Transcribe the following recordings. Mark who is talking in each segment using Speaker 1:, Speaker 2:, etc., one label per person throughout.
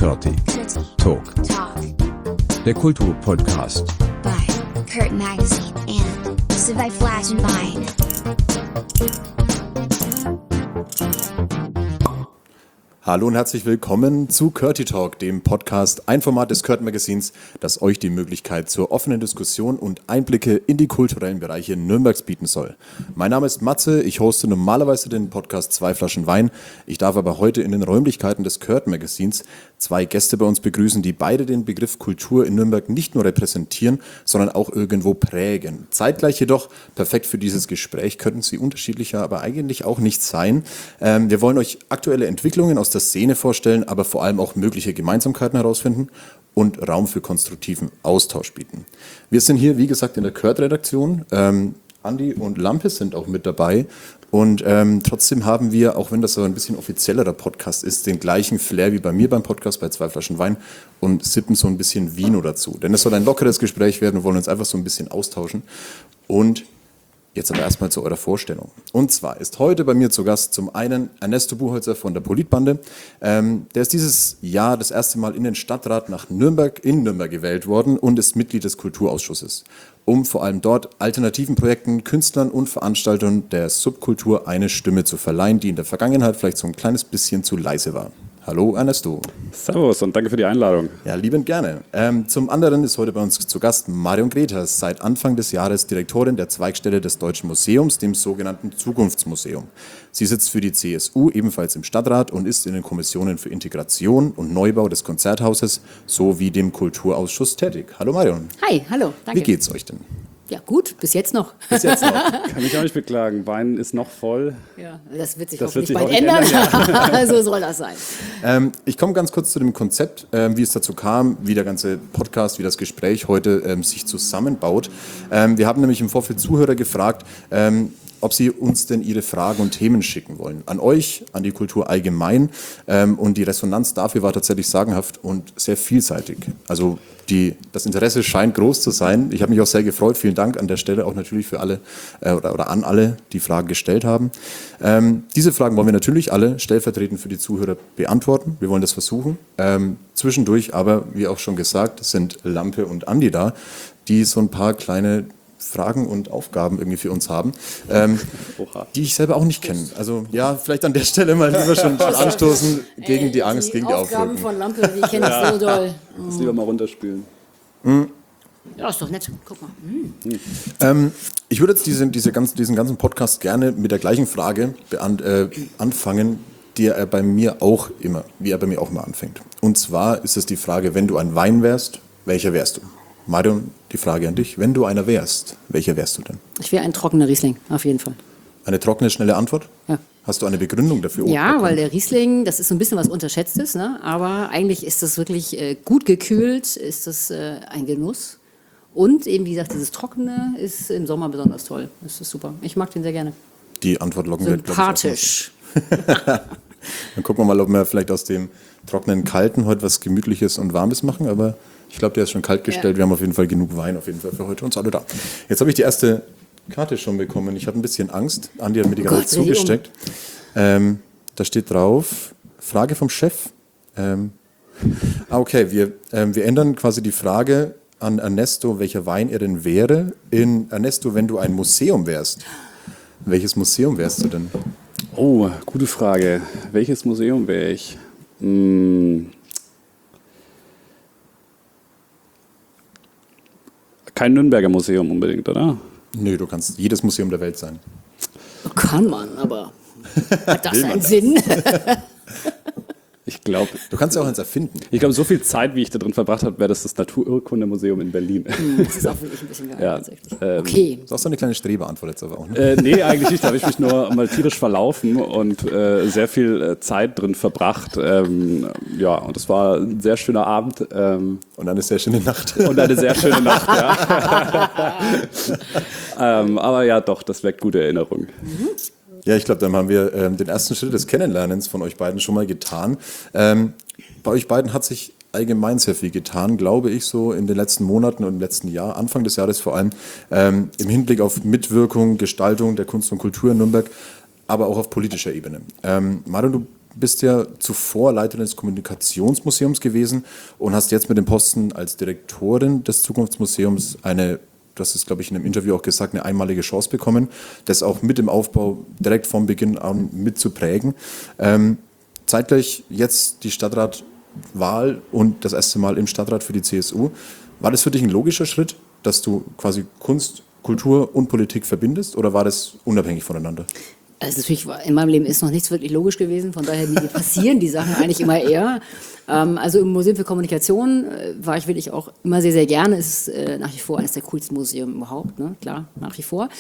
Speaker 1: Kürti Talk, der Kulturpodcast.
Speaker 2: By Kurt Magazine and listed by Flash and Vine.
Speaker 3: Hallo und herzlich willkommen zu Kürti Talk, dem Podcast, ein Format des Kurt Magazins, das euch die Möglichkeit zur offenen Diskussion und Einblicke in die kulturellen Bereiche Nürnbergs bieten soll. Mein Name ist Matze, ich hoste normalerweise den Podcast Zwei Flaschen Wein. Ich darf aber heute in den Räumlichkeiten des Kurt Magazins zwei Gäste bei uns begrüßen, die beide den Begriff Kultur in Nürnberg nicht nur repräsentieren, sondern auch irgendwo prägen. Zeitgleich jedoch, perfekt für dieses Gespräch, könnten sie unterschiedlicher, aber eigentlich auch nicht sein. Wir wollen euch aktuelle Entwicklungen aus der Szene vorstellen, aber vor allem auch mögliche Gemeinsamkeiten herausfinden und Raum für konstruktiven Austausch bieten. Wir sind hier, wie gesagt, in der Kurt-Redaktion. Andi und Lampe sind auch mit dabei. Und trotzdem haben wir, auch wenn das so ein bisschen offiziellerer Podcast ist, den gleichen Flair wie bei mir beim Podcast bei Zwei Flaschen Wein und sippen so ein bisschen Vino dazu. Denn es soll ein lockeres Gespräch werden, wir wollen uns einfach so ein bisschen austauschen. Und jetzt aber erstmal zu eurer Vorstellung. Und zwar ist heute bei mir zu Gast zum einen Ernesto Buchholzer von der Politbande. Der ist dieses Jahr das erste Mal in den Stadtrat in Nürnberg gewählt worden und ist Mitglied des Kulturausschusses, um vor allem dort alternativen Projekten, Künstlern und Veranstaltern der Subkultur eine Stimme zu verleihen, die in der Vergangenheit vielleicht so ein kleines bisschen zu leise war. Hallo Ernesto.
Speaker 4: Servus und danke für die Einladung.
Speaker 3: Ja, liebend gerne. Zum anderen ist heute bei uns zu Gast Marion Greters, seit Anfang des Jahres Direktorin der Zweigstelle des Deutschen Museums, dem sogenannten Zukunftsmuseum. Sie sitzt für die CSU ebenfalls im Stadtrat und ist in den Kommissionen für Integration und Neubau des Konzerthauses sowie dem Kulturausschuss tätig. Hallo Marion.
Speaker 5: Hi, hallo, danke.
Speaker 3: Wie geht's euch denn?
Speaker 5: Ja gut, bis jetzt noch.
Speaker 3: Bis jetzt noch.
Speaker 4: Kann mich auch nicht beklagen. Wein ist noch voll.
Speaker 5: Ja, das wird sich
Speaker 4: Das
Speaker 5: hoffentlich
Speaker 4: wird sich
Speaker 5: bald
Speaker 4: auch nicht
Speaker 5: ändern. So soll das sein.
Speaker 3: Ich komme ganz kurz zu dem Konzept, wie es dazu kam, wie der ganze Podcast, wie das Gespräch heute sich zusammenbaut. Wir haben nämlich im Vorfeld Zuhörer gefragt, ob sie uns denn ihre Fragen und Themen schicken wollen. An euch, an die Kultur allgemein. Und die Resonanz dafür war tatsächlich sagenhaft und sehr vielseitig. Also das Interesse scheint groß zu sein. Ich habe mich auch sehr gefreut. Vielen Dank an der Stelle auch natürlich für alle oder an alle, die Fragen gestellt haben. Diese Fragen wollen wir natürlich alle stellvertretend für die Zuhörer beantworten. Wir wollen das versuchen. Zwischendurch aber, wie auch schon gesagt, sind Lampe und Andi da, die so ein paar kleine Fragen und Aufgaben irgendwie für uns haben, die ich selber auch nicht kenne. Also ja, vielleicht an der Stelle mal lieber schon anstoßen gegen die Angst, gegen die
Speaker 5: Aufgaben
Speaker 3: Aufregung.
Speaker 5: von Lampe, die kenne ich so doll.
Speaker 4: Das lieber mal runterspülen.
Speaker 5: Ja, ist doch nett. Guck mal.
Speaker 3: Ich würde jetzt diesen ganzen Podcast gerne mit der gleichen Frage anfangen, wie er bei mir auch immer anfängt. Und zwar ist es die Frage, wenn du ein Wein wärst, welcher wärst du? Marion, die Frage an dich. Wenn du einer wärst, welcher wärst du denn?
Speaker 5: Ich wäre ein trockener Riesling, auf jeden Fall.
Speaker 3: Eine trockene, schnelle Antwort?
Speaker 5: Ja.
Speaker 3: Hast du eine Begründung dafür?
Speaker 5: Ja, weil der Riesling, das ist so ein bisschen was Unterschätztes, ne? Aber eigentlich ist das wirklich gut gekühlt, ist das ein Genuss. Und eben, wie gesagt, dieses Trockene ist im Sommer besonders toll. Das ist super. Ich mag den sehr gerne.
Speaker 3: Die Antwort locken wir,
Speaker 5: Sympathisch.
Speaker 3: Dann gucken wir mal, ob wir vielleicht aus dem trockenen Kalten heute was Gemütliches und Warmes machen, aber ich glaube, der ist schon kalt gestellt. Ja. Wir haben auf jeden Fall genug Wein auf jeden Fall für heute uns alle da. Jetzt habe ich die erste Karte schon bekommen. Ich habe ein bisschen Angst. Andi hat mir die gerade zugesteckt. Da steht drauf, Frage vom Chef. Okay, wir ändern quasi die Frage an Ernesto, welcher Wein er denn wäre. In Ernesto, wenn du ein Museum wärst. Welches Museum wärst du denn?
Speaker 4: Oh, gute Frage. Welches Museum wäre ich? Kein Nürnberger Museum unbedingt, oder?
Speaker 3: Nö, du kannst jedes Museum der Welt sein.
Speaker 5: Kann man, aber hat das einen Sinn?
Speaker 4: Ich glaube.
Speaker 3: Du kannst ja auch eins erfinden.
Speaker 4: Ich glaube, so viel Zeit, wie ich da drin verbracht habe, wäre das Natururkundemuseum in Berlin.
Speaker 5: Das ist auch wirklich ein bisschen geil,
Speaker 4: ja,
Speaker 5: tatsächlich. Okay.
Speaker 3: Das ist auch so eine kleine Streberantwort jetzt aber auch, ne?
Speaker 4: Nee, eigentlich nicht. Da habe ich mich nur mal tierisch verlaufen und sehr viel Zeit drin verbracht. Ja, und es war ein sehr schöner Abend.
Speaker 3: Und eine sehr schöne Nacht.
Speaker 4: Und eine sehr schöne Nacht, ja. Aber ja, doch, das weckt gute Erinnerungen.
Speaker 3: Ja, ich glaube, dann haben wir den ersten Schritt des Kennenlernens von euch beiden schon mal getan. Bei euch beiden hat sich allgemein sehr viel getan, glaube ich, so in den letzten Monaten und im letzten Jahr, Anfang des Jahres vor allem, im Hinblick auf Mitwirkung, Gestaltung der Kunst und Kultur in Nürnberg, aber auch auf politischer Ebene. Marion, du bist ja zuvor Leiterin des Kommunikationsmuseums gewesen und hast jetzt mit dem Posten als Direktorin des Zukunftsmuseums du hast es, glaube ich, in einem Interview auch gesagt, eine einmalige Chance bekommen, das auch mit dem Aufbau direkt vom Beginn an mit zu prägen. Zeitgleich jetzt die Stadtratwahl und das erste Mal im Stadtrat für die CSU. War das für dich ein logischer Schritt, dass du quasi Kunst, Kultur und Politik verbindest, oder war das unabhängig voneinander?
Speaker 5: Also natürlich in meinem Leben ist noch nichts wirklich logisch gewesen, von daher passieren die Sachen eigentlich immer eher. Also im Museum für Kommunikation war ich wirklich auch immer sehr, sehr gerne. Es ist nach wie vor eines der coolsten Museen überhaupt, ne? Klar, nach wie vor.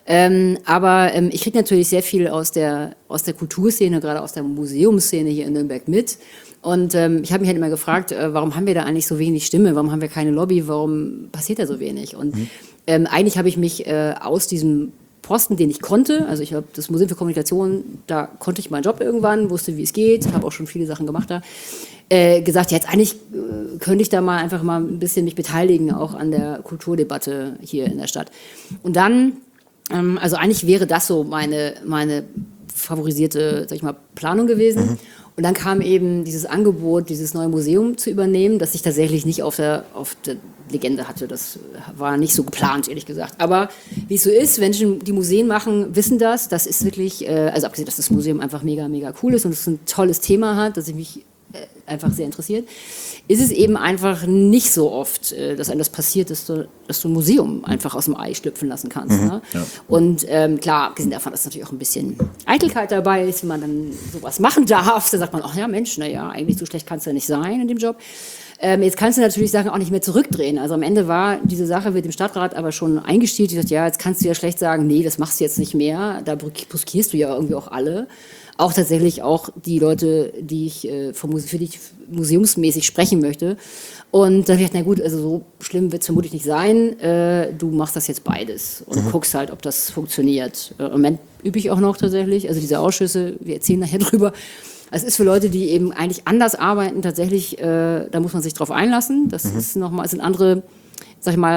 Speaker 5: Aber ich kriege natürlich sehr viel aus der Kulturszene, gerade aus der Museumsszene hier in Nürnberg mit. Und ich habe mich halt immer gefragt, warum haben wir da eigentlich so wenig Stimme? Warum haben wir keine Lobby? Warum passiert da so wenig? Und eigentlich habe ich mich aus diesem Posten, den ich konnte, also ich habe das Museum für Kommunikation, da konnte ich meinen Job irgendwann, wusste, wie es geht, habe auch schon viele Sachen gemacht da, gesagt, jetzt eigentlich könnte ich da mal einfach mal ein bisschen mich beteiligen, auch an der Kulturdebatte hier in der Stadt. Und dann, also eigentlich wäre das so meine favorisierte, sag ich mal, Planung gewesen. Und dann kam eben dieses Angebot, dieses neue Museum zu übernehmen, das ich tatsächlich nicht auf der Legende hatte. Das war nicht so geplant, ehrlich gesagt. Aber wie es so ist, Menschen, die Museen machen, wissen das. Das ist wirklich, also abgesehen, dass das Museum einfach mega, mega cool ist und es ein tolles Thema hat, das mich einfach sehr interessiert, ist es eben einfach nicht so oft, dass einem das passiert, dass du ein Museum einfach aus dem Ei schlüpfen lassen kannst. Ne? Ja. Und klar, abgesehen davon, dass natürlich auch ein bisschen Eitelkeit dabei ist, wenn man dann sowas machen darf, dann sagt man, ach ja Mensch, naja, eigentlich so schlecht kannst du ja nicht sein in dem Job. Jetzt kannst du natürlich Sachen auch nicht mehr zurückdrehen. Also am Ende war diese Sache mit dem Stadtrat aber schon eingestellt. Ich dachte, ja, jetzt kannst du ja schlecht sagen, nee, das machst du jetzt nicht mehr. Da brüskierst du ja irgendwie auch alle. Auch tatsächlich auch die Leute, die ich für die ich museumsmäßig sprechen möchte. Und dann dachte ich, na gut, also so schlimm wird es vermutlich nicht sein. Du machst das jetzt beides und guckst halt, ob das funktioniert. Im Moment übe ich auch noch tatsächlich. Also diese Ausschüsse, wir erzählen nachher drüber. Es ist für Leute, die eben eigentlich anders arbeiten, tatsächlich, da muss man sich drauf einlassen. Das ist nochmal, sind andere, sag ich mal,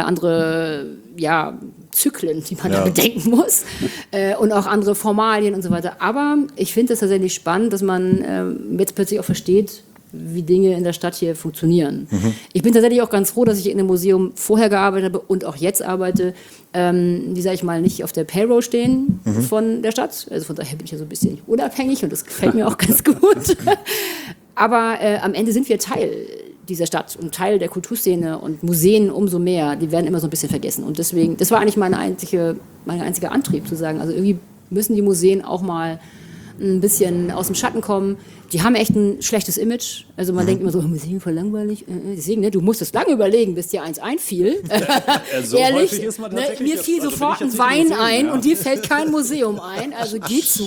Speaker 5: ja, Zyklen, die man da bedenken muss. Und auch andere Formalien und so weiter. Aber ich finde es tatsächlich spannend, dass man jetzt plötzlich auch versteht, wie Dinge in der Stadt hier funktionieren. Ich bin tatsächlich auch ganz froh, dass ich in einem Museum vorher gearbeitet habe und auch jetzt arbeite, die, sage ich mal, nicht auf der Payroll stehen von der Stadt. Also von daher bin ich ja so ein bisschen unabhängig und das gefällt mir auch ganz gut. Aber am Ende sind wir Teil dieser Stadt und Teil der Kulturszene und Museen umso mehr. Die werden immer so ein bisschen vergessen. Und deswegen, das war eigentlich mein einziger Antrieb, zu sagen, also irgendwie müssen die Museen auch mal ein bisschen aus dem Schatten kommen. Die haben echt ein schlechtes Image. Also man denkt immer so, Museen voll langweilig. Deswegen, ne, du musstest lange überlegen, bis dir eins einfiel.
Speaker 4: So
Speaker 5: ehrlich,
Speaker 4: häufig ist man
Speaker 5: ne,
Speaker 4: tatsächlich
Speaker 5: mir fiel
Speaker 4: jetzt,
Speaker 5: sofort
Speaker 4: bin ich
Speaker 5: ein
Speaker 4: jetzt
Speaker 5: Wein
Speaker 4: nicht
Speaker 5: ein und dir fällt kein Museum ein. Also geh zu.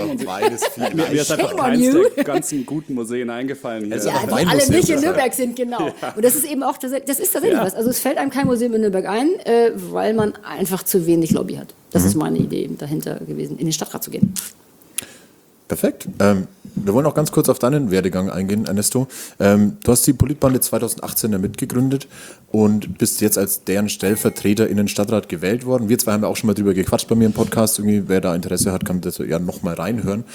Speaker 4: Mir ist einfach
Speaker 5: Shame on
Speaker 4: keins
Speaker 5: you.
Speaker 4: der ganzen guten Museen eingefallen hier.
Speaker 3: Also
Speaker 5: Ja,
Speaker 3: ein
Speaker 5: die alle
Speaker 3: Weinmuseum
Speaker 5: nicht in
Speaker 3: deshalb.
Speaker 5: Nürnberg sind, genau. Und das ist eben auch, das ist tatsächlich was. Also es fällt einem kein Museum in Nürnberg ein, weil man einfach zu wenig Lobby hat. Das ist meine Idee dahinter gewesen, in den Stadtrat zu gehen.
Speaker 3: Perfekt. Wir wollen auch ganz kurz auf deinen Werdegang eingehen, Ernesto. Du hast die Politbande 2018 ja mitgegründet und bist jetzt als deren Stellvertreter in den Stadtrat gewählt worden. Wir zwei haben ja auch schon mal drüber gequatscht bei mir im Podcast. Irgendwie, wer da Interesse hat, kann das ja noch mal reinhören.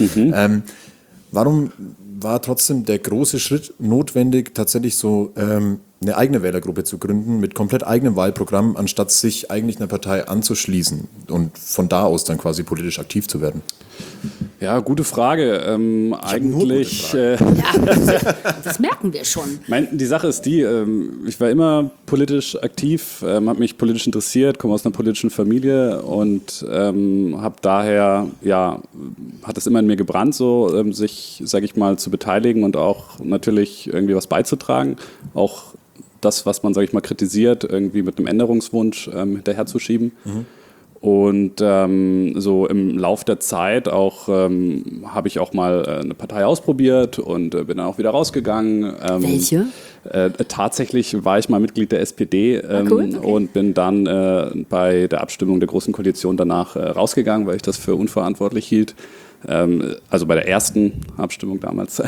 Speaker 3: Warum war trotzdem der große Schritt notwendig, tatsächlich so eine eigene Wählergruppe zu gründen mit komplett eigenem Wahlprogramm, anstatt sich eigentlich einer Partei anzuschließen und von da aus dann quasi politisch aktiv zu werden?
Speaker 4: Ja, gute Frage. Eigentlich.
Speaker 5: Ja, das merken wir schon.
Speaker 4: Die Sache ist die, ich war immer politisch aktiv, habe mich politisch interessiert, komme aus einer politischen Familie und habe daher, ja, hat es immer in mir gebrannt, so sich, sage ich mal, zu beteiligen und auch natürlich irgendwie was beizutragen. Auch das, was man, sage ich mal, kritisiert, irgendwie mit einem Änderungswunsch hinterherzuschieben. Und so im Lauf der Zeit auch habe ich auch mal eine Partei ausprobiert und bin dann auch wieder rausgegangen.
Speaker 5: Welche?
Speaker 4: Tatsächlich war ich mal Mitglied der SPD
Speaker 5: Cool, okay.
Speaker 4: Und bin dann bei der Abstimmung der Großen Koalition danach rausgegangen, weil ich das für unverantwortlich hielt. Also bei der ersten Abstimmung damals.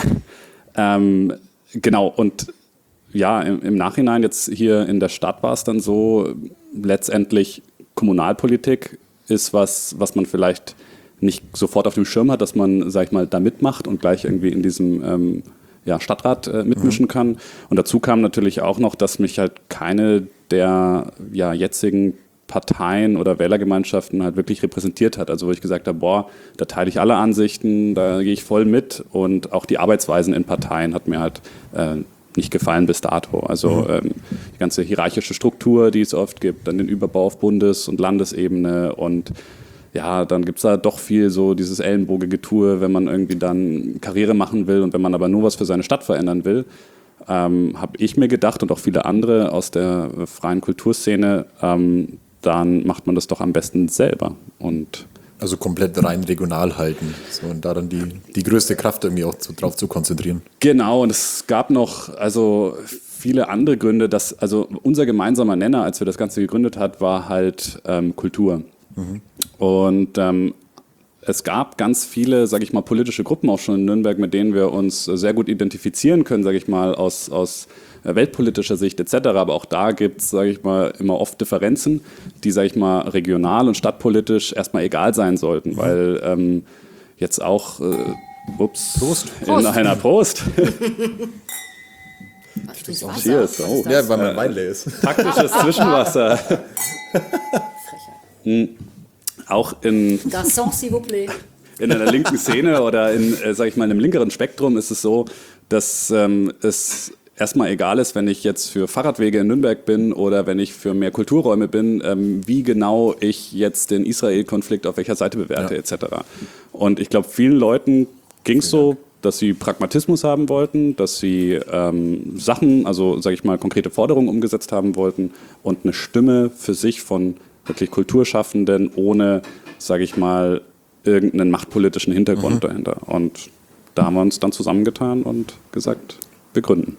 Speaker 4: Genau, und ja, im Nachhinein jetzt hier in der Stadt war es dann so, letztendlich Kommunalpolitik ist was man vielleicht nicht sofort auf dem Schirm hat, dass man, sag ich mal, da mitmacht und gleich irgendwie in diesem Stadtrat mitmischen kann. Und dazu kam natürlich auch noch, dass mich halt keine der jetzigen Parteien oder Wählergemeinschaften halt wirklich repräsentiert hat. Also wo ich gesagt habe, boah, da teile ich alle Ansichten, da gehe ich voll mit, und auch die Arbeitsweisen in Parteien hat mir halt nicht gefallen bis dato. Also die ganze hierarchische Struktur, die es oft gibt, dann den Überbau auf Bundes- und Landesebene, und ja, dann gibt es da doch viel so dieses Ellenbogengetue, wenn man irgendwie dann Karriere machen will und wenn man aber nur was für seine Stadt verändern will. Habe ich mir gedacht, und auch viele andere aus der freien Kulturszene, dann macht man das doch am besten selber. Und
Speaker 3: Also komplett rein regional halten, so, und da dann die größte Kraft irgendwie auch drauf zu konzentrieren.
Speaker 4: genau, und es gab noch viele andere Gründe, also unser gemeinsamer Nenner, als wir das Ganze gegründet hat, war halt Kultur. Und es gab ganz viele, sage ich mal, politische Gruppen auch schon in Nürnberg, mit denen wir uns sehr gut identifizieren können, sage ich mal, aus weltpolitischer Sicht etc. Aber auch da gibt es, sage ich mal, immer oft Differenzen, die, sage ich mal, regional und stadtpolitisch erstmal egal sein sollten, weil jetzt auch,
Speaker 3: Prost.
Speaker 4: in einer Prost.
Speaker 5: Was trinkst Wasser?
Speaker 4: Cheers.
Speaker 5: Was
Speaker 4: Oh.
Speaker 5: ist das?
Speaker 3: Ja, weil mein Wein leer ist.
Speaker 4: Taktisches Zwischenwasser. Auch
Speaker 5: Garçon, s'il vous plaît.
Speaker 4: in einer linken Szene oder in, sag ich mal, einem linkeren Spektrum ist es so, dass es erstmal egal ist, wenn ich jetzt für Fahrradwege in Nürnberg bin oder wenn ich für mehr Kulturräume bin, wie genau ich jetzt den Israel-Konflikt auf welcher Seite bewerte etc. Und ich glaube, vielen Leuten ging es so, dass sie Pragmatismus haben wollten, dass sie Sachen, also sage ich mal, konkrete Forderungen umgesetzt haben wollten und eine Stimme für sich von wirklich Kulturschaffenden ohne, sage ich mal, irgendeinen machtpolitischen Hintergrund dahinter. Und da haben wir uns dann zusammengetan und gesagt, wir gründen.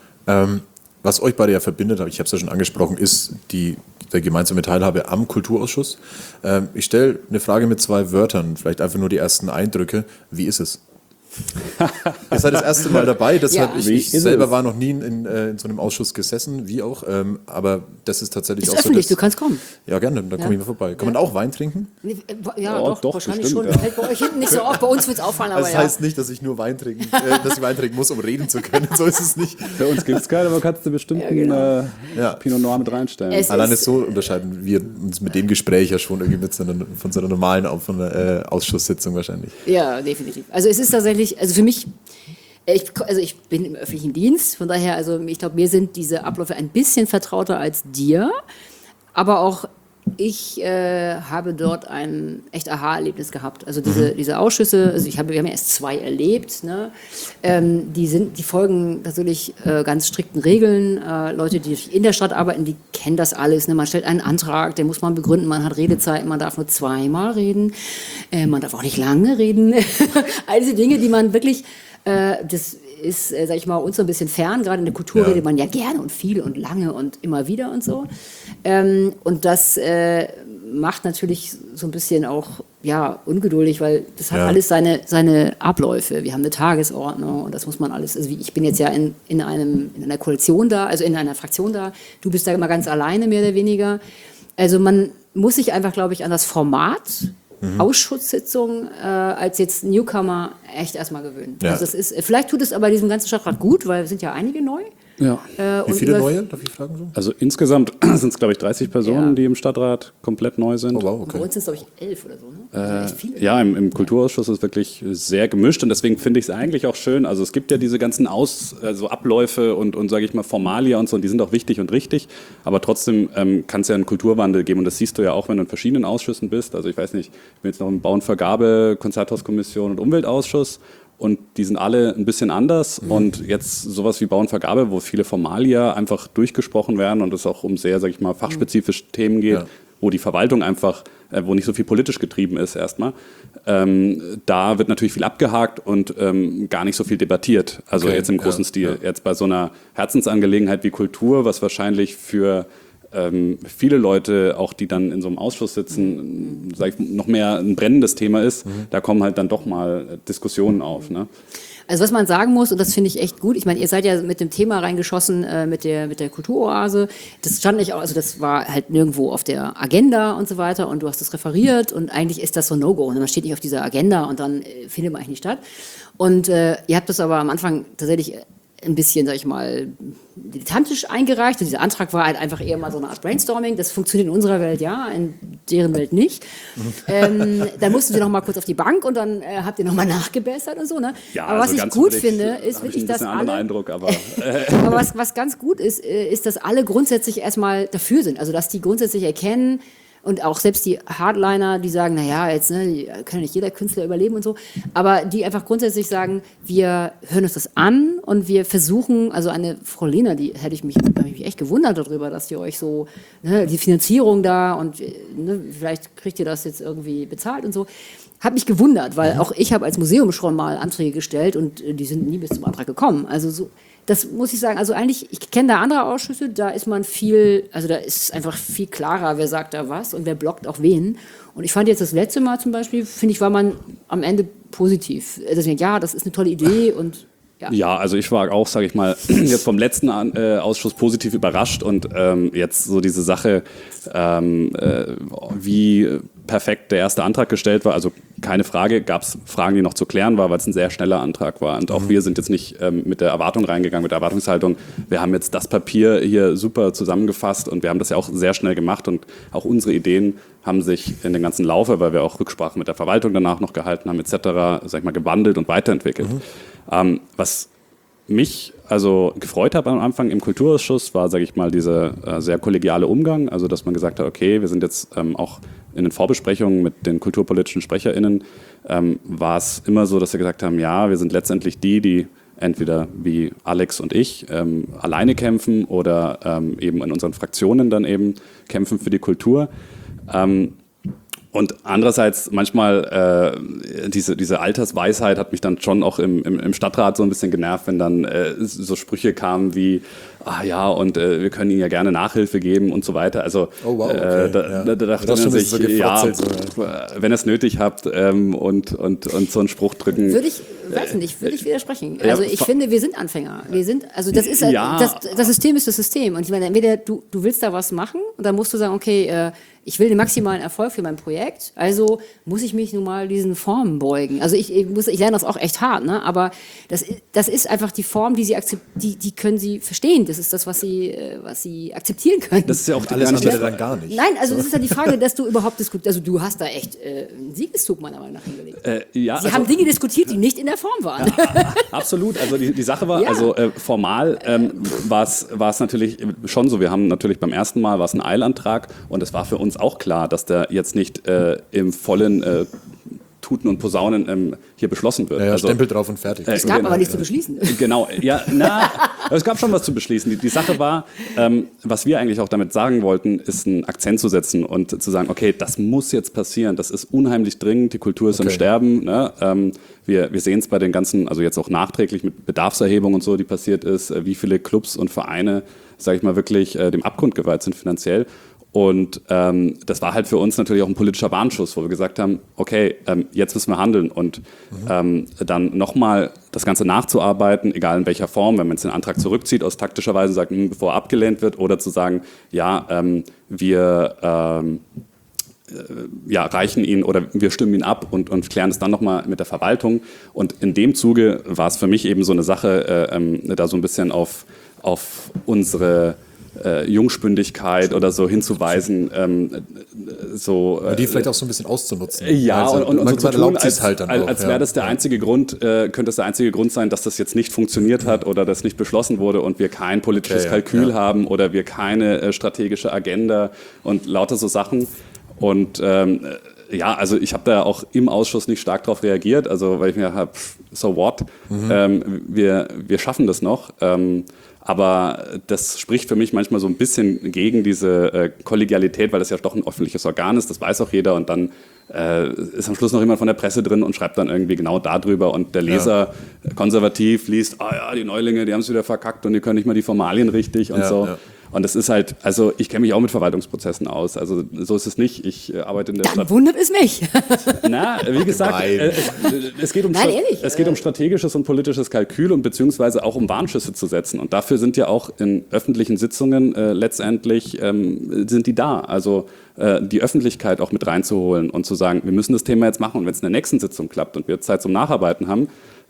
Speaker 3: Was euch beide ja verbindet, ich habe es ja schon angesprochen, ist der gemeinsame Teilhabe am Kulturausschuss. Ich stelle eine Frage mit 2 Wörtern, vielleicht einfach nur die ersten Eindrücke. Wie ist es? Ihr seid das erste Mal dabei, deshalb
Speaker 5: Ja.
Speaker 3: ich selber war noch nie in so einem Ausschuss gesessen, wie auch, aber das ist tatsächlich
Speaker 5: Ist
Speaker 3: auch
Speaker 5: öffentlich,
Speaker 3: so.
Speaker 5: du kannst kommen.
Speaker 3: Ja, gerne, dann komme ich mal vorbei. Kann man auch Wein trinken?
Speaker 5: Nee, ja,
Speaker 4: Oh,
Speaker 5: doch,
Speaker 4: doch,
Speaker 5: wahrscheinlich
Speaker 4: bestimmt,
Speaker 5: schon.
Speaker 4: ja.
Speaker 5: Fällt bei euch hinten nicht so auf, bei uns wird es auffallen, aber
Speaker 3: Das
Speaker 5: ja.
Speaker 3: heißt nicht, dass ich nur Wein trinken, dass ich Wein trinken muss, um reden zu können. So ist es nicht.
Speaker 4: Für uns gibt es keine, aber kannst du bestimmt
Speaker 5: genau.
Speaker 3: Ja.
Speaker 4: Pinot Noir mit reinstellen.
Speaker 5: Es
Speaker 3: Alleine
Speaker 5: ist-
Speaker 3: so unterscheiden wir uns mit dem Gespräch ja schon irgendwie von so einer normalen Ausschusssitzung wahrscheinlich.
Speaker 5: Ja, definitiv. Also es ist tatsächlich, also für mich, ich bin im öffentlichen Dienst, von daher, also ich glaube, mir sind diese Abläufe ein bisschen vertrauter als dir, aber auch ich habe dort ein echt Aha-Erlebnis gehabt. Also diese Ausschüsse, also wir haben ja erst 2 erlebt, ne? Die folgen natürlich ganz strikten Regeln. Leute, die in der Stadt arbeiten, die kennen das alles. Ne? Man stellt einen Antrag, den muss man begründen, man hat Redezeiten, man darf nur 2-mal reden, man darf auch nicht lange reden. All diese Dinge, die man wirklich, das ist, sag ich mal, uns so ein bisschen fern. Gerade in der Kultur redet man ja gerne und viel und lange und immer wieder und so. Und das macht natürlich so ein bisschen auch ungeduldig, weil das hat alles seine Abläufe. Wir haben eine Tagesordnung und das muss man alles. Also ich bin jetzt ja in einer Koalition da, also in einer Fraktion da. Du bist da immer ganz alleine, mehr oder weniger. Also man muss sich einfach, glaube ich, an das Format Ausschusssitzung als jetzt Newcomer echt erstmal gewöhnen.
Speaker 3: Ja.
Speaker 5: Also das ist, vielleicht tut es aber diesem ganzen Stadtrat gut, weil es sind ja einige neu.
Speaker 4: Ja.
Speaker 3: Wie viele neue, darf ich fragen? So?
Speaker 4: Also insgesamt sind es, glaube ich, 30 Personen,
Speaker 5: Ja.
Speaker 4: die im Stadtrat komplett neu sind.
Speaker 3: Oh wow,
Speaker 5: Bei
Speaker 3: okay.
Speaker 5: uns sind es, glaube ich, 11 oder so. Ne? Also echt viele.
Speaker 4: Ja, im Kulturausschuss ist es wirklich sehr gemischt und deswegen finde ich es eigentlich auch schön. Also es gibt ja diese ganzen Abläufe und sage ich mal Formalia und so, und die sind auch wichtig und richtig, aber trotzdem kann es ja einen Kulturwandel geben und das siehst du ja auch, wenn du in verschiedenen Ausschüssen bist. Also ich weiß nicht, ich bin jetzt noch im Bau- und Vergabe, Konzerthauskommission und Umweltausschuss. Und die sind alle ein bisschen anders. Und jetzt sowas wie Bau und Vergabe, wo viele Formalia einfach durchgesprochen werden und es auch um sehr, sag ich mal, fachspezifische Themen geht, wo die Verwaltung einfach, wo nicht so viel politisch getrieben ist erstmal, da wird natürlich viel abgehakt und gar nicht so viel debattiert. Also
Speaker 3: Okay,
Speaker 4: jetzt im großen Stil. Jetzt bei so einer Herzensangelegenheit wie Kultur, was wahrscheinlich für viele Leute, auch die dann in so einem Ausschuss sitzen, sag ich, noch mehr ein brennendes Thema ist, da kommen halt dann doch mal Diskussionen auf. Ne?
Speaker 5: Also was man sagen muss, und das finde ich echt gut, ich meine, ihr seid ja mit dem Thema reingeschossen, mit der Kulturoase, das stand nicht, also das war halt nirgendwo auf der Agenda und so weiter und du hast das referiert und eigentlich ist das so ein No-Go und man steht nicht auf dieser Agenda und dann findet man eigentlich nicht statt. Und ihr habt das aber am Anfang tatsächlich ein bisschen, sag ich mal, dilettantisch eingereicht. Und dieser Antrag war halt einfach eher mal so eine Art Brainstorming. Das funktioniert in unserer Welt ja, in deren Welt nicht. Dann mussten sie noch mal kurz auf die Bank und dann habt ihr noch mal nachgebessert und so. Ne?
Speaker 4: Ja,
Speaker 5: aber was
Speaker 4: also
Speaker 5: ich gut finde, ist wirklich, dass alle...
Speaker 4: Eindruck, aber
Speaker 5: aber was ganz gut ist, ist, dass alle grundsätzlich erstmal dafür sind. Also, dass die grundsätzlich erkennen, und auch selbst die Hardliner, die sagen, naja, jetzt kann ja nicht jeder Künstler überleben und so, aber die einfach grundsätzlich sagen, wir hören uns das an und wir versuchen, also eine Frau Lehner, hab ich mich echt gewundert darüber, dass ihr euch so, ne, die Finanzierung da und ne, vielleicht kriegt ihr das jetzt irgendwie bezahlt und so. Hat mich gewundert, weil auch ich habe als Museum schon mal Anträge gestellt und die sind nie bis zum Antrag gekommen. Also so, das muss ich sagen, also eigentlich, ich kenne da andere Ausschüsse, da ist man da ist es einfach viel klarer, wer sagt da was und wer blockt auch wen. Und ich fand jetzt das letzte Mal zum Beispiel, finde ich, war man am Ende positiv. Deswegen, ja, das ist eine tolle Idee und
Speaker 4: ja, also ich war auch, sage ich mal, jetzt vom letzten Ausschuss positiv überrascht und jetzt so diese Sache, wie perfekt der erste Antrag gestellt war, also keine Frage, gab es Fragen, die noch zu klären waren, weil es ein sehr schneller Antrag war und auch wir sind jetzt nicht mit der Erwartung reingegangen, mit der Erwartungshaltung, wir haben jetzt das Papier hier super zusammengefasst und wir haben das ja auch sehr schnell gemacht und auch unsere Ideen haben sich in den ganzen Laufe, weil wir auch Rücksprache mit der Verwaltung danach noch gehalten haben etc., sag ich mal, gewandelt und weiterentwickelt. Was mich also gefreut hat am Anfang im Kulturausschuss, war, sage ich mal, dieser sehr kollegiale Umgang, also dass man gesagt hat, okay, wir sind jetzt auch in den Vorbesprechungen mit den kulturpolitischen SprecherInnen, war es immer so, dass wir gesagt haben, ja, wir sind letztendlich die entweder wie Alex und ich alleine kämpfen oder eben in unseren Fraktionen dann eben kämpfen für die Kultur. Und andererseits manchmal diese Altersweisheit hat mich dann schon auch im Stadtrat so ein bisschen genervt, wenn dann so Sprüche kamen wie, und wir können Ihnen ja gerne Nachhilfe geben und so weiter. Also
Speaker 3: oh, wow, okay.
Speaker 4: Da dachte man sich, wenn ihr es nötig habt und so einen Spruch drücken.
Speaker 5: Würde ich widersprechen. Also ich finde, wir sind Anfänger. Das System ist das System. Und ich meine, entweder du willst da was machen und dann musst du sagen, okay, ich will den maximalen Erfolg für mein Projekt, also muss ich mich nun mal diesen Formen beugen. Also ich lerne das auch echt hart, ne? Aber das ist einfach die Form, die können sie verstehen. Das ist das, was sie akzeptieren können.
Speaker 4: Das ist ja auch
Speaker 3: alles andere dann gar nicht.
Speaker 5: Nein, also das ist ja die Frage, dass du überhaupt diskutierst. Also du hast da echt einen Siegeszug meiner Meinung nach hingelegt. Sie haben Dinge diskutiert, die nicht in der Form waren.
Speaker 4: Ja, absolut. Also die Sache war, formal war es natürlich schon so. Wir haben natürlich beim ersten Mal war es ein Eilantrag und es war für uns auch klar, dass der jetzt nicht im vollen Tuten und Posaunen hier beschlossen wird.
Speaker 3: Ja, Stempel drauf und fertig.
Speaker 5: Es gab aber nichts zu beschließen.
Speaker 4: Genau, es gab schon was zu beschließen. Die Sache war, was wir eigentlich auch damit sagen wollten, ist einen Akzent zu setzen und zu sagen, okay, das muss jetzt passieren, das ist unheimlich dringend, die Kultur ist im Sterben. Ne? Wir sehen es bei den ganzen, also jetzt auch nachträglich mit Bedarfserhebung und so, die passiert ist, wie viele Clubs und Vereine, sage ich mal, wirklich dem Abgrund geweiht sind finanziell. Und das war halt für uns natürlich auch ein politischer Warnschuss, wo wir gesagt haben, okay, jetzt müssen wir handeln und dann nochmal das Ganze nachzuarbeiten, egal in welcher Form, wenn man jetzt den Antrag zurückzieht, aus taktischer Weise sagt, bevor er abgelehnt wird, oder zu sagen, wir reichen ihn oder wir stimmen ihn ab und klären es dann nochmal mit der Verwaltung. Und in dem Zuge war es für mich eben so eine Sache, da so ein bisschen auf unsere Jungspündigkeit oder so hinzuweisen.
Speaker 3: Die vielleicht auch so ein bisschen auszunutzen.
Speaker 4: Ja,
Speaker 3: also,
Speaker 4: und so zu tun, als
Speaker 3: halt
Speaker 4: wäre das der einzige Grund, könnte es der einzige Grund sein, dass das jetzt nicht funktioniert hat oder das nicht beschlossen wurde und wir kein politisches Kalkül haben oder wir keine strategische Agenda und lauter so Sachen. Und also ich habe da auch im Ausschuss nicht stark darauf reagiert, also weil ich mir habe, so what, wir schaffen das noch. Aber das spricht für mich manchmal so ein bisschen gegen diese Kollegialität, weil das ja doch ein öffentliches Organ ist, das weiß auch jeder und dann ist am Schluss noch jemand von der Presse drin und schreibt dann irgendwie genau darüber und der Leser konservativ liest, die Neulinge, die haben es wieder verkackt und die können nicht mal die Formalien richtig und so. Ja. Und das ist halt, also ich kenne mich auch mit Verwaltungsprozessen aus. Also so ist es nicht. Ich arbeite in der
Speaker 5: Dann wundert es mich.
Speaker 4: Na, wie gesagt, es geht um strategisches und politisches Kalkül und beziehungsweise auch um Warnschüsse zu setzen. Und dafür sind ja auch in öffentlichen Sitzungen letztendlich sind die da. Also die Öffentlichkeit auch mit reinzuholen und zu sagen, wir müssen das Thema jetzt machen. Und wenn es in der nächsten Sitzung klappt und wir Zeit zum Nacharbeiten haben,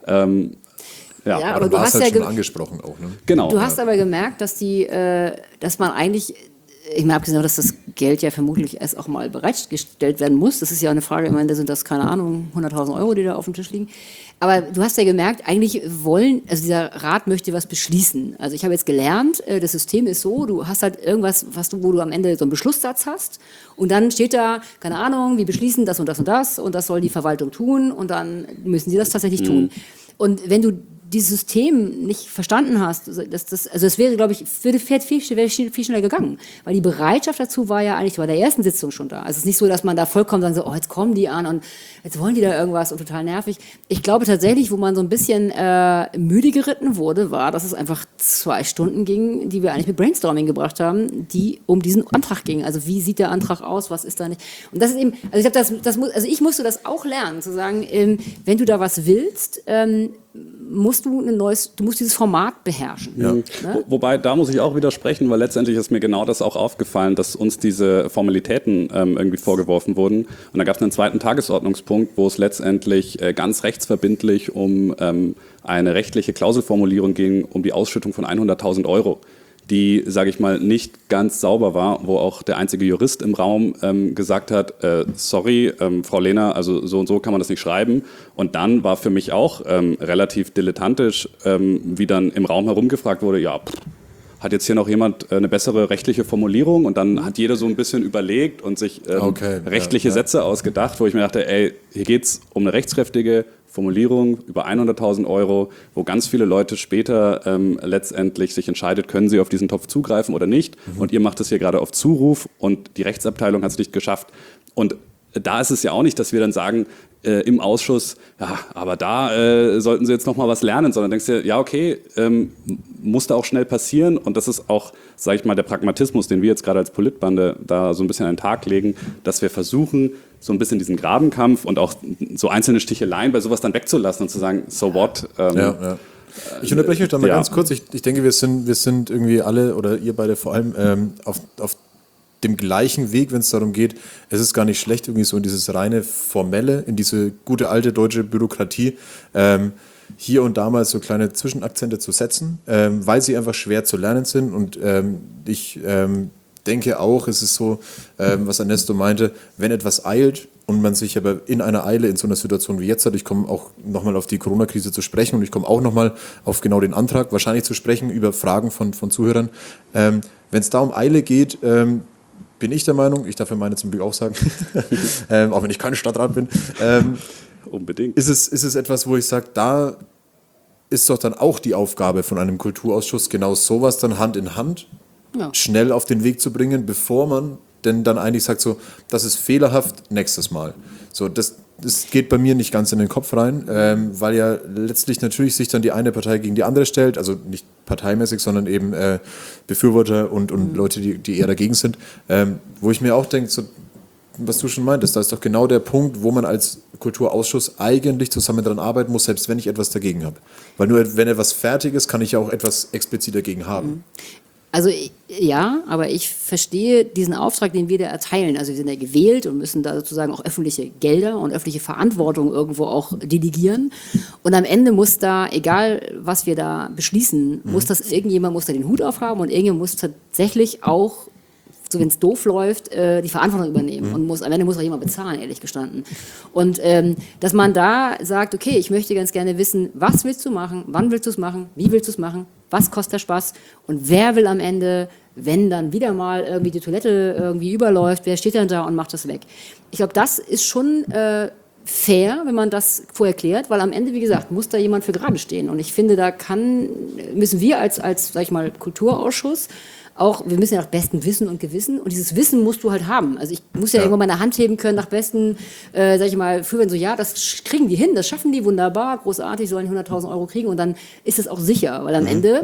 Speaker 5: Ja, aber
Speaker 3: du hast halt
Speaker 5: ja
Speaker 3: schon angesprochen auch, ne?
Speaker 4: genau.
Speaker 5: Du hast aber gemerkt, dass dass man eigentlich, ich meine, abgesehen davon, dass das Geld ja vermutlich erst auch mal bereitgestellt werden muss. Das ist ja eine Frage, ich meine, da sind das, keine Ahnung, 100.000 Euro, die da auf dem Tisch liegen. Aber du hast ja gemerkt, eigentlich also dieser Rat möchte was beschließen. Also ich habe jetzt gelernt, das System ist so, du hast halt irgendwas, wo du am Ende so einen Beschlusssatz hast und dann steht da, keine Ahnung, wir beschließen das und das und das soll die Verwaltung tun und dann müssen sie das tatsächlich tun. Und wenn du dieses System nicht verstanden hast, also es wäre, glaube ich, wäre viel schneller gegangen. Weil die Bereitschaft dazu war ja eigentlich bei der ersten Sitzung schon da. Also es ist nicht so, dass man da vollkommen sagen so, oh, jetzt kommen die an und jetzt wollen die da irgendwas und total nervig. Ich glaube tatsächlich, wo man so ein bisschen müde geritten wurde, war, dass es einfach 2 Stunden ging, die wir eigentlich mit Brainstorming gebracht haben, die um diesen Antrag gingen. Also wie sieht der Antrag aus, was ist da nicht. Und das ist eben, also ich glaube, ich musste das auch lernen, zu sagen, wenn du da was willst, musst du dieses Format beherrschen.
Speaker 4: Ja.
Speaker 5: Ne?
Speaker 4: Wobei, da muss ich auch widersprechen, weil letztendlich ist mir genau das auch aufgefallen, dass uns diese Formalitäten irgendwie vorgeworfen wurden. Und da gab es einen zweiten Tagesordnungspunkt, wo es letztendlich ganz rechtsverbindlich um eine rechtliche Klauselformulierung ging, um die Ausschüttung von 100.000 Euro, die, sage ich mal, nicht ganz sauber war, wo auch der einzige Jurist im Raum gesagt hat, sorry, Frau Lehner, also so und so kann man das nicht schreiben. Und dann war für mich auch relativ dilettantisch, wie dann im Raum herumgefragt wurde, ja, hat jetzt hier noch jemand eine bessere rechtliche Formulierung? Und dann hat jeder so ein bisschen überlegt und sich rechtliche Sätze ausgedacht, wo ich mir dachte, ey, hier geht's um eine rechtskräftige Formulierung über 100.000 Euro, wo ganz viele Leute später letztendlich sich entscheidet, können sie auf diesen Topf zugreifen oder nicht. Und ihr macht es hier gerade auf Zuruf und die Rechtsabteilung hat es nicht geschafft. Und da ist es ja auch nicht, dass wir dann sagen im Ausschuss, ja, aber da sollten sie jetzt noch mal was lernen, sondern denkst du, ja, okay, muss da auch schnell passieren. Und das ist auch, sage ich mal, der Pragmatismus, den wir jetzt gerade als Politbande da so ein bisschen an den Tag legen, dass wir versuchen, so ein bisschen diesen Grabenkampf und auch so einzelne Sticheleien bei sowas dann wegzulassen und zu sagen, so what?
Speaker 3: Ich unterbreche euch da mal ganz kurz. Ich denke, wir sind irgendwie alle, oder ihr beide vor allem, auf dem gleichen Weg, wenn es darum geht, es ist gar nicht schlecht, irgendwie so in dieses reine Formelle, in diese gute alte deutsche Bürokratie, hier und da mal so kleine Zwischenakzente zu setzen, weil sie einfach schwer zu lernen sind. Und ich denke auch, es ist so, was Ernesto meinte, wenn etwas eilt und man sich aber in einer Eile in so einer Situation wie jetzt hat, ich komme auch nochmal auf die Corona-Krise zu sprechen und ich komme auch nochmal auf genau den Antrag wahrscheinlich zu sprechen über Fragen von Zuhörern. Wenn es da um Eile geht, bin ich der Meinung, ich darf ja meine zum Glück auch sagen, auch wenn ich kein Stadtrat bin,
Speaker 4: unbedingt.
Speaker 3: Ist es etwas, wo ich sage, da ist doch dann auch die Aufgabe von einem Kulturausschuss, genau sowas dann Hand in Hand schnell auf den Weg zu bringen, bevor man denn dann eigentlich sagt, so, das ist fehlerhaft, nächstes Mal. So, das geht bei mir nicht ganz in den Kopf rein, weil ja letztlich natürlich sich dann die eine Partei gegen die andere stellt, also nicht parteimäßig, sondern eben Befürworter und Leute, die eher dagegen sind, wo ich mir auch denke, so, was du schon meintest, da ist doch genau der Punkt, wo man als Kulturausschuss eigentlich zusammen daran arbeiten muss, selbst wenn ich etwas dagegen habe. Weil nur wenn etwas fertig ist, kann ich ja auch etwas explizit dagegen haben.
Speaker 5: Also ja, aber ich verstehe diesen Auftrag, den wir da erteilen. Also wir sind ja gewählt und müssen da sozusagen auch öffentliche Gelder und öffentliche Verantwortung irgendwo auch delegieren. Und am Ende muss da, egal was wir da beschließen, muss da den Hut aufhaben und irgendjemand muss tatsächlich auch, so wenn es doof läuft, die Verantwortung übernehmen und am Ende muss auch jemand bezahlen, ehrlich gestanden. Und dass man da sagt, okay, ich möchte ganz gerne wissen, was willst du machen, wann willst du es machen, wie willst du es machen, was kostet der Spaß und wer will am Ende, wenn dann wieder mal irgendwie die Toilette irgendwie überläuft, wer steht dann da und macht das weg? Ich glaube, das ist schon fair, wenn man das vorher klärt, weil am Ende, wie gesagt, muss da jemand für gerade stehen. Und ich finde, müssen wir als sag ich mal, Kulturausschuss auch, wir müssen ja nach bestem Wissen und Gewissen und dieses Wissen musst du halt haben. Also ich muss ja irgendwann meine Hand heben können nach bestem, sag ich mal, für wenn so, ja, das kriegen die hin, das schaffen die, wunderbar, großartig, sollen 100.000 Euro kriegen und dann ist es auch sicher, weil am Ende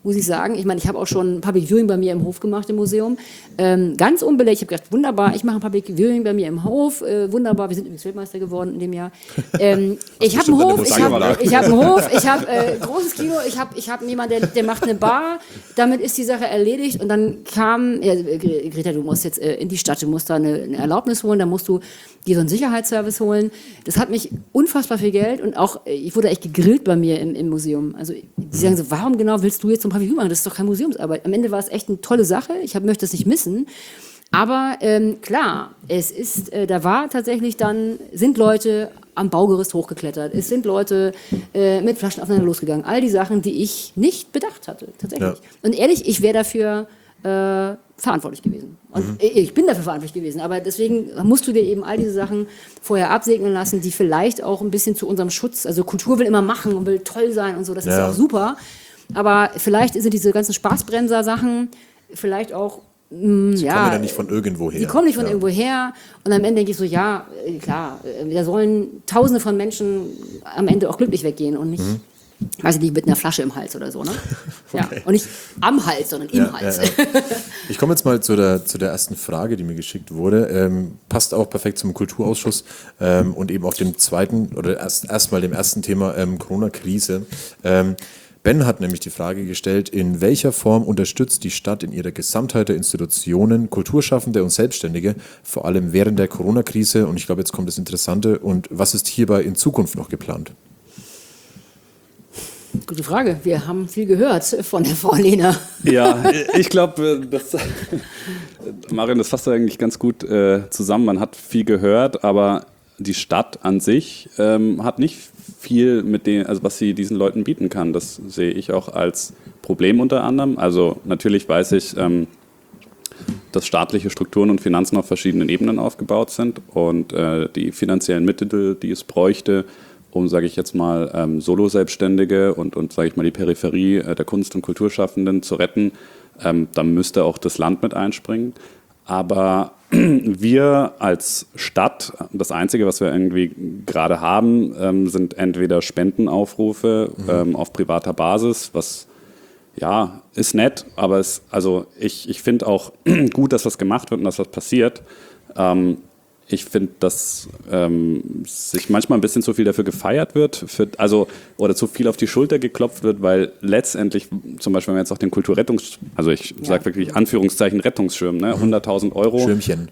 Speaker 5: muss ich sagen. Ich meine, ich habe auch schon Public Viewing bei mir im Hof gemacht im Museum. Ganz unbeleckt. Ich habe gedacht, wunderbar, ich mache ein Public Viewing bei mir im Hof. Wunderbar, wir sind übrigens Weltmeister geworden in dem Jahr. Ich habe einen Hof, ich habe großes Kino, ich habe jemanden, der macht eine Bar. Damit ist die Sache erledigt. Und dann kam, Greta, du musst jetzt in die Stadt, du musst da eine Erlaubnis holen, da musst du dir so einen Sicherheitsservice holen. Das hat mich unfassbar viel Geld und auch, ich wurde echt gegrillt bei mir im Museum. Also die sagen so, warum genau willst du jetzt so ein Pavillon machen? Das ist doch keine Museumsarbeit. Am Ende war es echt eine tolle Sache. Ich möchte das nicht missen. Aber klar, es ist, da war tatsächlich dann, sind Leute am Baugerüst hochgeklettert. Es sind Leute mit Flaschen aufeinander losgegangen. All die Sachen, die ich nicht bedacht hatte, tatsächlich. Ja. Und ehrlich, ich wäre dafür verantwortlich gewesen. Und ich bin dafür verantwortlich gewesen. Aber deswegen musst du dir eben all diese Sachen vorher absegnen lassen, die vielleicht auch ein bisschen zu unserem Schutz, also Kultur will immer machen und will toll sein und so, das ist ja auch super. Aber vielleicht sind diese ganzen Spaßbremser-Sachen vielleicht auch
Speaker 3: Sie kommen ja nicht von irgendwo her.
Speaker 5: Die kommen nicht von irgendwo her. Und am Ende denke ich so, ja, klar, da sollen Tausende von Menschen am Ende auch glücklich weggehen und nicht, weiß ich nicht, mit einer Flasche im Hals oder so. Ne? Okay. Ja. Und nicht am Hals, sondern im Hals. Ja.
Speaker 3: Ich komme jetzt mal zu der ersten Frage, die mir geschickt wurde. Passt auch perfekt zum Kulturausschuss und eben auch dem zweiten oder erstmal dem ersten Thema Corona-Krise. Ben hat nämlich die Frage gestellt, in welcher Form unterstützt die Stadt in ihrer Gesamtheit der Institutionen, Kulturschaffende und Selbstständige, vor allem während der Corona-Krise? Und ich glaube, jetzt kommt das Interessante. Und was ist hierbei in Zukunft noch geplant?
Speaker 5: Gute Frage. Wir haben viel gehört von der Frau Lehner.
Speaker 4: Ja, ich glaube, Marion, das fasst eigentlich ganz gut zusammen. Man hat viel gehört, aber die Stadt an sich hat nicht viel mit dem, also was sie diesen Leuten bieten kann. Das sehe ich auch als Problem unter anderem. Also natürlich weiß ich, dass staatliche Strukturen und Finanzen auf verschiedenen Ebenen aufgebaut sind und die finanziellen Mittel, die es bräuchte, um, sage ich jetzt mal, Solo-Selbstständige und sage ich mal, die Peripherie der Kunst- und Kulturschaffenden zu retten, dann müsste auch das Land mit einspringen. Aber wir als Stadt, das Einzige, was wir irgendwie gerade haben, sind entweder Spendenaufrufe auf privater Basis, was ja ist nett, aber ich finde auch gut, dass was gemacht wird und dass was passiert. Ich finde, dass sich manchmal ein bisschen zu viel dafür gefeiert wird, oder zu viel auf die Schulter geklopft wird, weil letztendlich, zum Beispiel, wenn wir jetzt auch den ich sage wirklich Anführungszeichen Rettungsschirm, ne, 100.000 Euro.
Speaker 3: Schirmchen.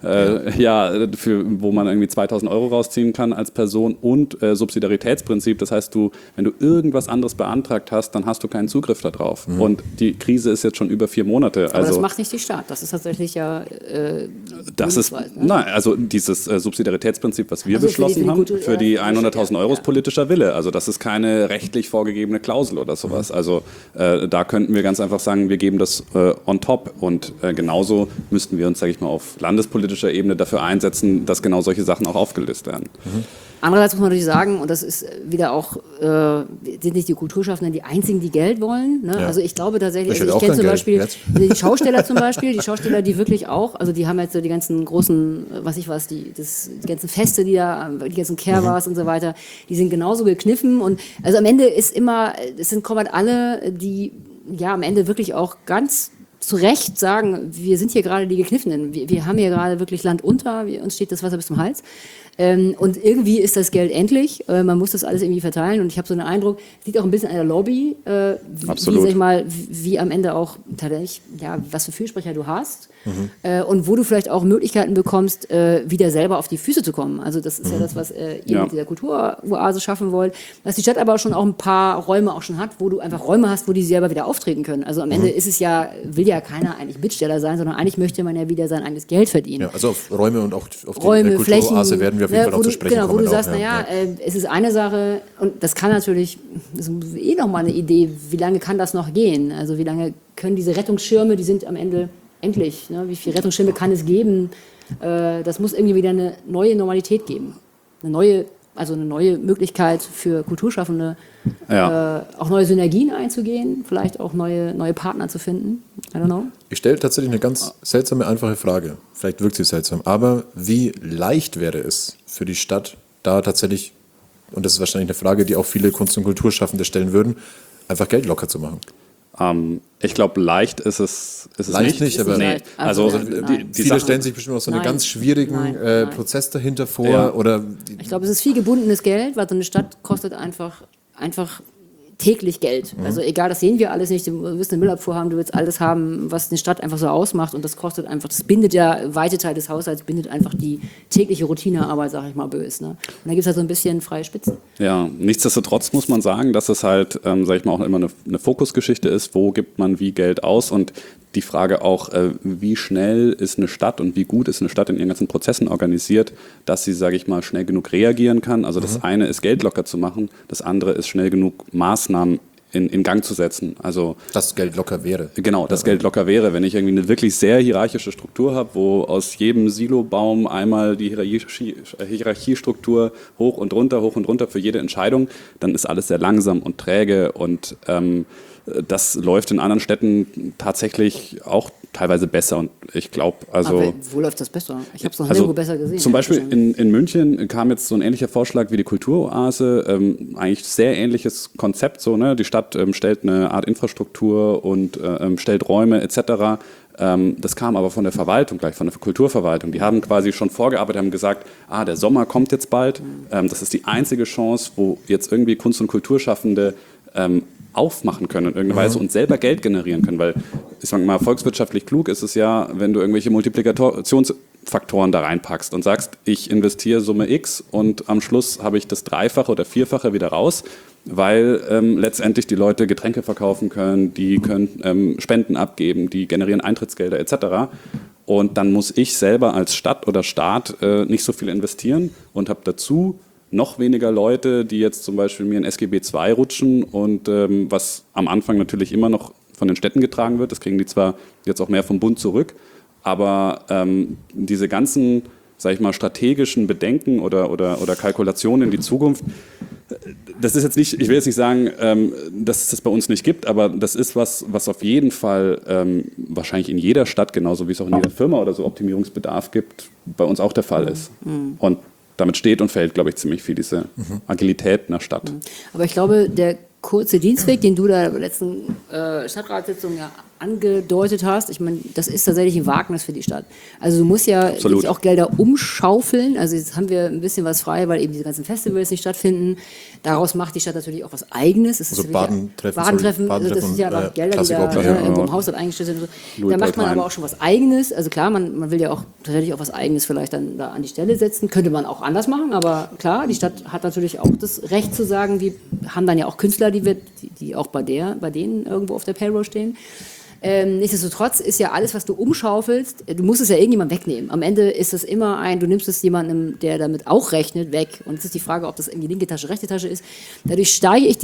Speaker 4: Wo man irgendwie 2.000 Euro rausziehen kann als Person und Subsidiaritätsprinzip. Das heißt, wenn du irgendwas anderes beantragt hast, dann hast du keinen Zugriff darauf. Und die Krise ist jetzt schon über 4 Monate.
Speaker 5: Aber das macht nicht die Stadt. Das ist tatsächlich ja
Speaker 4: das ist,
Speaker 5: ne?
Speaker 4: nein, also dieses Subsidiaritätsprinzip, was wir beschlossen haben, für die 100.000 Euro ist politischer Wille. Also das ist keine rechtlich vorgegebene Klausel oder sowas. Also da könnten wir ganz einfach sagen, wir geben das on top. Und genauso müssten wir uns, sage ich mal, auf landespolitischer Ebene dafür einsetzen, dass genau solche Sachen auch aufgelistet werden.
Speaker 5: Andererseits muss man natürlich sagen, und das ist wieder auch, sind nicht die Kulturschaffenden die einzigen, die Geld wollen. Ne? Ja. Also ich glaube tatsächlich, ich kenne zum Beispiel die Schausteller die Schausteller, die wirklich auch, also die haben jetzt so die ganzen großen, die ganzen Feste, die ganzen Kerbas und so weiter, die sind genauso gekniffen. Und also am Ende kommen halt alle, die ja am Ende wirklich auch ganz zu Recht sagen, wir sind hier gerade die Gekniffenen. Wir haben hier gerade wirklich Land unter, uns steht das Wasser bis zum Hals. Und irgendwie ist das Geld endlich. Man muss das alles irgendwie verteilen. Und ich habe so einen Eindruck, es liegt auch ein bisschen an der Lobby, wie am Ende auch tatsächlich, was für Fürsprecher du hast. Und wo du vielleicht auch Möglichkeiten bekommst, wieder selber auf die Füße zu kommen. Also das ist ja das, was ihr mit dieser Kulturoase schaffen wollt. Was die Stadt aber schon auch ein paar Räume auch schon hat, wo du einfach Räume hast, wo die selber wieder auftreten können. Also am Ende ist es will ja keiner eigentlich Bittsteller sein, sondern eigentlich möchte man ja wieder sein eigenes Geld verdienen.
Speaker 3: Ja, also auf Räume und auch auf die
Speaker 5: Räume,
Speaker 3: Kulturoase werden wir auf jeden Fall auch zu sprechen kommen.
Speaker 5: Wo du sagst, es ist eine Sache und das kann natürlich, das ist nochmal eine Idee, wie lange kann das noch gehen? Also wie lange können diese Rettungsschirme, die sind am Ende endlich, ne? Wie viele Rettungsschirme kann es geben? Das muss irgendwie wieder eine neue Normalität geben. Eine neue Möglichkeit für Kulturschaffende, auch neue Synergien einzugehen, vielleicht auch neue Partner zu finden. I don't know.
Speaker 3: Ich stelle tatsächlich eine ganz seltsame, einfache Frage. Vielleicht wirkt sie seltsam, aber wie leicht wäre es für die Stadt, da tatsächlich, und das ist wahrscheinlich eine Frage, die auch viele Kunst- und Kulturschaffende stellen würden, einfach Geld locker zu machen?
Speaker 4: Ich glaube, leicht ist es
Speaker 3: Leicht nicht, aber
Speaker 5: leicht.
Speaker 4: Also
Speaker 5: Nein.
Speaker 3: viele
Speaker 4: Sachen-
Speaker 3: stellen sich bestimmt auch so einen
Speaker 5: Nein.
Speaker 3: ganz schwierigen
Speaker 5: Nein.
Speaker 3: Prozess dahinter vor.
Speaker 4: Ja.
Speaker 3: Oder
Speaker 5: Ich glaube, es ist viel gebundenes Geld, weil so eine Stadt kostet einfach täglich Geld. Also egal, das sehen wir alles nicht. Du willst eine Müllabfuhr haben, du willst alles haben, was eine Stadt einfach so ausmacht und das kostet einfach, das bindet ja weite Teil des Haushalts, bindet einfach die tägliche Routinearbeit, sag ich mal böse. Ne? Und da gibt es halt so ein bisschen freie Spitzen.
Speaker 4: Ja, nichtsdestotrotz muss man sagen, dass es halt, sag ich mal, auch immer eine Fokusgeschichte ist, wo gibt man wie Geld aus und die Frage auch, wie schnell ist eine Stadt und wie gut ist eine Stadt in ihren ganzen Prozessen organisiert, dass sie, sage ich mal, schnell genug reagieren kann. Also das eine ist, Geld locker zu machen, das andere ist, schnell genug Maßnahmen in Gang zu setzen. Also
Speaker 3: das Geld locker wäre.
Speaker 4: genau, das Geld locker wäre. Wenn ich irgendwie eine wirklich sehr hierarchische Struktur habe, wo aus jedem Silobaum einmal die Hierarchiestruktur hoch und runter für jede Entscheidung, dann ist alles sehr langsam und träge und das läuft in anderen Städten tatsächlich auch teilweise besser und ich glaube, also...
Speaker 5: Aber wo läuft das besser? Ich habe es noch nirgendwo besser gesehen.
Speaker 4: Zum Beispiel in München kam jetzt so ein ähnlicher Vorschlag wie die Kulturoase, eigentlich sehr ähnliches Konzept, so, ne? Die Stadt stellt eine Art Infrastruktur und stellt Räume etc. Das kam aber von der Verwaltung, gleich von der Kulturverwaltung. Die haben quasi schon vorgearbeitet, haben gesagt, der Sommer kommt jetzt bald. Das ist die einzige Chance, wo jetzt irgendwie Kunst- und Kulturschaffende aufmachen können in irgendeiner Weise und selber Geld generieren können. Weil, ich sage mal, volkswirtschaftlich klug ist es ja, wenn du irgendwelche Multiplikationsfaktoren da reinpackst und sagst, ich investiere Summe X und am Schluss habe ich das Dreifache oder Vierfache wieder raus, weil letztendlich die Leute Getränke verkaufen können, die können Spenden abgeben, die generieren Eintrittsgelder etc. Und dann muss ich selber als Stadt oder Staat nicht so viel investieren und habe dazu noch weniger Leute, die jetzt zum Beispiel mir in SGB II rutschen und was am Anfang natürlich immer noch von den Städten getragen wird, das kriegen die zwar jetzt auch mehr vom Bund zurück, aber diese ganzen, sag ich mal, strategischen Bedenken oder Kalkulationen in die Zukunft, das ist jetzt nicht, ich will jetzt nicht sagen, dass es das bei uns nicht gibt, aber das ist was auf jeden Fall wahrscheinlich in jeder Stadt, genauso wie es auch in jeder Firma oder so Optimierungsbedarf gibt, bei uns auch der Fall ist. Und damit steht und fällt, glaube ich, ziemlich viel diese Agilität in der Stadt.
Speaker 5: Aber ich glaube, der kurze Dienstweg, den du da bei der letzten Stadtratssitzung ja angedeutet hast, ich meine, das ist tatsächlich ein Wagnis für die Stadt. Also du musst ja jetzt auch Gelder umschaufeln. Also jetzt haben wir ein bisschen was frei, weil eben diese ganzen Festivals nicht stattfinden. Daraus macht die Stadt natürlich auch was Eigenes. Es
Speaker 3: Also
Speaker 5: ist
Speaker 3: Badentreffen,
Speaker 5: also das sind ja auch Gelder, die da irgendwo im Haushalt eingestellt sind. Und so. Da macht man aber auch schon was Eigenes. Also klar, man will ja auch tatsächlich auch was Eigenes vielleicht dann da an die Stelle setzen. Könnte man auch anders machen, aber klar, die Stadt hat natürlich auch das Recht zu sagen, wir haben dann ja auch Künstler, die auch bei denen irgendwo auf der Payroll stehen. Nichtsdestotrotz ist ja alles, was du umschaufelst, du musst es ja irgendjemand wegnehmen. Am Ende ist es immer du nimmst es jemandem, der damit auch rechnet, weg. Und jetzt ist die Frage, ob das irgendwie linke Tasche, rechte Tasche ist. Dadurch steige ich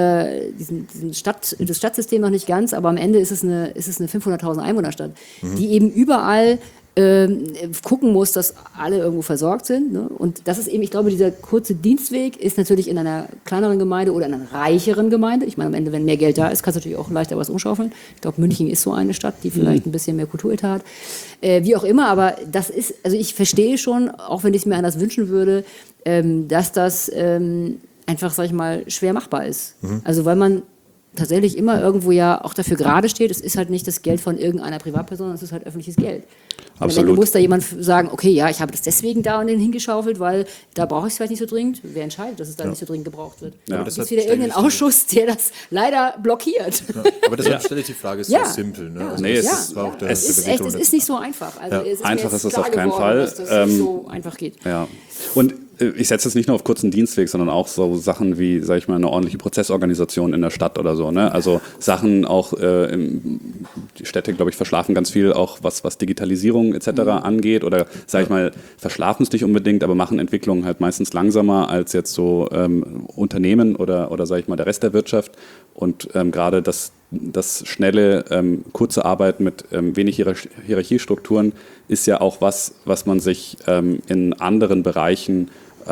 Speaker 5: das Stadtsystem noch nicht ganz, aber am Ende ist es eine 500.000 Einwohnerstadt, die eben überall gucken muss, dass alle irgendwo versorgt sind. Ne? Und das ist eben, ich glaube, dieser kurze Dienstweg ist natürlich in einer kleineren Gemeinde oder in einer reicheren Gemeinde. Ich meine, am Ende, wenn mehr Geld da ist, kannst du natürlich auch leichter was umschaufeln. Ich glaube, München ist so eine Stadt, die vielleicht ein bisschen mehr Kulturetat hat. Wie auch immer, aber das ist, also ich verstehe schon, auch wenn ich es mir anders wünschen würde, dass das einfach, sag ich mal, schwer machbar ist. Also weil man tatsächlich immer irgendwo ja auch dafür gerade steht, es ist halt nicht das Geld von irgendeiner Privatperson, es ist halt öffentliches Geld.
Speaker 4: Absolut.
Speaker 5: Dann muss da jemand sagen, okay, ja, ich habe das deswegen da und den hingeschaufelt, weil da brauche ich es vielleicht nicht so dringend. Wer entscheidet, dass es da nicht so dringend gebraucht wird?
Speaker 4: Ja.
Speaker 5: Da gibt es wieder irgendeinen Ausschuss, der das leider blockiert.
Speaker 3: Ja, aber deshalb stelle ich die Frage, ist so simpel. Ne? Also
Speaker 4: Nee,
Speaker 3: das war auch der Beweggrund.
Speaker 5: Es ist nicht so einfach. Also es ist
Speaker 4: Einfach
Speaker 5: mir
Speaker 4: ist
Speaker 5: jetzt
Speaker 4: es auf
Speaker 5: klar
Speaker 4: keinen
Speaker 5: geworden,
Speaker 4: Fall.
Speaker 5: dass das nicht so einfach geht.
Speaker 4: Ja. Und ich setze es nicht nur auf kurzen Dienstweg, sondern auch so Sachen wie, sage ich mal, eine ordentliche Prozessorganisation in der Stadt oder so. Ne? Also Sachen auch, die Städte, glaube ich, verschlafen ganz viel, auch was Digitalisierung etc. angeht oder, sage ich mal, verschlafen es nicht unbedingt, aber machen Entwicklungen halt meistens langsamer als jetzt so Unternehmen oder sage ich mal, der Rest der Wirtschaft. Und gerade das schnelle, kurze Arbeiten mit wenig Hierarchiestrukturen ist ja auch was man sich in anderen Bereichen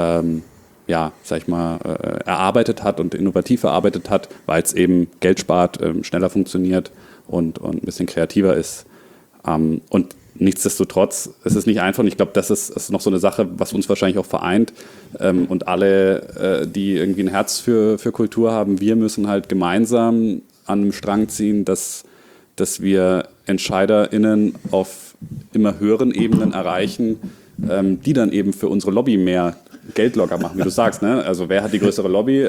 Speaker 4: sag ich mal, erarbeitet hat und innovativ erarbeitet hat, weil es eben Geld spart, schneller funktioniert und ein bisschen kreativer ist. Und nichtsdestotrotz ist es nicht einfach. Und ich glaube, das ist noch so eine Sache, was uns wahrscheinlich auch vereint. Und alle, die irgendwie ein Herz für Kultur haben, wir müssen halt gemeinsam an einem Strang ziehen, dass wir EntscheiderInnen auf immer höheren Ebenen erreichen, die dann eben für unsere Lobby mehr Geld locker machen, wie du sagst. Ne? Also wer hat die größere Lobby?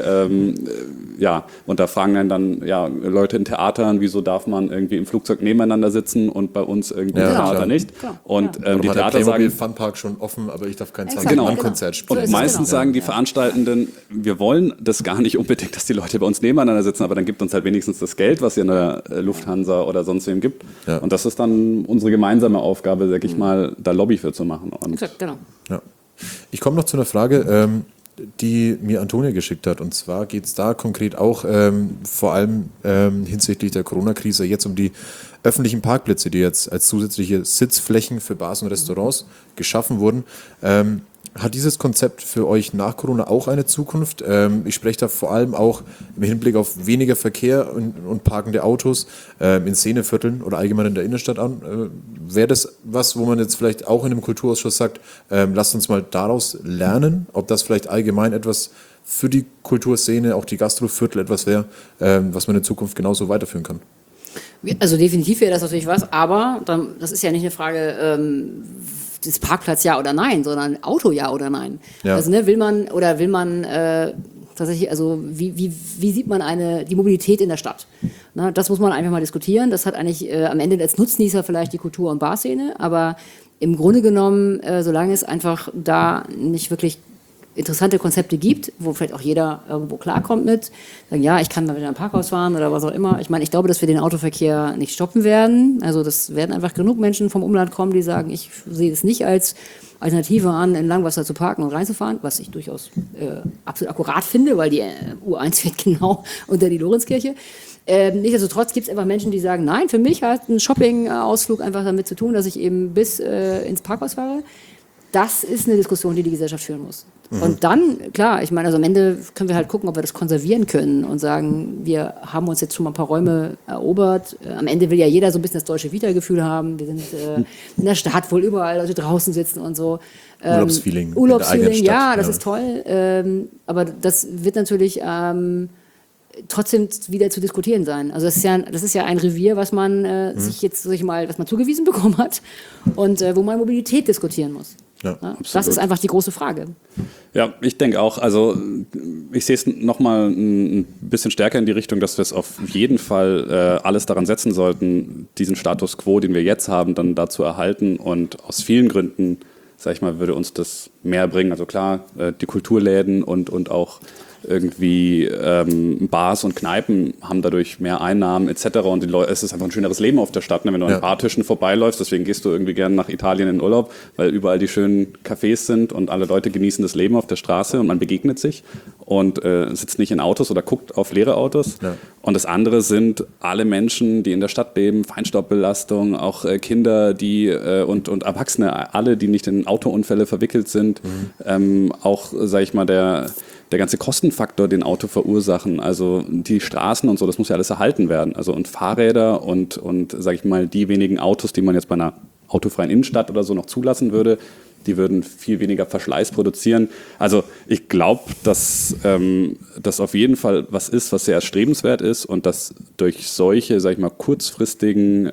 Speaker 4: Ja, und da fragen dann Leute in Theatern, wieso darf man irgendwie im Flugzeug nebeneinander sitzen und bei uns irgendwie im Theater
Speaker 3: klar.
Speaker 4: nicht?
Speaker 5: Klar.
Speaker 4: Und
Speaker 3: Die
Speaker 4: die
Speaker 3: Theater
Speaker 4: Theater sagen,
Speaker 3: Funpark schon offen, aber ich darf kein
Speaker 5: Exakt,
Speaker 3: 20-Mann-Konzert
Speaker 5: genau.
Speaker 3: spielen.
Speaker 4: und
Speaker 5: ist es,
Speaker 4: meistens
Speaker 5: genau.
Speaker 4: sagen die Veranstaltenden, wir wollen das gar nicht unbedingt, dass die Leute bei uns nebeneinander sitzen, aber dann gibt uns halt wenigstens das Geld, was ihr in der Lufthansa oder sonst wem gibt.
Speaker 3: Ja.
Speaker 4: Und das ist dann unsere gemeinsame Aufgabe, sag ich mal, da Lobby für zu machen. Und
Speaker 5: Exakt, genau.
Speaker 3: Ja. Ich komme noch zu einer Frage, die mir Antonia geschickt hat. Und zwar geht es da konkret auch vor allem hinsichtlich der Corona-Krise jetzt um die öffentlichen Parkplätze, die jetzt als zusätzliche Sitzflächen für Bars und Restaurants geschaffen wurden. Hat dieses Konzept für euch nach Corona auch eine Zukunft? Ich spreche da vor allem auch im Hinblick auf weniger Verkehr und parkende Autos in Szenevierteln oder allgemein in der Innenstadt an. Wäre das was, wo man jetzt vielleicht auch in einem Kulturausschuss sagt, lasst uns mal daraus lernen, ob das vielleicht allgemein etwas für die Kulturszene, auch die Gastroviertel etwas wäre, was man in Zukunft genauso weiterführen kann?
Speaker 5: Also definitiv wäre das natürlich was, aber das ist ja nicht eine Frage, das Parkplatz ja oder nein, sondern Auto ja oder nein.
Speaker 3: Ja.
Speaker 5: Also will man tatsächlich, also wie sieht man die Mobilität in der Stadt? Na, das muss man einfach mal diskutieren. Das hat eigentlich am Ende als Nutznießer vielleicht die Kultur- und Barszene, aber im Grunde genommen, solange es einfach da nicht wirklich interessante Konzepte gibt, wo vielleicht auch jeder irgendwo klarkommt mit, sagen, ja, ich kann mal wieder in ein Parkhaus fahren oder was auch immer. Ich meine, ich glaube, dass wir den Autoverkehr nicht stoppen werden. Also das werden einfach genug Menschen vom Umland kommen, die sagen, ich sehe es nicht als Alternative an, in Langwasser zu parken und reinzufahren, was ich durchaus absolut akkurat finde, weil die U1 fährt genau unter die Lorenzkirche. Nichtsdestotrotz gibt es einfach Menschen, die sagen, nein, für mich hat ein Shopping-Ausflug einfach damit zu tun, dass ich eben bis ins Parkhaus fahre. Das ist eine Diskussion, die die Gesellschaft führen muss. Und dann, klar, ich meine, also am Ende können wir halt gucken, ob wir das konservieren können und sagen, wir haben uns jetzt schon mal ein paar Räume erobert. Am Ende will ja jeder so ein bisschen das deutsche Vita-Gefühl haben. Wir sind in der Stadt, wohl überall Leute draußen sitzen und so.
Speaker 3: Urlaubsfeeling.
Speaker 5: Urlaubsfeeling, ja, das ist toll. Aber das wird natürlich trotzdem wieder zu diskutieren sein. Also das ist ja ein Revier, was man was man zugewiesen bekommen hat und wo man Mobilität diskutieren muss.
Speaker 3: Ja,
Speaker 5: das ist einfach die große Frage.
Speaker 4: ja, ich denke auch, also ich sehe es nochmal ein bisschen stärker in die Richtung, dass wir es auf jeden Fall alles daran setzen sollten, diesen Status quo, den wir jetzt haben, dann da zu erhalten und aus vielen Gründen, sag ich mal, würde uns das mehr bringen. Also klar, die Kulturläden und auch irgendwie Bars und Kneipen haben dadurch mehr Einnahmen etc. Und es ist einfach ein schöneres Leben auf der Stadt, ne? Wenn du an Bartischen vorbeiläufst, deswegen gehst du irgendwie gerne nach Italien in Urlaub, weil überall die schönen Cafés sind und alle Leute genießen das Leben auf der Straße und man begegnet sich und sitzt nicht in Autos oder guckt auf leere Autos. Ja. Und das andere sind alle Menschen, die in der Stadt leben, Feinstaubbelastung, auch Kinder, die und Erwachsene, alle, die nicht in Autounfälle verwickelt sind, auch, sag ich mal, der ganze Kostenfaktor, den Auto verursachen, also die Straßen und so, das muss ja alles erhalten werden. Also und Fahrräder und sage ich mal, die wenigen Autos, die man jetzt bei einer autofreien Innenstadt oder so noch zulassen würde, die würden viel weniger Verschleiß produzieren. Also ich glaube, dass das auf jeden Fall was ist, was sehr erstrebenswert ist und dass durch solche, sage ich mal, kurzfristigen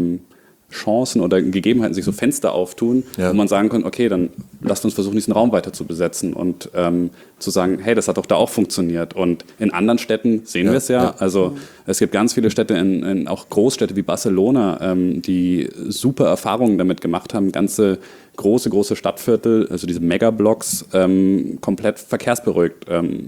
Speaker 4: Chancen oder Gegebenheiten sich so Fenster auftun, wo man sagen kann, okay, dann lasst uns versuchen, diesen Raum weiter zu besetzen und zu sagen, hey, das hat doch da auch funktioniert. Und in anderen Städten sehen wir es ja. Also es gibt ganz viele Städte, auch Großstädte wie Barcelona, die super Erfahrungen damit gemacht haben, ganze große Stadtviertel, also diese Megablocks, komplett verkehrsberuhigt,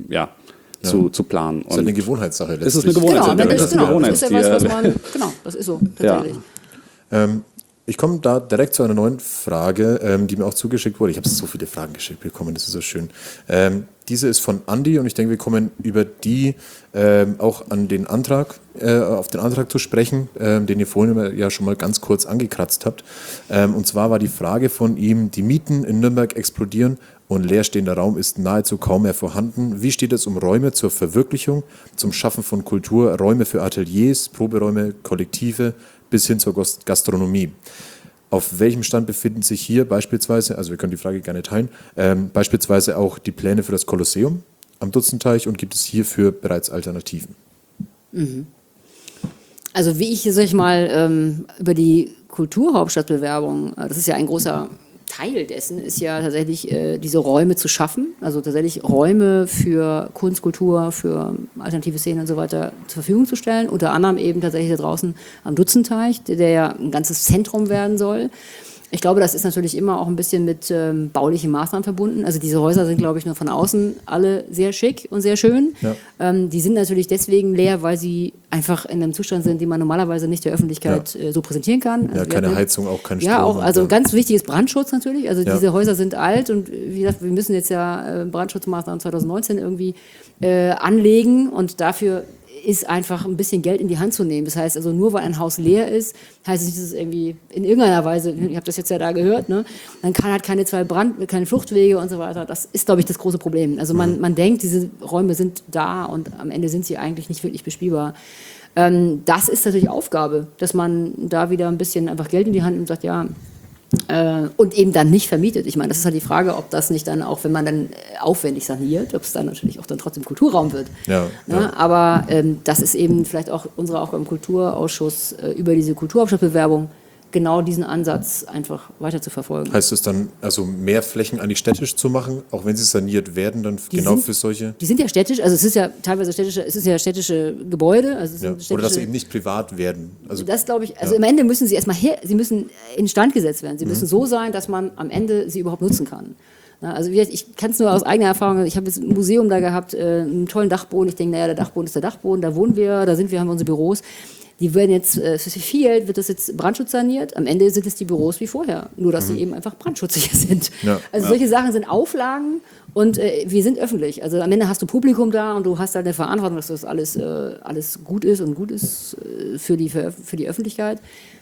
Speaker 4: zu planen.
Speaker 3: Das ist eine Gewohnheitssache.
Speaker 4: Es ist eine Gewohnheitssache.
Speaker 5: Genau, das ist ja was
Speaker 4: Gewohnheitstier.
Speaker 5: das ist so, tatsächlich.
Speaker 4: Ja.
Speaker 3: Ich komme da direkt zu einer neuen Frage, die mir auch zugeschickt wurde. Ich habe so viele Fragen geschickt bekommen, das ist so schön. Diese ist von Andi und ich denke, wir kommen über die auch an den Antrag, auf den Antrag zu sprechen, den ihr vorhin ja schon mal ganz kurz angekratzt habt. Und zwar war die Frage von ihm, die Mieten in Nürnberg explodieren und leerstehender Raum ist nahezu kaum mehr vorhanden. Wie steht es um Räume zur Verwirklichung, zum Schaffen von Kultur, Räume für Ateliers, Proberäume, Kollektive, bis hin zur Gastronomie? Auf welchem Stand befinden sich hier beispielsweise, also wir können die Frage gerne teilen, beispielsweise auch die Pläne für das Kolosseum am Dutzendteich und gibt es hierfür bereits Alternativen?
Speaker 5: Also wie ich, sag ich mal, über die Kulturhauptstadtbewerbung, das ist ja ein großer Teil dessen, ist ja tatsächlich diese Räume zu schaffen, also tatsächlich Räume für Kunst, Kultur, für alternative Szenen und so weiter zur Verfügung zu stellen, unter anderem eben tatsächlich da draußen am Dutzenteich, der ja ein ganzes Zentrum werden soll. Ich glaube, das ist natürlich immer auch ein bisschen mit baulichen Maßnahmen verbunden. Also diese Häuser sind, glaube ich, nur von außen alle sehr schick und sehr schön. Ja. Die sind natürlich deswegen leer, weil sie einfach in einem Zustand sind, den man normalerweise nicht der Öffentlichkeit so präsentieren kann. Also
Speaker 3: keine Heizung, auch kein Strom.
Speaker 5: Ja, auch, also ganz wichtig ist Brandschutz natürlich. Also diese Häuser sind alt und wie gesagt, wir müssen jetzt ja Brandschutzmaßnahmen 2019 irgendwie anlegen und dafür ist einfach ein bisschen Geld in die Hand zu nehmen. Das heißt also, nur weil ein Haus leer ist, heißt es nicht, dass es irgendwie in irgendeiner Weise, ich habe das jetzt ja da gehört, ne, dann kann halt keine keine Fluchtwege und so weiter. Das ist, glaube ich, das große Problem. Also man denkt, diese Räume sind da und am Ende sind sie eigentlich nicht wirklich bespielbar. Das ist natürlich Aufgabe, dass man da wieder ein bisschen einfach Geld in die Hand nimmt und sagt, ja, und eben dann nicht vermietet. Ich meine, das ist halt die Frage, ob das nicht dann auch, wenn man dann aufwendig saniert, ob es dann natürlich auch dann trotzdem Kulturraum wird. Ja. Aber das ist eben vielleicht auch unsere Aufgabe im Kulturausschuss, über diese Kulturhauptstadtbewerbung genau diesen Ansatz einfach weiter zu verfolgen.
Speaker 3: Heißt es dann, also mehr Flächen eigentlich städtisch zu machen, auch wenn sie saniert werden, dann für solche?
Speaker 5: Die sind ja städtisch, also es ist ja teilweise städtische Gebäude. Also es sind städtische,
Speaker 3: oder dass sie eben nicht privat werden. Also,
Speaker 5: das glaube ich, also im Ende müssen sie erstmal sie müssen instand gesetzt werden. Sie müssen so sein, dass man am Ende sie überhaupt nutzen kann. Also ich kann es nur aus eigener Erfahrung, ich habe jetzt ein Museum da gehabt, einen tollen Dachboden. Ich denke, naja, der Dachboden ist der Dachboden, da wohnen wir, da sind wir, haben wir unsere Büros. Die werden jetzt, für viel wird das jetzt brandschutzsaniert. Am Ende sind es die Büros wie vorher, nur dass sie eben einfach brandschutzsicher sind. Ja. Also solche Sachen sind Auflagen und wir sind öffentlich. Also am Ende hast du Publikum da und du hast halt eine Verantwortung, dass das alles gut ist und gut ist für die Öffentlichkeit.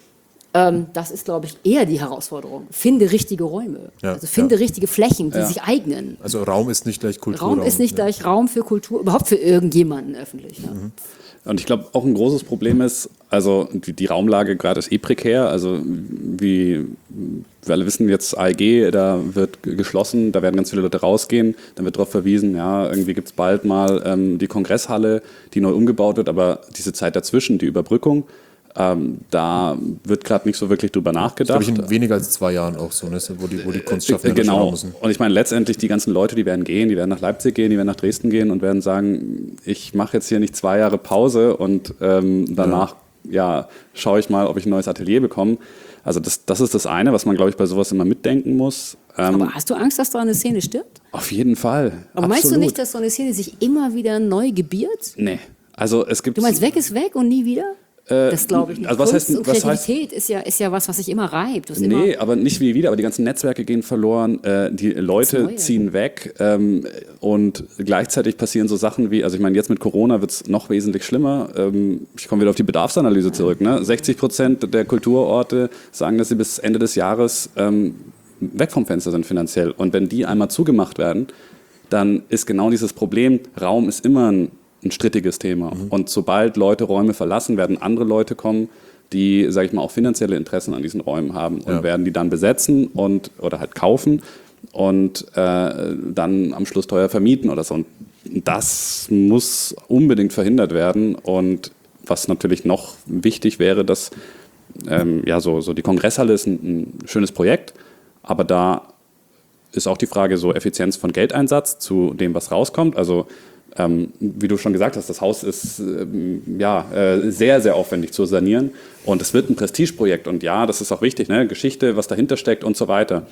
Speaker 5: Das ist, glaube ich, eher die Herausforderung. Finde richtige Räume. Ja, also finde richtige Flächen, die sich eignen.
Speaker 3: Also Raum ist nicht gleich Kulturraum.
Speaker 5: Raum ist nicht gleich Raum für Kultur, überhaupt für irgendjemanden öffentlich. Ja.
Speaker 4: Und ich glaube, auch ein großes Problem ist, also die Raumlage gerade ist prekär. Also wie wir alle wissen, jetzt AEG, da wird geschlossen, da werden ganz viele Leute rausgehen. Dann wird darauf verwiesen, ja, irgendwie gibt es bald mal die Kongresshalle, die neu umgebaut wird. Aber diese Zeit dazwischen, die Überbrückung, da wird gerade nicht so wirklich drüber nachgedacht.
Speaker 3: Das glaube ich in weniger als 2 Jahren auch so, ne? wo die Kunstschaffenden
Speaker 4: genau. Müssen. Und ich meine, letztendlich die ganzen Leute, die werden gehen, die werden nach Leipzig gehen, die werden nach Dresden gehen und werden sagen, ich mache jetzt hier nicht 2 Jahre Pause und danach schaue ich mal, ob ich ein neues Atelier bekomme. Also das ist das eine, was man, glaube ich, bei sowas immer mitdenken muss.
Speaker 5: Aber hast du Angst, dass da eine Szene stirbt?
Speaker 4: Auf jeden Fall.
Speaker 5: Aber meinst du nicht, dass so eine Szene sich immer wieder neu gebiert?
Speaker 4: Nee. Also es gibt.
Speaker 5: Du meinst, weg ist weg und nie wieder? Das glaube ich nicht.
Speaker 4: Also
Speaker 5: Kunst und Kreativität ist ja was sich immer reibt.
Speaker 4: Nee, aber nicht wie wieder, aber die ganzen Netzwerke gehen verloren, die Leute ziehen weg und gleichzeitig passieren so Sachen wie, also ich meine, jetzt mit Corona wird es noch wesentlich schlimmer. Ich komme wieder auf die Bedarfsanalyse zurück. Ne? 60% der Kulturorte sagen, dass sie bis Ende des Jahres weg vom Fenster sind finanziell. Und wenn die einmal zugemacht werden, dann ist genau dieses Problem, Raum ist immer ein strittiges Thema. Und sobald Leute Räume verlassen, werden andere Leute kommen, die, sage ich mal, auch finanzielle Interessen an diesen Räumen haben und werden die dann besetzen oder halt kaufen und dann am Schluss teuer vermieten oder so. Und das muss unbedingt verhindert werden. Und was natürlich noch wichtig wäre, dass so die Kongresshalle ist ein schönes Projekt, aber da ist auch die Frage so Effizienz von Geldeinsatz zu dem, was rauskommt. Also wie du schon gesagt hast, das Haus ist sehr, sehr aufwendig zu sanieren und es wird ein Prestigeprojekt und ja, das ist auch wichtig, ne? Geschichte, was dahinter steckt und so weiter.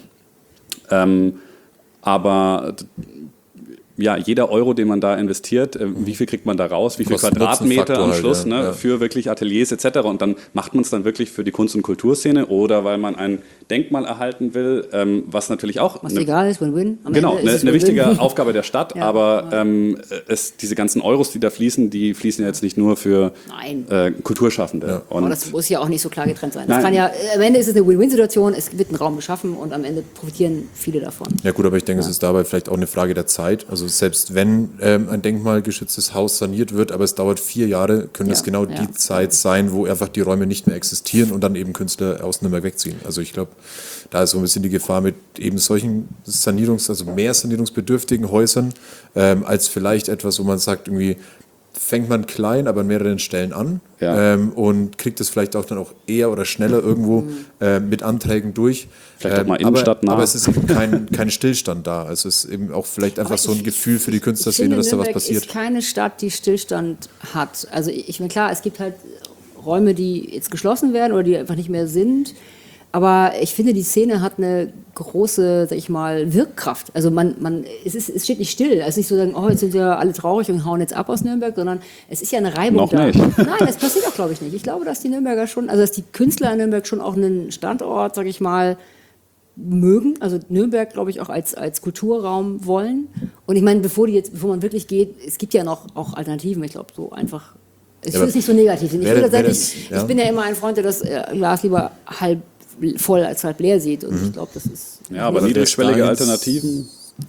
Speaker 4: Aber ja, jeder Euro, den man da investiert, wie viel kriegt man da raus, wie viel Quadratmeter am Schluss für wirklich Ateliers etc. Und dann macht man es dann wirklich für die Kunst- und Kulturszene oder weil man ein Denkmal erhalten will, was natürlich auch...
Speaker 5: Was egal ist, Win-Win.
Speaker 4: Genau, eine wichtige Aufgabe der Stadt, aber diese ganzen Euros, die da fließen, die fließen ja jetzt nicht nur für Kulturschaffende. Ja.
Speaker 5: Und das muss ja auch nicht so klar getrennt sein. Das kann ja, am Ende ist es eine Win-Win-Situation, es wird ein Raum geschaffen und am Ende profitieren viele davon.
Speaker 3: Ja gut, aber ich denke, es ist dabei vielleicht auch eine Frage der Zeit. Also selbst wenn ein denkmalgeschütztes Haus saniert wird, aber es dauert 4 Jahre, können es genau die Zeit sein, wo einfach die Räume nicht mehr existieren und dann eben Künstler aus Nürnberg wegziehen. Also ich glaube, da ist so ein bisschen die Gefahr mit eben solchen mehr sanierungsbedürftigen Häusern, als vielleicht etwas, wo man sagt, irgendwie, fängt man klein, aber an mehreren Stellen an
Speaker 4: Ja.
Speaker 3: und kriegt es vielleicht auch dann auch eher oder schneller irgendwo mit Anträgen durch.
Speaker 4: Vielleicht auch mal innenstadtnah.
Speaker 3: Aber es ist kein Stillstand da. Also es ist eben auch vielleicht einfach so ein Gefühl für die Künstlerszene, dass da was passiert.
Speaker 5: Es ist keine Stadt, die Stillstand hat. Also ich meine, klar, es gibt halt Räume, die jetzt geschlossen werden oder die einfach nicht mehr sind. Aber ich finde, die Szene hat eine große, sag ich mal, Wirkkraft. Also es steht nicht still. Es ist nicht so, sagen, oh, jetzt sind ja alle traurig und hauen jetzt ab aus Nürnberg, sondern es ist ja eine Reibung
Speaker 4: Noch
Speaker 5: da.
Speaker 4: nicht.
Speaker 5: Nein, das passiert auch, glaube ich, nicht. Ich glaube, dass die Nürnberger schon, also dass die Künstler in Nürnberg schon auch einen Standort, sag ich mal, mögen. Also Nürnberg, glaube ich, auch als Kulturraum wollen. Und ich meine, bevor man wirklich geht, es gibt ja noch auch Alternativen. Ich glaube, so einfach. Ich will es nicht so negativ sehen. Ich bin ja immer ein Freund, der das Glas lieber halb voll als halb leer sieht. Und ich glaube, das ist.
Speaker 4: Ja, aber
Speaker 3: Also
Speaker 4: niedrigschwellige
Speaker 3: das da
Speaker 4: Alternativen.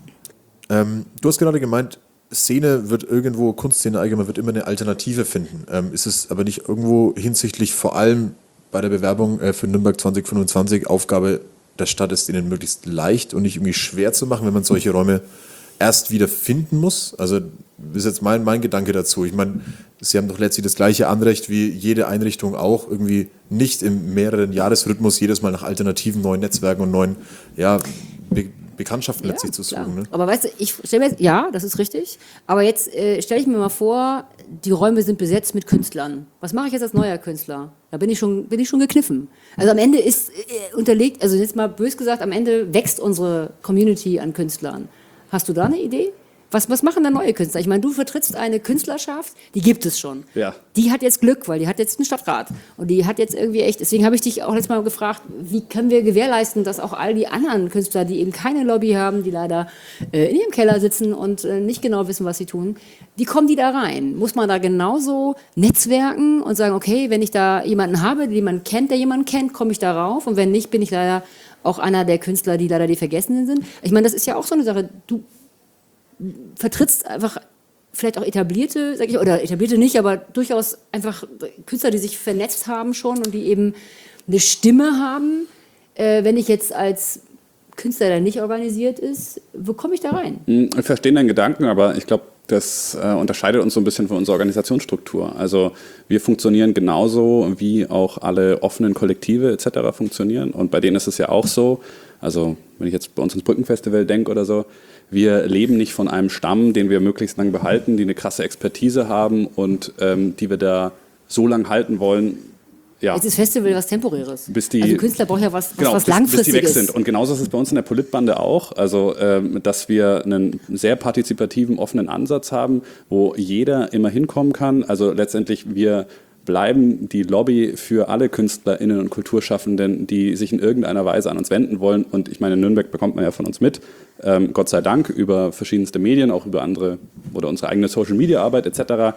Speaker 3: Du hast gerade gemeint, Szene wird irgendwo, Kunstszene allgemein wird immer eine Alternative finden. Ist es aber nicht irgendwo hinsichtlich vor allem bei der Bewerbung für Nürnberg 2025 Aufgabe der Stadt ist, denen möglichst leicht und nicht irgendwie schwer zu machen, wenn man solche Räume erst wieder finden muss? Also ist jetzt mein Gedanke dazu. Ich meine, Sie haben doch letztlich das gleiche Anrecht wie jede Einrichtung auch, irgendwie nicht im mehreren Jahresrhythmus jedes Mal nach alternativen neuen Netzwerken und neuen Bekanntschaften letztlich zu
Speaker 5: klar.
Speaker 3: suchen. Ne?
Speaker 5: Aber weißt du, ich stelle mir jetzt, ja, das ist richtig, aber jetzt stelle ich mir mal vor, die Räume sind besetzt mit Künstlern. Was mache ich jetzt als neuer Künstler? Da bin ich schon gekniffen. Also am Ende ist unterlegt, also jetzt mal bös gesagt, am Ende wächst unsere Community an Künstlern. Hast du da eine Idee? Was machen da neue Künstler? Ich meine, du vertrittst eine Künstlerschaft, die gibt es schon.
Speaker 4: Ja.
Speaker 5: Die hat jetzt Glück, weil die hat jetzt einen Stadtrat. Und die hat jetzt irgendwie echt, deswegen habe ich dich auch letztes Mal gefragt, wie können wir gewährleisten, dass auch all die anderen Künstler, die eben keine Lobby haben, die leider in ihrem Keller sitzen und nicht genau wissen, was sie tun, wie kommen die da rein? Muss man da genauso netzwerken und sagen, okay, wenn ich da jemanden habe, den jemand kennt, der jemanden kennt, komme ich da rauf? Und wenn nicht, bin ich leider auch einer der Künstler, die leider die Vergessenen sind. Ich meine, das ist ja auch so eine Sache. Du vertrittst einfach vielleicht auch etablierte, sag ich, oder etablierte nicht, aber durchaus einfach Künstler, die sich vernetzt haben schon und die eben eine Stimme haben. Wenn ich jetzt als Künstler, der nicht organisiert ist, wo komme ich da rein?
Speaker 4: Ich verstehe deinen Gedanken, aber ich glaube, das unterscheidet uns so ein bisschen von unserer Organisationsstruktur. Also wir funktionieren genauso, wie auch alle offenen Kollektive etc. funktionieren. Und bei denen ist es ja auch so, also wenn ich jetzt bei uns ins Brückenfestival denke oder so, wir leben nicht von einem Stamm, den wir möglichst lang behalten, die eine krasse Expertise haben und die wir da so lang halten wollen. Ja.
Speaker 5: Jetzt ist Festival was Temporäres.
Speaker 4: Also
Speaker 5: ein Künstler braucht ja was
Speaker 4: bis
Speaker 5: Langfristiges.
Speaker 4: die weg sind. Und genauso ist es bei uns in der Politbande auch. Also, dass wir einen sehr partizipativen, offenen Ansatz haben, wo jeder immer hinkommen kann. Also letztendlich, wir bleiben die Lobby für alle KünstlerInnen und Kulturschaffenden, die sich in irgendeiner Weise an uns wenden wollen. Und ich meine, in Nürnberg bekommt man ja von uns mit, Gott sei Dank, über verschiedenste Medien, auch über andere oder unsere eigene Social-Media-Arbeit etc.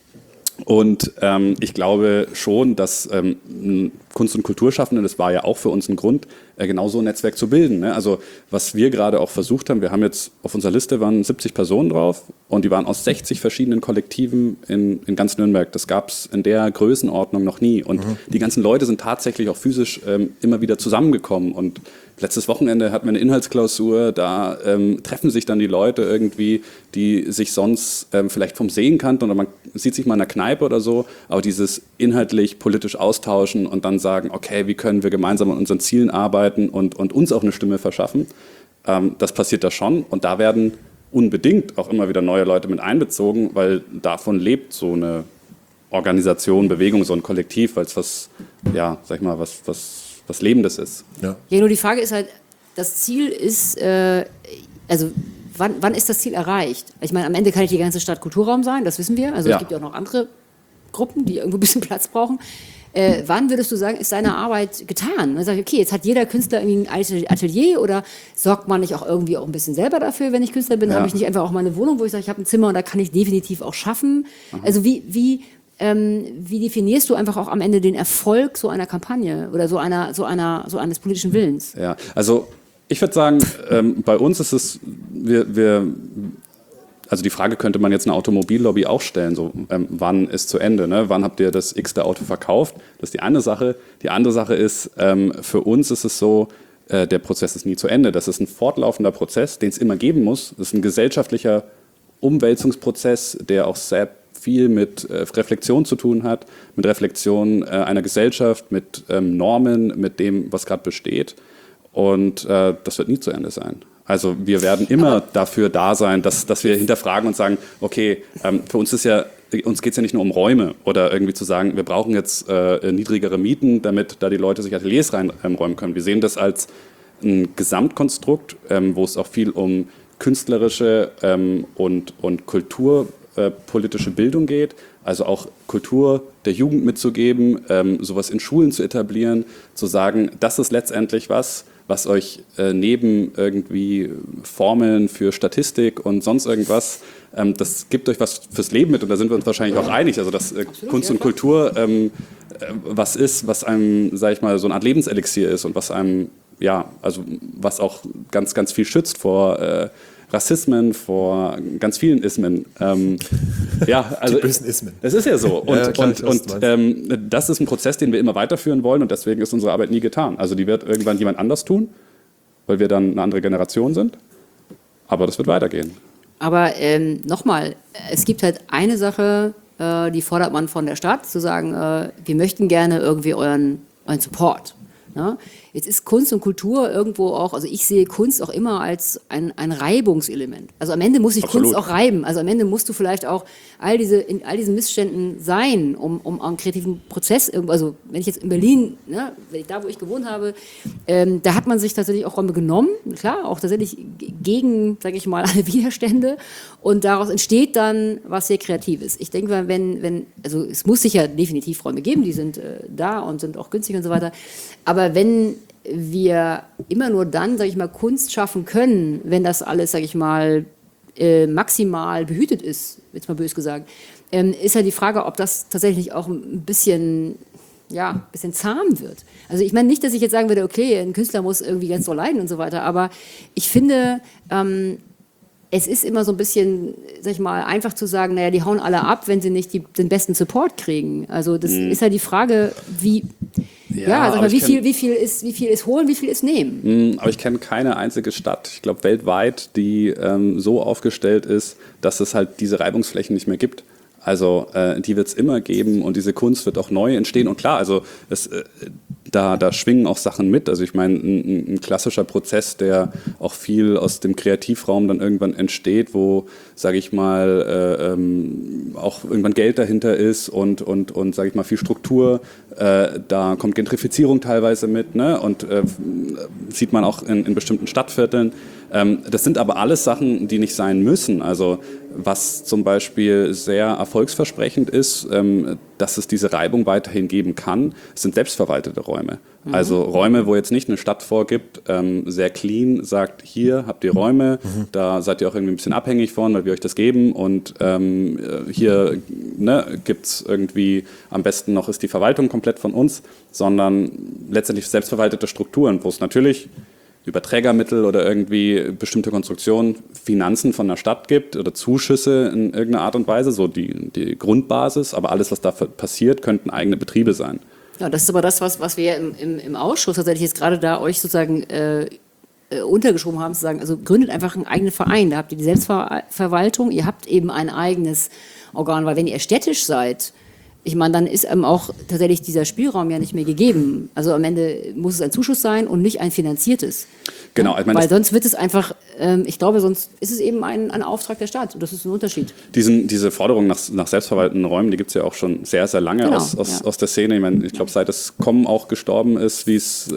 Speaker 4: Und ich glaube schon, dass Kunst- und Kulturschaffende, das war ja auch für uns ein Grund, genau so ein Netzwerk zu bilden. Ne? Also was wir gerade auch versucht haben, wir haben jetzt auf unserer Liste waren 70 Personen drauf und die waren aus 60 verschiedenen Kollektiven in ganz Nürnberg. Das gab es in der Größenordnung noch nie. Und die ganzen Leute sind tatsächlich auch physisch immer wieder zusammengekommen. Und letztes Wochenende hatten wir eine Inhaltsklausur, da treffen sich dann die Leute irgendwie, die sich sonst vielleicht vom Sehen kannten oder man sieht sich mal in einer Kneipe oder so, aber dieses inhaltlich politisch austauschen und dann sagen, okay, wie können wir gemeinsam an unseren Zielen arbeiten und uns auch eine Stimme verschaffen, das passiert da schon und da werden unbedingt auch immer wieder neue Leute mit einbezogen, weil davon lebt so eine Organisation, Bewegung, so ein Kollektiv, weil es was, ja, sag ich mal, was Lebendes ist.
Speaker 3: Ja.
Speaker 5: Ja, nur die Frage ist halt, das Ziel ist, also wann ist das Ziel erreicht? Ich meine, am Ende kann nicht die ganze Stadt Kulturraum sein, das wissen wir. Also
Speaker 4: Ja.
Speaker 5: es gibt ja auch noch andere Gruppen, die irgendwo ein bisschen Platz brauchen. Wann würdest du sagen, ist deine Arbeit getan? Dann sage ich, okay, jetzt hat jeder Künstler irgendwie ein Atelier oder sorgt man nicht auch irgendwie auch ein bisschen selber dafür, wenn ich Künstler bin?
Speaker 4: Ja.
Speaker 5: Habe ich nicht einfach auch mal eine Wohnung, wo ich sage, ich habe ein Zimmer und da kann ich definitiv auch schaffen? Also wie definierst du einfach auch am Ende den Erfolg so einer Kampagne oder so eines politischen Willens?
Speaker 4: Ja, also ich würde sagen, bei uns ist es, also die Frage könnte man jetzt eine Automobillobby auch stellen, so wann ist zu Ende, ne? Wann habt ihr das x-te Auto verkauft? Das ist die eine Sache. Die andere Sache ist, für uns ist es so, der Prozess ist nie zu Ende. Das ist ein fortlaufender Prozess, den es immer geben muss. Das ist ein gesellschaftlicher Umwälzungsprozess, der auch sehr viel mit Reflexion zu tun hat, mit Reflexion einer Gesellschaft, mit Normen, mit dem, was gerade besteht. Und das wird nie zu Ende sein. Also wir werden immer dafür da sein, dass wir hinterfragen und sagen, okay, für uns geht es ja nicht nur um Räume oder irgendwie zu sagen, wir brauchen jetzt niedrigere Mieten, damit da die Leute sich Ateliers reinräumen können. Wir sehen das als ein Gesamtkonstrukt, wo es auch viel um künstlerische und kulturpolitische Bildung geht, also auch Kultur der Jugend mitzugeben, sowas in Schulen zu etablieren, zu sagen, das ist letztendlich was euch neben irgendwie Formeln für Statistik und sonst irgendwas, das gibt euch was fürs Leben mit und da sind wir uns wahrscheinlich auch einig, also dass Kunst und Kultur was ist, was einem, sag ich mal, so eine Art Lebenselixier ist und was einem, ja, also was auch ganz, ganz viel schützt vor Rassismen, vor ganz vielen Ismen. Ja, also
Speaker 3: die bösen Ismen.
Speaker 4: Das ist ja so. Und,
Speaker 3: ja, klar,
Speaker 4: das ist ein Prozess, den wir immer weiterführen wollen und deswegen ist unsere Arbeit nie getan. Also die wird irgendwann jemand anders tun, weil wir dann eine andere Generation sind. Aber das wird weitergehen.
Speaker 5: Aber nochmal, es gibt halt eine Sache, die fordert man von der Stadt, zu sagen, wir möchten gerne irgendwie euren Support. Ne? Jetzt ist Kunst und Kultur irgendwo auch, also ich sehe Kunst auch immer als ein Reibungselement. Also am Ende muss sich
Speaker 4: Absolut.
Speaker 5: Kunst auch reiben. Also am Ende musst du vielleicht auch in all diesen Missständen sein, um einen kreativen Prozess irgendwo, also wenn ich jetzt in Berlin, ne, da wo ich gewohnt habe, da hat man sich tatsächlich auch Räume genommen, klar, auch tatsächlich gegen, sage ich mal, alle Widerstände und daraus entsteht dann was sehr Kreatives. Ich denke, also es muss sicher definitiv Räume geben, die sind da und sind auch günstig und so weiter, aber wenn wir immer nur dann, sage ich mal, Kunst schaffen können, wenn das alles, sage ich mal, maximal behütet ist, jetzt mal böse gesagt, ist ja die Frage, ob das tatsächlich auch ein bisschen zahm wird. Also ich meine nicht, dass ich jetzt sagen würde, okay, ein Künstler muss irgendwie ganz doll leiden und so weiter, aber ich finde, es ist immer so ein bisschen, sag ich mal, einfach zu sagen, naja, die hauen alle ab, wenn sie nicht den besten Support kriegen. Also das ist ja die Frage, wie viel ist holen, wie viel ist nehmen.
Speaker 4: Aber ich kenne keine einzige Stadt, ich glaube weltweit, die so aufgestellt ist, dass es halt diese Reibungsflächen nicht mehr gibt. Also die wird es immer geben und diese Kunst wird auch neu entstehen. Und klar, also da schwingen auch Sachen mit. Also ich meine, ein klassischer Prozess, der auch viel aus dem Kreativraum dann irgendwann entsteht, wo, sage ich mal, auch irgendwann Geld dahinter ist und sage ich mal, viel Struktur. Da kommt Gentrifizierung teilweise mit, ne? Und sieht man auch in bestimmten Stadtvierteln. Das sind aber alles Sachen, die nicht sein müssen. Also was zum Beispiel sehr erfolgsversprechend ist, dass es diese Reibung weiterhin geben kann, sind selbstverwaltete Räume. Also Räume, wo jetzt nicht eine Stadt vorgibt, sehr clean sagt, hier habt ihr Räume, da seid ihr auch irgendwie ein bisschen abhängig von, weil wir euch das geben und hier gibt es irgendwie, am besten noch ist die Verwaltung komplett von uns, sondern letztendlich selbstverwaltete Strukturen, wo es natürlich über Trägermittel oder irgendwie bestimmte Konstruktionen Finanzen von der Stadt gibt oder Zuschüsse in irgendeiner Art und Weise, so die Grundbasis, aber alles, was da passiert, könnten eigene Betriebe sein.
Speaker 5: Ja, das ist aber das, was wir im Ausschuss tatsächlich jetzt gerade da euch sozusagen untergeschoben haben, zu sagen, also gründet einfach einen eigenen Verein, da habt ihr die Selbstverwaltung, ihr habt eben ein eigenes Organ, weil wenn ihr städtisch seid, ich meine, dann ist einem auch tatsächlich dieser Spielraum ja nicht mehr gegeben. Also am Ende muss es ein Zuschuss sein und nicht ein finanziertes.
Speaker 4: Genau. Ich meine,
Speaker 5: weil sonst wird es einfach, ich glaube, sonst ist es eben ein Auftrag der Stadt. Und das ist ein Unterschied.
Speaker 4: Diese Forderung nach selbstverwalteten Räumen, die gibt es ja auch schon sehr, sehr lange aus der Szene. Ich meine, ich glaube, seit das Kommen auch gestorben ist, wie es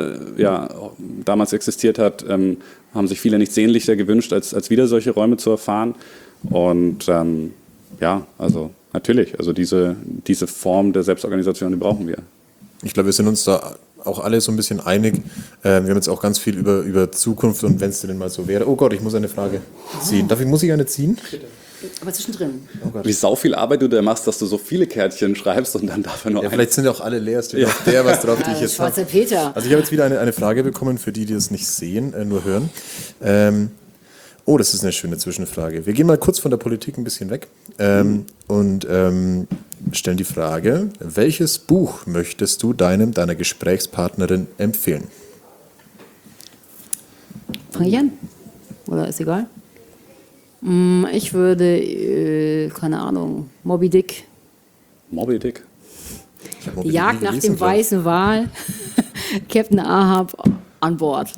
Speaker 4: damals existiert hat, haben sich viele nichts sehnlicher gewünscht, als wieder solche Räume zu erfahren. Und also natürlich, also diese Form der Selbstorganisation, die brauchen wir.
Speaker 3: Ich glaube, wir sind uns da auch alle so ein bisschen einig. Wir haben jetzt auch ganz viel über Zukunft und wenn es denn mal so wäre. Oh Gott, ich muss eine Frage ziehen. Muss ich eine ziehen?
Speaker 5: Aber zwischendrin.
Speaker 3: Oh
Speaker 4: Wie sau viel Arbeit du da machst, dass du so viele Kärtchen schreibst und dann dafür nur
Speaker 3: vielleicht sind ja auch alle leer, es steht auf der was drauf, die ich jetzt habe.
Speaker 5: Schwarzer Peter.
Speaker 3: Also ich habe jetzt wieder eine Frage bekommen, für die es nicht sehen, nur hören. Das ist eine schöne Zwischenfrage. Wir gehen mal kurz von der Politik ein bisschen weg und stellen die Frage, welches Buch möchtest du deiner Gesprächspartnerin empfehlen?
Speaker 5: Fange ich an? Oder ist egal? Ich würde, keine Ahnung, Moby Dick.
Speaker 4: Moby Dick.
Speaker 3: Ich hab
Speaker 5: Die Jagd nach dem weißen Wal. Captain Ahab an Bord.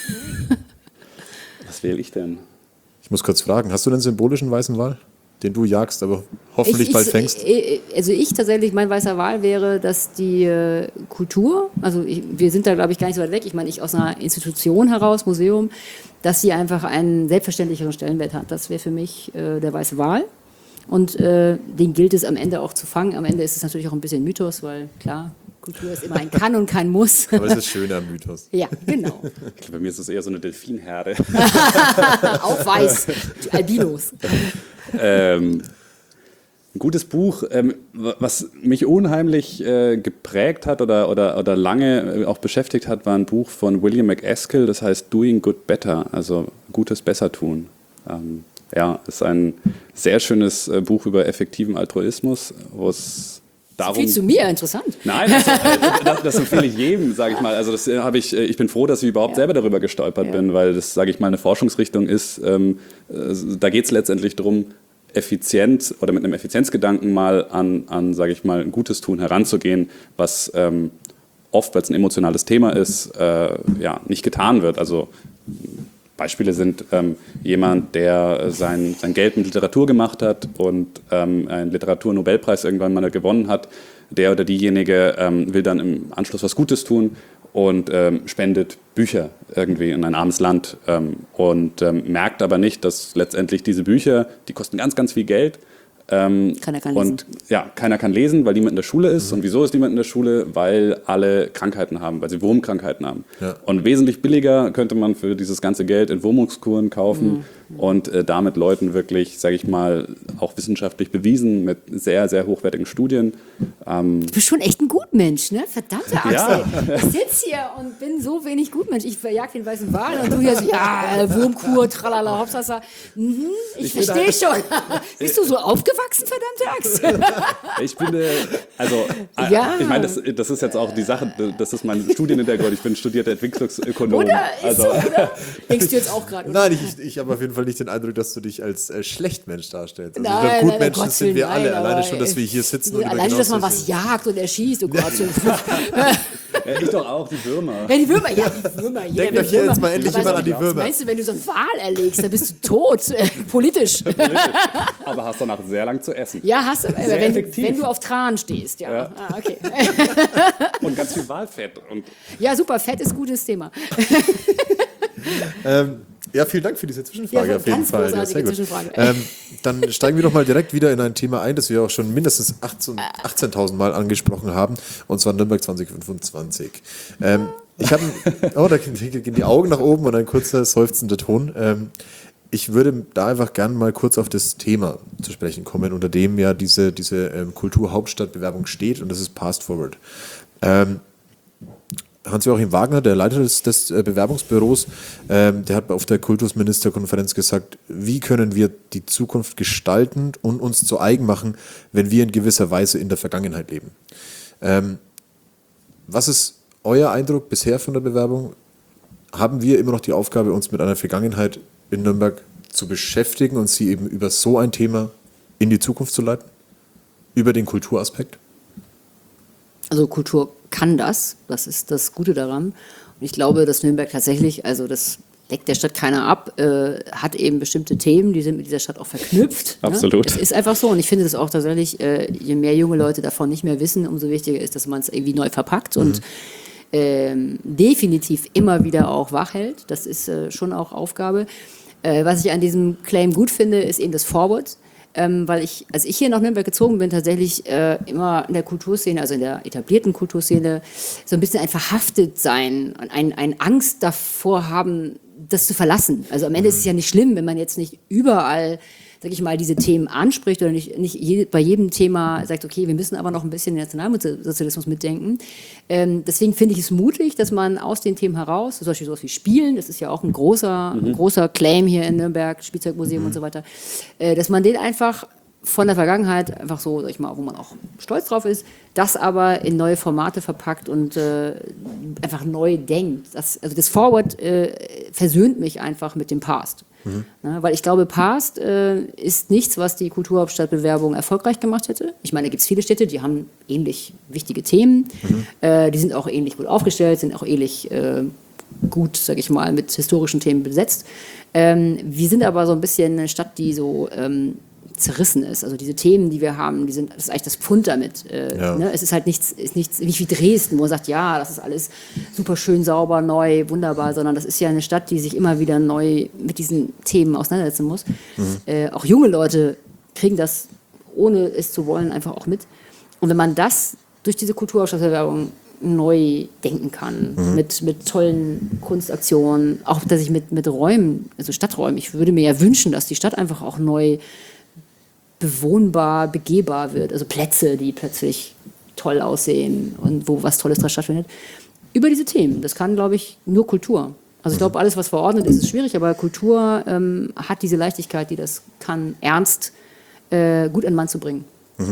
Speaker 4: Was wähle ich denn?
Speaker 3: Ich muss kurz fragen, hast du den symbolischen weißen Wal, den du jagst, aber hoffentlich bald fängst?
Speaker 5: Also ich tatsächlich, mein weißer Wal wäre, dass die Kultur, also wir sind da glaube ich gar nicht so weit weg, ich meine ich aus einer Institution heraus, Museum, dass sie einfach einen selbstverständlicheren Stellenwert hat. Das wäre für mich der weiße Wal. Und den gilt es am Ende auch zu fangen. Am Ende ist es natürlich auch ein bisschen Mythos, weil klar, Kultur ist immer ein Kann und kein Muss.
Speaker 3: Aber es ist schön am Mythos.
Speaker 5: Ja, genau.
Speaker 4: Ich glaube, bei mir ist es eher so eine Delfinherde.
Speaker 5: Auch weiß, die Albinos.
Speaker 4: Ein gutes Buch, was mich unheimlich geprägt hat oder lange auch beschäftigt hat, war ein Buch von William McAskill, das heißt Doing Good Better, also Gutes besser tun. Ja, ist ein sehr schönes Buch über effektiven Altruismus, wo es darum...
Speaker 5: Viel zu mir, interessant.
Speaker 4: Nein, das empfehle ich jedem, sage ich mal. Also das ich bin froh, dass ich überhaupt selber darüber gestolpert bin, weil das, sage ich mal, eine Forschungsrichtung ist. Da geht es letztendlich darum, effizient oder mit einem Effizienzgedanken mal an sage ich mal, ein gutes Tun heranzugehen, was oft, weil es ein emotionales Thema ist, nicht getan wird. Also Beispiele sind jemand, der sein Geld mit Literatur gemacht hat und einen Literaturnobelpreis irgendwann mal gewonnen hat. Der oder diejenige will dann im Anschluss was Gutes tun und spendet Bücher irgendwie in ein armes Land und merkt aber nicht, dass letztendlich diese Bücher, die kosten ganz, ganz viel Geld.
Speaker 5: Keiner kann lesen.
Speaker 4: Und ja, keiner kann lesen, weil niemand in der Schule ist. Und wieso ist niemand in der Schule? Weil alle Krankheiten haben, weil sie Wurmkrankheiten haben. Ja. Und wesentlich billiger könnte man für dieses ganze Geld Entwurmungskuren kaufen und damit Leuten wirklich, sage ich mal, auch wissenschaftlich bewiesen mit sehr, sehr hochwertigen Studien.
Speaker 5: Du bist schon echt ein Gutmensch, ne? Verdammte Axt,
Speaker 4: Ja.
Speaker 5: ey. Ich sitze hier und bin so wenig Gutmensch. Ich verjag den weißen Wal und du hier so, ja, Wurmkur, tralala, hopsasa. Ich verstehe schon. Bist du so aufgewachsen, verdammte Axt?
Speaker 4: Ich bin,
Speaker 5: Ja.
Speaker 4: ich meine, das ist jetzt auch die Sache, das ist mein Studienhintergrund. Ich bin studierter Entwicklungsökonom.
Speaker 5: Oder? Ist so, oder? Denkst du jetzt auch gerade?
Speaker 3: Nein, ich habe auf jeden Fall nicht den Eindruck, dass du dich als Schlechtmensch darstellst. Also
Speaker 5: Nein,
Speaker 3: Gutmenschen
Speaker 5: nein,
Speaker 3: sind wir
Speaker 5: nein,
Speaker 3: alle.
Speaker 5: aber
Speaker 3: Alleine schon, dass wir hier sitzen. Und
Speaker 5: alleine, dass man
Speaker 3: genau
Speaker 5: was jagt und erschießt. Oh Gott.
Speaker 4: Ja, ich doch auch, die Würmer.
Speaker 5: Ja, die Würmer, ja, die Würmer.
Speaker 3: Denkt doch hier jetzt mal endlich
Speaker 5: Aber
Speaker 3: jemand an die
Speaker 5: was
Speaker 3: Würmer.
Speaker 5: meinst du, wenn du so einen Wal erlegst, dann bist du tot, politisch.
Speaker 4: Aber hast danach sehr lang zu essen.
Speaker 5: Ja, hast du,
Speaker 4: Sehr effektiv.
Speaker 5: wenn du auf Tran stehst, ja.
Speaker 4: Ja.
Speaker 5: Ah, okay.
Speaker 4: Und ganz viel Walfett. Und
Speaker 5: Ja, super, Fett ist gutes Thema.
Speaker 3: Ja, vielen Dank für diese Zwischenfrage
Speaker 5: Ja,
Speaker 3: auf jeden
Speaker 5: ganz
Speaker 3: Fall. Ja,
Speaker 5: großartige
Speaker 3: sehr gut.
Speaker 5: Zwischenfrage.
Speaker 3: Dann steigen wir doch mal direkt wieder in ein Thema ein, das wir auch schon mindestens 18.000 Mal angesprochen haben, und zwar Nürnberg 2025. Ich habe, da gehen die Augen nach oben und ein kurzer seufzender Ton. Ich würde da einfach gerne mal kurz auf das Thema zu sprechen kommen, unter dem ja diese Kulturhauptstadtbewerbung steht, und das ist Past Forward. Hans-Joachim Wagner, der Leiter des Bewerbungsbüros, der hat auf der Kultusministerkonferenz gesagt, wie können wir die Zukunft gestalten und uns zu eigen machen, wenn wir in gewisser Weise in der Vergangenheit leben. Was ist euer Eindruck bisher von der Bewerbung? Haben wir immer noch die Aufgabe, uns mit einer Vergangenheit in Nürnberg zu beschäftigen und sie eben über so ein Thema in die Zukunft zu leiten? Über den Kulturaspekt?
Speaker 5: Also Kultur kann das ist das Gute daran. Und ich glaube, dass Nürnberg tatsächlich, also das deckt der Stadt keiner ab, hat eben bestimmte Themen, die sind mit dieser Stadt auch verknüpft.
Speaker 4: Absolut.
Speaker 5: Ne? Es ist einfach so, und ich finde das auch tatsächlich, je mehr junge Leute davon nicht mehr wissen, umso wichtiger ist, dass man es irgendwie neu verpackt und definitiv immer wieder auch wach hält. Das ist schon auch Aufgabe. Was ich an diesem Claim gut finde, ist eben das Forward. Weil als ich hier nach Nürnberg gezogen bin, tatsächlich immer in der Kulturszene, also in der etablierten Kulturszene, so ein bisschen ein Verhaftetsein, ein Angst davor haben, das zu verlassen. Also am Ende ist es ja nicht schlimm, wenn man jetzt nicht überall, sag ich mal, diese Themen anspricht oder nicht bei jedem Thema sagt, okay, wir müssen aber noch ein bisschen den Nationalsozialismus mitdenken. Deswegen finde ich es mutig, dass man aus den Themen heraus, zum Beispiel sowas wie Spielen, das ist ja auch ein großer Claim hier in Nürnberg, Spielzeugmuseum und so weiter, dass man den einfach von der Vergangenheit einfach so, sag ich mal, wo man auch stolz drauf ist, das aber in neue Formate verpackt und einfach neu denkt. Also das Forward versöhnt mich einfach mit dem Past. Na, weil ich glaube, Past ist nichts, was die Kulturhauptstadtbewerbung erfolgreich gemacht hätte. Ich meine, da gibt es viele Städte, die haben ähnlich wichtige Themen. Die sind auch ähnlich gut aufgestellt, sind auch ähnlich gut, sage ich mal, mit historischen Themen besetzt. Wir sind aber so ein bisschen eine Stadt, die so zerrissen ist. Also diese Themen, die wir haben, das ist eigentlich das Pfund damit. Ne? Es ist halt nichts nicht wie Dresden, wo man sagt, ja, das ist alles super schön, sauber, neu, wunderbar, sondern das ist ja eine Stadt, die sich immer wieder neu mit diesen Themen auseinandersetzen muss. Auch junge Leute kriegen das, ohne es zu wollen, einfach auch mit. Und wenn man das durch diese Kulturhauptstadtbewerbung neu denken kann, mit tollen Kunstaktionen, auch dass ich mit Räumen, also Stadträumen, ich würde mir ja wünschen, dass die Stadt einfach auch neu bewohnbar, begehbar wird. Also Plätze, die plötzlich toll aussehen und wo was Tolles dran stattfindet. Über diese Themen. Das kann, glaube ich, nur Kultur. Also ich glaube, alles, was verordnet ist, ist schwierig, aber Kultur hat diese Leichtigkeit, die das kann, ernst gut an den Mann zu bringen.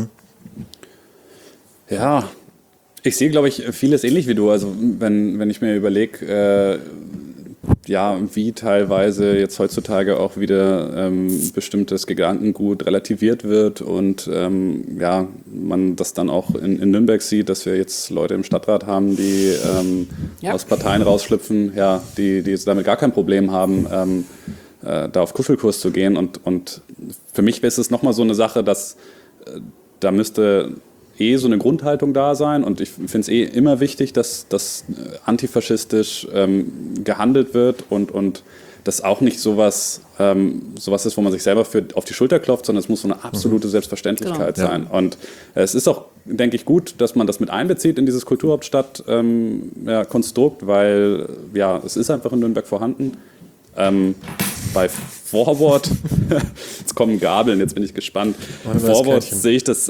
Speaker 4: Ja, ich sehe, glaube ich, vieles ähnlich wie du. Also wenn ich mir überlege, wie teilweise jetzt heutzutage auch wieder bestimmtes Gedankengut relativiert wird und man das dann auch in Nürnberg sieht, dass wir jetzt Leute im Stadtrat haben, die aus Parteien rausschlüpfen, die jetzt damit gar kein Problem haben, da auf Kuschelkurs zu gehen. Und für mich ist es nochmal so eine Sache, dass da müsste so eine Grundhaltung da sein und ich finde es immer wichtig, dass antifaschistisch gehandelt wird und das auch nicht sowas ist, wo man sich selber auf die Schulter klopft, sondern es muss so eine absolute Selbstverständlichkeit sein. Und es ist auch, denke ich, gut, dass man das mit einbezieht in dieses Kulturhauptstadt-Konstrukt, weil es ist einfach in Nürnberg vorhanden. Bei Forward, jetzt kommen Gabeln, jetzt bin ich gespannt. Forward sehe ich das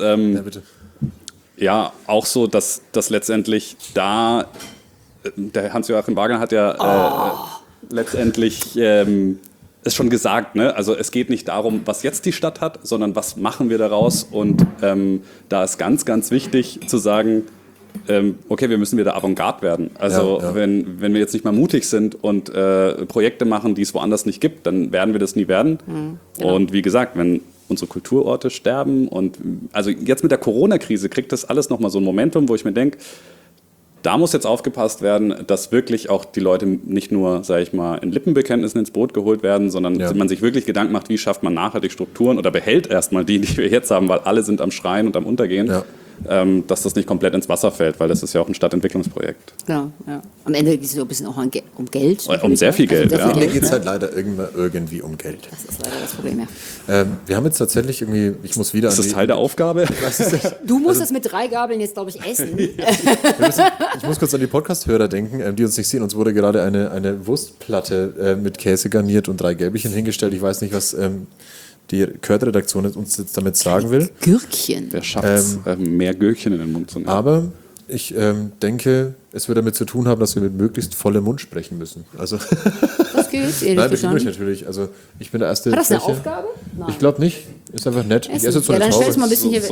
Speaker 4: auch so, dass letztendlich der Hans-Joachim Wagner hat letztendlich es schon gesagt, ne? Also es geht nicht darum, was jetzt die Stadt hat, sondern was machen wir daraus und da ist ganz, ganz wichtig zu sagen, okay, wir müssen wieder Avantgarde werden. Also wenn wir jetzt nicht mal mutig sind und Projekte machen, die es woanders nicht gibt, dann werden wir das nie werden. Genau. Und wie gesagt, wenn unsere Kulturorte sterben und also jetzt mit der Corona-Krise kriegt das alles nochmal so ein Momentum, wo ich mir denke, da muss jetzt aufgepasst werden, dass wirklich auch die Leute nicht nur, sage ich mal, in Lippenbekenntnissen ins Boot geholt werden, sondern man sich wirklich Gedanken macht, wie schafft man nachhaltig Strukturen oder behält erstmal die wir jetzt haben, weil alle sind am Schreien und am Untergehen. Ja. Dass das nicht komplett ins Wasser fällt, weil das ist ja auch ein Stadtentwicklungsprojekt.
Speaker 5: Genau, ja. Am Ende geht es ein bisschen auch um Geld.
Speaker 4: Um sehr viel Geld,
Speaker 3: Am Ende geht es halt leider irgendwie um Geld.
Speaker 5: Das ist leider das Problem, ja.
Speaker 3: Wir haben jetzt tatsächlich irgendwie, ich muss wieder
Speaker 4: Ist das Teil der Aufgabe?
Speaker 5: Du musst das mit 3 Gabeln jetzt, glaube ich, essen.
Speaker 3: Ich muss kurz an die Podcast-Hörer denken, die uns nicht sehen. Uns wurde gerade eine Wurstplatte mit Käse garniert und 3 Gälbchen hingestellt. Ich weiß nicht, was die Kurt-Redaktion uns jetzt damit sagen will.
Speaker 5: Gürkchen.
Speaker 4: Wer schafft es, mehr Gürkchen in den Mund zu nehmen?
Speaker 3: Aber ich denke, es wird damit zu tun haben, dass wir mit möglichst vollem Mund sprechen müssen. Also
Speaker 5: Das geht,
Speaker 3: nein, das geht natürlich. Also ich bin der erste.
Speaker 5: Hat das eine Aufgabe? Nein.
Speaker 3: Ich glaube nicht. Ist einfach nett. Ich esse jetzt so eine
Speaker 5: dann
Speaker 3: Taube.
Speaker 5: stell's mal ein bisschen hier.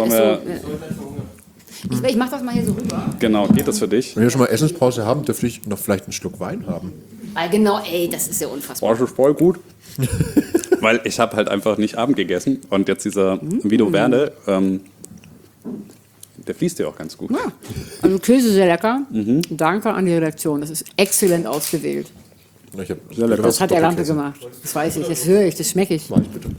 Speaker 5: Ich mach das mal hier so rüber.
Speaker 4: Genau, geht das für dich?
Speaker 3: Wenn wir schon mal Essenspause haben, dürfte ich noch vielleicht einen Schluck Wein haben.
Speaker 5: Genau, das ist ja unfassbar.
Speaker 4: Das ist voll gut. Weil ich habe halt einfach nicht Abend gegessen und jetzt dieser Vino Verde, der fließt ja auch ganz gut.
Speaker 5: Ja. Also Käse sehr lecker. Danke an die Redaktion. Das ist exzellent ausgewählt. Das hat der Lampe gemacht. Das weiß ich, das höre ich, das schmecke ich.
Speaker 3: Mach ich bitte.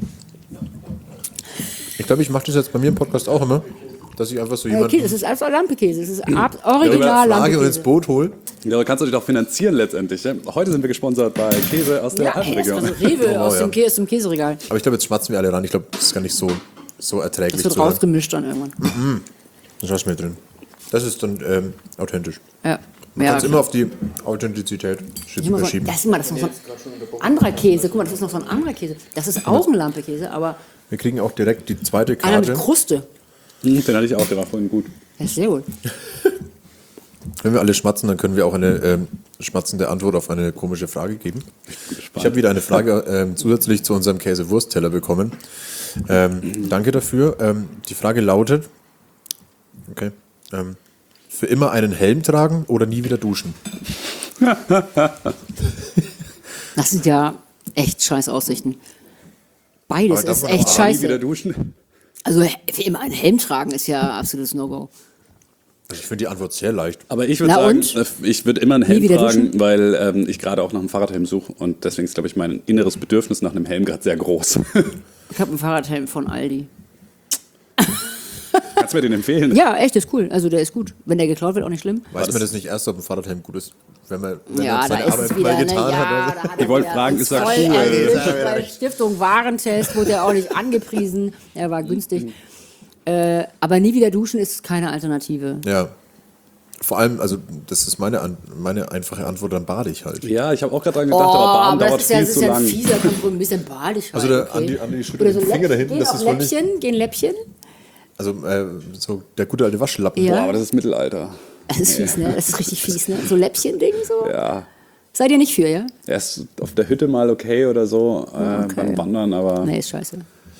Speaker 3: Ich glaube, ich mache das jetzt bei mir im Podcast auch immer, dass ich einfach so jemanden...
Speaker 5: Das ist einfach Lampekäse. Das ist original
Speaker 3: Frage und ins
Speaker 5: Lampekäse.
Speaker 3: Boot hole.
Speaker 4: Ja, du kannst dich doch finanzieren letztendlich. Ja? Heute sind wir gesponsert bei Käse aus der
Speaker 5: Ja,
Speaker 4: Alpenregion.
Speaker 5: also Rewe aus dem Käseregal.
Speaker 3: Aber ich glaube, jetzt schmatzen wir alle ran. Ich glaube, das ist gar nicht so erträglich
Speaker 5: Das wird
Speaker 3: zu hören.
Speaker 5: rausgemischt dann irgendwann.
Speaker 3: Das lassen wir drin. Das ist dann authentisch.
Speaker 5: Ja.
Speaker 3: Man kann es immer auf die Authentizität verschieben.
Speaker 5: Das ist noch so ein anderer Käse. Guck mal, das ist noch so ein anderer Käse. Das ist auch ein Lampekäse, aber
Speaker 3: Wir kriegen auch direkt die zweite
Speaker 5: einer mit
Speaker 3: Karte.
Speaker 5: Kruste.
Speaker 4: Den hatte ich auch, der war vorhin gut.
Speaker 5: Das ist sehr gut.
Speaker 3: Wenn wir alle schmatzen, dann können wir auch eine schmatzende Antwort auf eine komische Frage geben. Ich habe wieder eine Frage zusätzlich zu unserem Käse-Wurst-Teller bekommen. Danke dafür. Die Frage lautet, okay, für immer einen Helm tragen oder nie wieder duschen?
Speaker 5: Das sind ja echt scheiß Aussichten. Beides
Speaker 3: Aber darf
Speaker 5: ist
Speaker 3: man
Speaker 5: echt
Speaker 3: auch
Speaker 4: Nie wieder
Speaker 5: scheiße.
Speaker 4: duschen.
Speaker 5: Also für immer einen Helm tragen ist ja absolutes No-Go.
Speaker 3: Also ich finde die Antwort sehr leicht.
Speaker 4: Aber ich würde
Speaker 5: Na
Speaker 4: sagen,
Speaker 5: und?
Speaker 4: ich würde immer einen Helm
Speaker 5: wieder
Speaker 4: tragen, weil ich gerade auch nach einem Fahrradhelm suche und deswegen ist, glaube ich, mein inneres Bedürfnis nach einem Helm gerade sehr groß.
Speaker 5: Ich habe einen Fahrradhelm von Aldi.
Speaker 4: Kannst du mir den empfehlen?
Speaker 5: Ja, echt, ist cool. Also der ist gut. Wenn der geklaut wird, auch nicht schlimm.
Speaker 3: Weiß man das nicht erst, ob ein Fahrradhelm gut ist, wenn man
Speaker 5: Ja, da
Speaker 3: seine
Speaker 5: ist
Speaker 3: Arbeit
Speaker 5: es wieder,
Speaker 3: mal
Speaker 5: ne?
Speaker 3: getan hat?
Speaker 5: Ja,
Speaker 3: Also.
Speaker 5: da hat
Speaker 4: Ich
Speaker 5: er
Speaker 4: wollte
Speaker 5: wieder
Speaker 4: fragen,
Speaker 5: uns
Speaker 4: ist er
Speaker 5: voll
Speaker 4: cool?
Speaker 5: erwischt. Bei Stiftung Warentest wurde er auch nicht angepriesen. Er war günstig. Aber nie wieder duschen ist keine Alternative.
Speaker 3: Ja. Vor allem, also das ist meine einfache Antwort, dann bade ich halt.
Speaker 4: Ja, ich habe auch gerade dran gedacht, aber Baden
Speaker 5: aber
Speaker 4: dauert
Speaker 5: das ist ja,
Speaker 4: viel
Speaker 5: das
Speaker 4: zu
Speaker 5: ist ja
Speaker 4: lang.
Speaker 5: ein fieser Kompromiss, ein bisschen badisch
Speaker 3: Also
Speaker 5: halt,
Speaker 3: der Andi schüttelt
Speaker 5: Oder so
Speaker 3: den Finger da hinten,
Speaker 5: Gehen
Speaker 3: das
Speaker 5: auch
Speaker 3: ist wohl nicht.
Speaker 5: Läppchen, gehen Läppchen.
Speaker 3: Also so der gute alte Waschlappen.
Speaker 5: Ja.
Speaker 4: Boah, aber das ist Mittelalter.
Speaker 5: Das ist fies, ne? Das ist richtig fies, ne? So Läppchen-Ding, so.
Speaker 4: Ja,
Speaker 5: Seid ihr nicht für, ja?
Speaker 4: er ist auf der Hütte mal okay oder so beim Wandern, aber
Speaker 5: Nee, ist scheiße.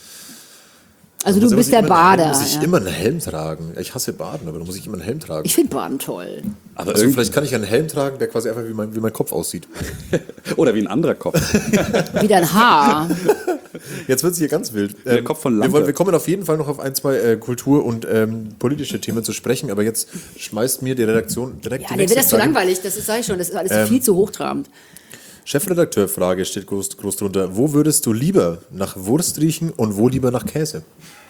Speaker 5: Also
Speaker 3: Muss
Speaker 5: du bist
Speaker 3: ich
Speaker 5: der
Speaker 3: immer-
Speaker 5: Bader.
Speaker 3: Muss ich
Speaker 5: Ja.
Speaker 3: immer einen Helm tragen? Ich hasse Baden, aber da muss ich immer einen Helm tragen.
Speaker 5: Ich finde Baden toll.
Speaker 4: aber
Speaker 3: Also
Speaker 4: irgendwie,
Speaker 3: vielleicht kann ich einen Helm tragen, der quasi einfach wie mein Kopf aussieht.
Speaker 4: oder wie ein anderer Kopf.
Speaker 5: Wie dein Haar.
Speaker 3: Jetzt wird es hier ganz wild.
Speaker 4: Der Kopf von Lampe.
Speaker 3: wir kommen auf jeden Fall noch auf ein, zwei Kultur- und politische Themen zu sprechen, aber jetzt schmeißt mir die Redaktion direkt
Speaker 5: Ja,
Speaker 3: die
Speaker 5: mir
Speaker 3: nächste
Speaker 5: wird das zu
Speaker 3: Frage.
Speaker 5: langweilig, das sage ich schon. Das ist alles viel zu hochtrabend.
Speaker 3: Chefredakteur-Frage steht groß drunter. Wo würdest du lieber nach Wurst riechen und wo lieber nach Käse?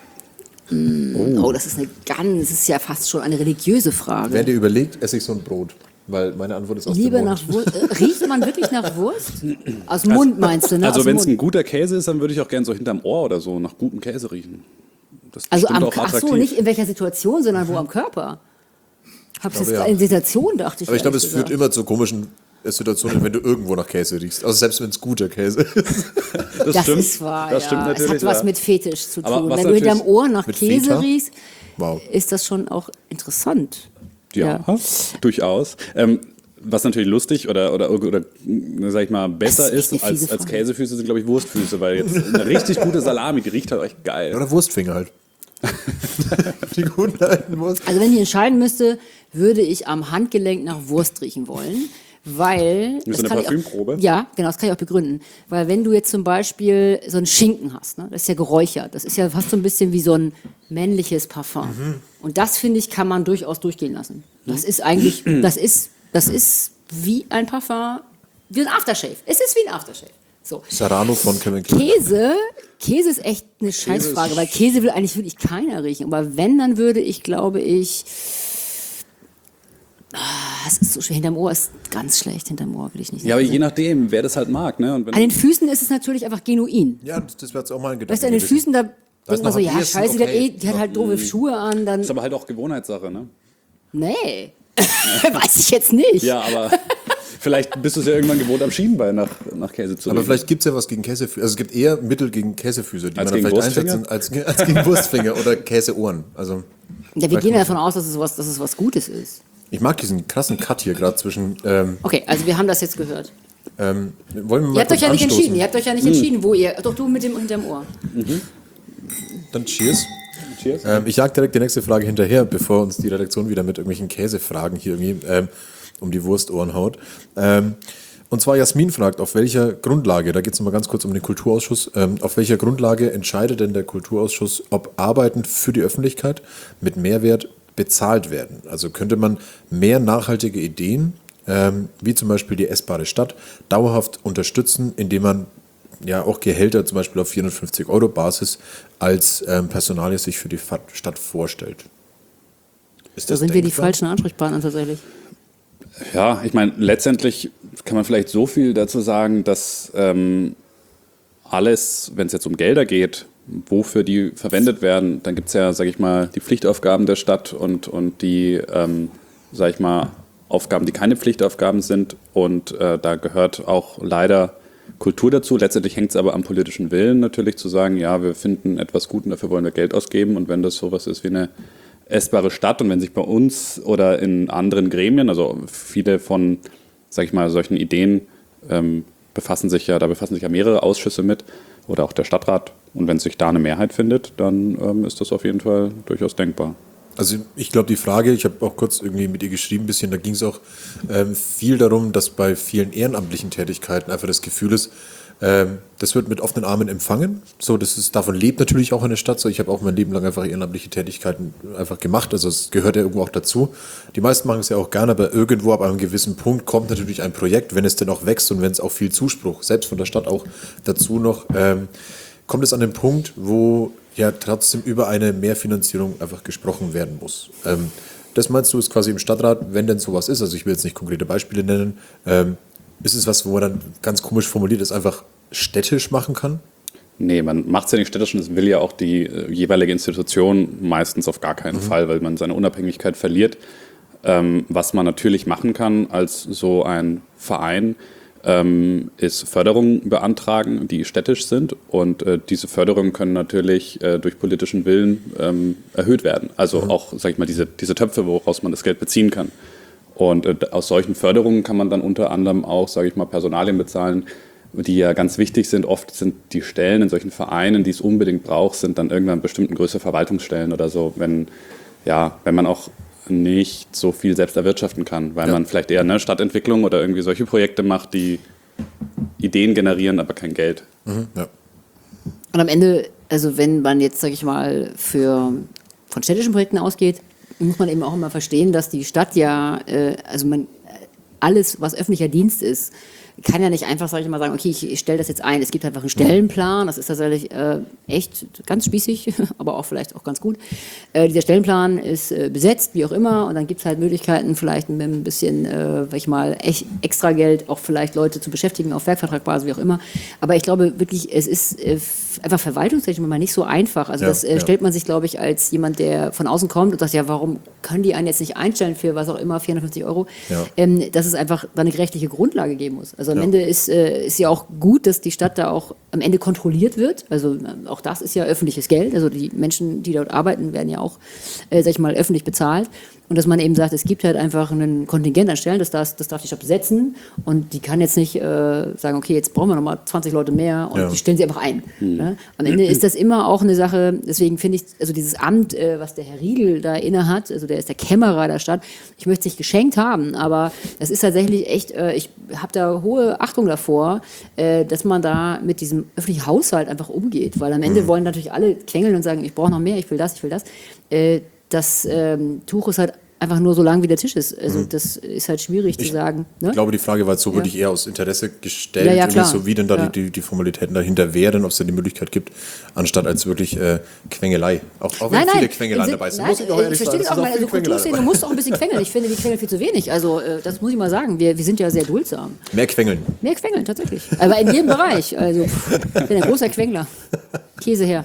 Speaker 5: Oh, das ist ja fast schon eine religiöse Frage.
Speaker 3: Wer dir überlegt, esse ich so ein Brot. Weil meine Antwort ist aus
Speaker 5: Lieber
Speaker 3: dem
Speaker 5: nach
Speaker 3: Mund.
Speaker 5: Wurst. Riecht man wirklich nach Wurst? Aus dem Mund meinst du, ne?
Speaker 4: Also
Speaker 5: Aus dem
Speaker 4: wenn es ein
Speaker 5: Mund.
Speaker 4: guter Käse ist, dann würde ich auch gerne so hinterm Ohr oder so nach gutem Käse riechen. Das ist
Speaker 5: Also
Speaker 4: bestimmt auch
Speaker 5: ach so,
Speaker 4: attraktiv.
Speaker 5: nicht in welcher Situation, sondern wo am Körper. Hab's jetzt
Speaker 3: ja.
Speaker 5: in Situation, dachte ich.
Speaker 3: Aber ich glaube, es
Speaker 5: ehrlich
Speaker 3: führt
Speaker 5: gesagt.
Speaker 3: immer zu komischen Situationen, wenn du irgendwo nach Käse riechst. Also selbst wenn es guter Käse ist.
Speaker 5: Das
Speaker 4: stimmt.
Speaker 5: ist wahr,
Speaker 4: Das
Speaker 5: ja.
Speaker 4: stimmt natürlich.
Speaker 5: Es hat was
Speaker 4: ja.
Speaker 5: mit Fetisch zu
Speaker 4: Aber
Speaker 5: tun.
Speaker 4: was
Speaker 5: Wenn du hinterm
Speaker 4: natürlich-
Speaker 5: Ohr nach
Speaker 3: Mit
Speaker 5: Käse
Speaker 3: Feta?
Speaker 5: riechst,
Speaker 3: Wow.
Speaker 5: ist das schon auch interessant.
Speaker 4: Ja, durchaus. Was natürlich lustig oder sag ich mal, besser
Speaker 5: Das ist
Speaker 4: ist
Speaker 5: echt eine fiese
Speaker 4: als
Speaker 5: Frage.
Speaker 4: Käsefüße sind, glaube ich, Wurstfüße, weil jetzt eine richtig gute Salami, die riecht halt echt geil.
Speaker 3: Oder Wurstfinger halt. Die guten alten Wurst.
Speaker 5: Also wenn ich entscheiden müsste, würde ich am Handgelenk nach Wurst riechen wollen, weil...
Speaker 4: Mit so
Speaker 5: das
Speaker 4: einer
Speaker 5: kann ich auch-
Speaker 4: Parfümprobe?
Speaker 5: Ja, genau, das kann ich auch begründen. Weil wenn du jetzt zum Beispiel so einen Schinken hast, ne, das ist ja geräuchert, das ist ja fast so ein bisschen wie so ein männliches Parfum. Und das, finde ich, kann man durchaus durchgehen lassen. Das ist eigentlich, das ist wie ein Parfum, wie ein Aftershave. Es ist wie ein Aftershave. So.
Speaker 3: Serrano von Kevin Klein.
Speaker 5: Käse ist echt eine Scheißfrage, weil Käse will eigentlich wirklich keiner riechen. Aber wenn, dann würde ich, glaube ich, es ist so schwer, hinterm Ohr ist ganz schlecht, hinterm Ohr will ich nicht
Speaker 4: Ja, aber
Speaker 5: sagen.
Speaker 4: je nachdem, wer das halt mag. Ne? Und wenn,
Speaker 5: An den Füßen ist es natürlich einfach genuin.
Speaker 3: Ja, das wäre jetzt auch mal ein Gedanke.
Speaker 5: Weißt du, an den
Speaker 3: gewesen.
Speaker 5: Füßen, da
Speaker 3: ist
Speaker 5: denkt man
Speaker 3: noch
Speaker 5: so,
Speaker 3: am
Speaker 5: ja,
Speaker 3: ehesten
Speaker 5: scheiße,
Speaker 3: okay.
Speaker 5: die hat halt doofe Schuhe an, dann,
Speaker 4: ist aber halt auch Gewohnheitssache, ne?
Speaker 5: nee, weiß ich jetzt nicht.
Speaker 4: Ja, aber vielleicht bist du es ja irgendwann gewohnt, am Schienbein nach Käse zu
Speaker 3: Aber
Speaker 4: riechen.
Speaker 3: vielleicht gibt es ja was gegen Käsefüße. Also es gibt eher Mittel gegen Käsefüße, die
Speaker 4: Als
Speaker 3: man dann
Speaker 4: gegen
Speaker 3: vielleicht
Speaker 4: Wurstfinger?
Speaker 3: einsetzen als gegen Wurstfinger oder Käseohren. Also
Speaker 5: Ja, wir gehen ja davon aus, dass es was Gutes ist.
Speaker 3: ich mag diesen krassen Cut hier gerade zwischen.
Speaker 5: Okay, also wir haben das jetzt gehört.
Speaker 3: Wollen wir mal
Speaker 5: Ihr habt
Speaker 3: kurz
Speaker 5: euch ja nicht
Speaker 3: anstoßen?
Speaker 5: entschieden. Ihr habt euch ja nicht entschieden, wo ihr. Doch du mit dem hinterm Ohr.
Speaker 3: Dann Cheers.
Speaker 4: Cheers.
Speaker 3: Ich jag direkt die nächste Frage hinterher, bevor uns die Redaktion wieder mit irgendwelchen Käsefragen hier irgendwie um die Wurstohren haut. Und zwar Jasmin fragt, auf welcher Grundlage, da geht es nochmal ganz kurz um den Kulturausschuss, auf welcher Grundlage entscheidet denn der Kulturausschuss, ob Arbeiten für die Öffentlichkeit mit Mehrwert bezahlt werden? Also könnte man mehr nachhaltige Ideen, wie zum Beispiel die essbare Stadt, dauerhaft unterstützen, indem man ja auch Gehälter zum Beispiel auf 450 € Basis als Personalie sich für die Stadt vorstellt. Ist
Speaker 5: Da
Speaker 3: das
Speaker 5: sind wir die
Speaker 3: denkbar?
Speaker 5: falschen Ansprechpartner tatsächlich.
Speaker 4: Ja, ich meine, letztendlich kann man vielleicht so viel dazu sagen, dass alles, wenn es jetzt um Gelder geht, wofür die verwendet werden, dann gibt es ja, sage ich mal, die Pflichtaufgaben der Stadt und die, sage ich mal, Aufgaben, die keine Pflichtaufgaben sind. Und da gehört auch leider Kultur dazu. Letztendlich hängt es aber am politischen Willen natürlich zu sagen, ja, wir finden etwas gut und dafür wollen wir Geld ausgeben. Und wenn das sowas ist wie eine essbare Stadt und wenn sich bei uns oder in anderen Gremien, also viele von, sag ich mal, solchen Ideen befassen sich ja mehrere Ausschüsse mit oder auch der Stadtrat. Und wenn sich da eine Mehrheit findet, dann ist das auf jeden Fall durchaus denkbar.
Speaker 3: Also ich glaube, die Frage, ich habe auch kurz irgendwie mit ihr geschrieben, ein bisschen, da ging es auch viel darum, dass bei vielen ehrenamtlichen Tätigkeiten einfach das Gefühl ist, das wird mit offenen Armen empfangen. So, davon lebt natürlich auch eine Stadt. So, ich habe auch mein Leben lang einfach ehrenamtliche Tätigkeiten einfach gemacht. Also es gehört ja irgendwo auch dazu. Die meisten machen es ja auch gerne, aber irgendwo ab einem gewissen Punkt kommt natürlich ein Projekt, wenn es denn auch wächst und wenn es auch viel Zuspruch, selbst von der Stadt auch dazu noch, kommt es an den Punkt, wo ja trotzdem über eine Mehrfinanzierung einfach gesprochen werden muss. Das meinst du, ist quasi im Stadtrat, wenn denn sowas ist, also ich will jetzt nicht konkrete Beispiele nennen, ist es was, wo man dann ganz komisch formuliert ist, einfach städtisch machen kann?
Speaker 4: Nee, man macht es ja nicht städtisch und das will ja auch die jeweilige Institution meistens auf gar keinen Fall, weil man seine Unabhängigkeit verliert. Was man natürlich machen kann als so ein Verein, ist Förderungen beantragen, die städtisch sind und diese Förderungen können natürlich durch politischen Willen erhöht werden. Also auch, sag ich mal, diese Töpfe, woraus man das Geld beziehen kann. Und aus solchen Förderungen kann man dann unter anderem auch, sage ich mal, Personalien bezahlen, die ja ganz wichtig sind. Oft sind die Stellen in solchen Vereinen, die es unbedingt braucht, sind dann irgendwann bestimmten größere Verwaltungsstellen oder so, wenn man auch nicht so viel selbst erwirtschaften kann, weil man vielleicht eher eine Stadtentwicklung oder irgendwie solche Projekte macht, die Ideen generieren, aber kein Geld.
Speaker 5: Und am Ende, also wenn man jetzt, sage ich mal, von städtischen Projekten ausgeht, muss man eben auch immer verstehen, dass die Stadt ja, alles, was öffentlicher Dienst ist, kann ja nicht einfach, sage ich mal, sagen, okay, ich stelle das jetzt ein. Es gibt einfach einen Stellenplan, das ist tatsächlich echt ganz spießig, aber auch vielleicht auch ganz gut. Dieser Stellenplan ist besetzt, wie auch immer, und dann gibt es halt Möglichkeiten, vielleicht mit ein bisschen, extra Geld auch vielleicht Leute zu beschäftigen auf Werkvertragbasis, wie auch immer. Aber ich glaube wirklich, es ist einfach verwaltungstechnisch mal nicht so einfach. Also das stellt man sich, glaube ich, als jemand, der von außen kommt und sagt, ja, warum können die einen jetzt nicht einstellen für was auch immer, 450 €, dass es einfach da eine rechtliche Grundlage geben muss. Also am Ende ist ja auch gut, dass die Stadt da auch am Ende kontrolliert wird. Also auch das ist ja öffentliches Geld. Also die Menschen, die dort arbeiten, werden ja auch, sag ich mal, öffentlich bezahlt. Und dass man eben sagt, es gibt halt einfach ein Kontingent an Stellen, das darf die Stadt besetzen. Und die kann jetzt nicht sagen, okay, jetzt brauchen wir nochmal 20 Leute mehr und die stellen sie einfach ein. Ne? Am Ende ist das immer auch eine Sache, deswegen finde ich, also dieses Amt, was der Herr Riegel da inne hat, also der ist der Kämmerer der Stadt, ich möchte es nicht geschenkt haben, aber es ist tatsächlich echt, ich habe da hohe Achtung davor, dass man da mit diesem öffentlichen Haushalt einfach umgeht, weil am Ende wollen natürlich alle quengeln und sagen, ich brauche noch mehr, ich will das. Das Tuch ist halt einfach nur so lang, wie der Tisch ist. Also das ist halt schwierig zu sagen. Ne?
Speaker 3: Ich glaube, die Frage war jetzt so wirklich eher aus Interesse gestellt,
Speaker 5: klar.
Speaker 3: so wie denn da die Formalitäten dahinter wären, ob es da die Möglichkeit gibt, anstatt als wirklich Quengelei. Auch wenn viele Quengeleien dabei sind.
Speaker 5: Muss ich auch ehrlich sagen, es ist auch viel Kulturszene, du musst auch ein bisschen quengeln. Ich finde, die quengeln viel zu wenig. Also das muss ich mal sagen. Wir sind ja sehr duldsam.
Speaker 3: Mehr quengeln.
Speaker 5: Mehr quengeln, tatsächlich. Aber in jedem Bereich. Also ich bin ein großer Quengler. Käse her.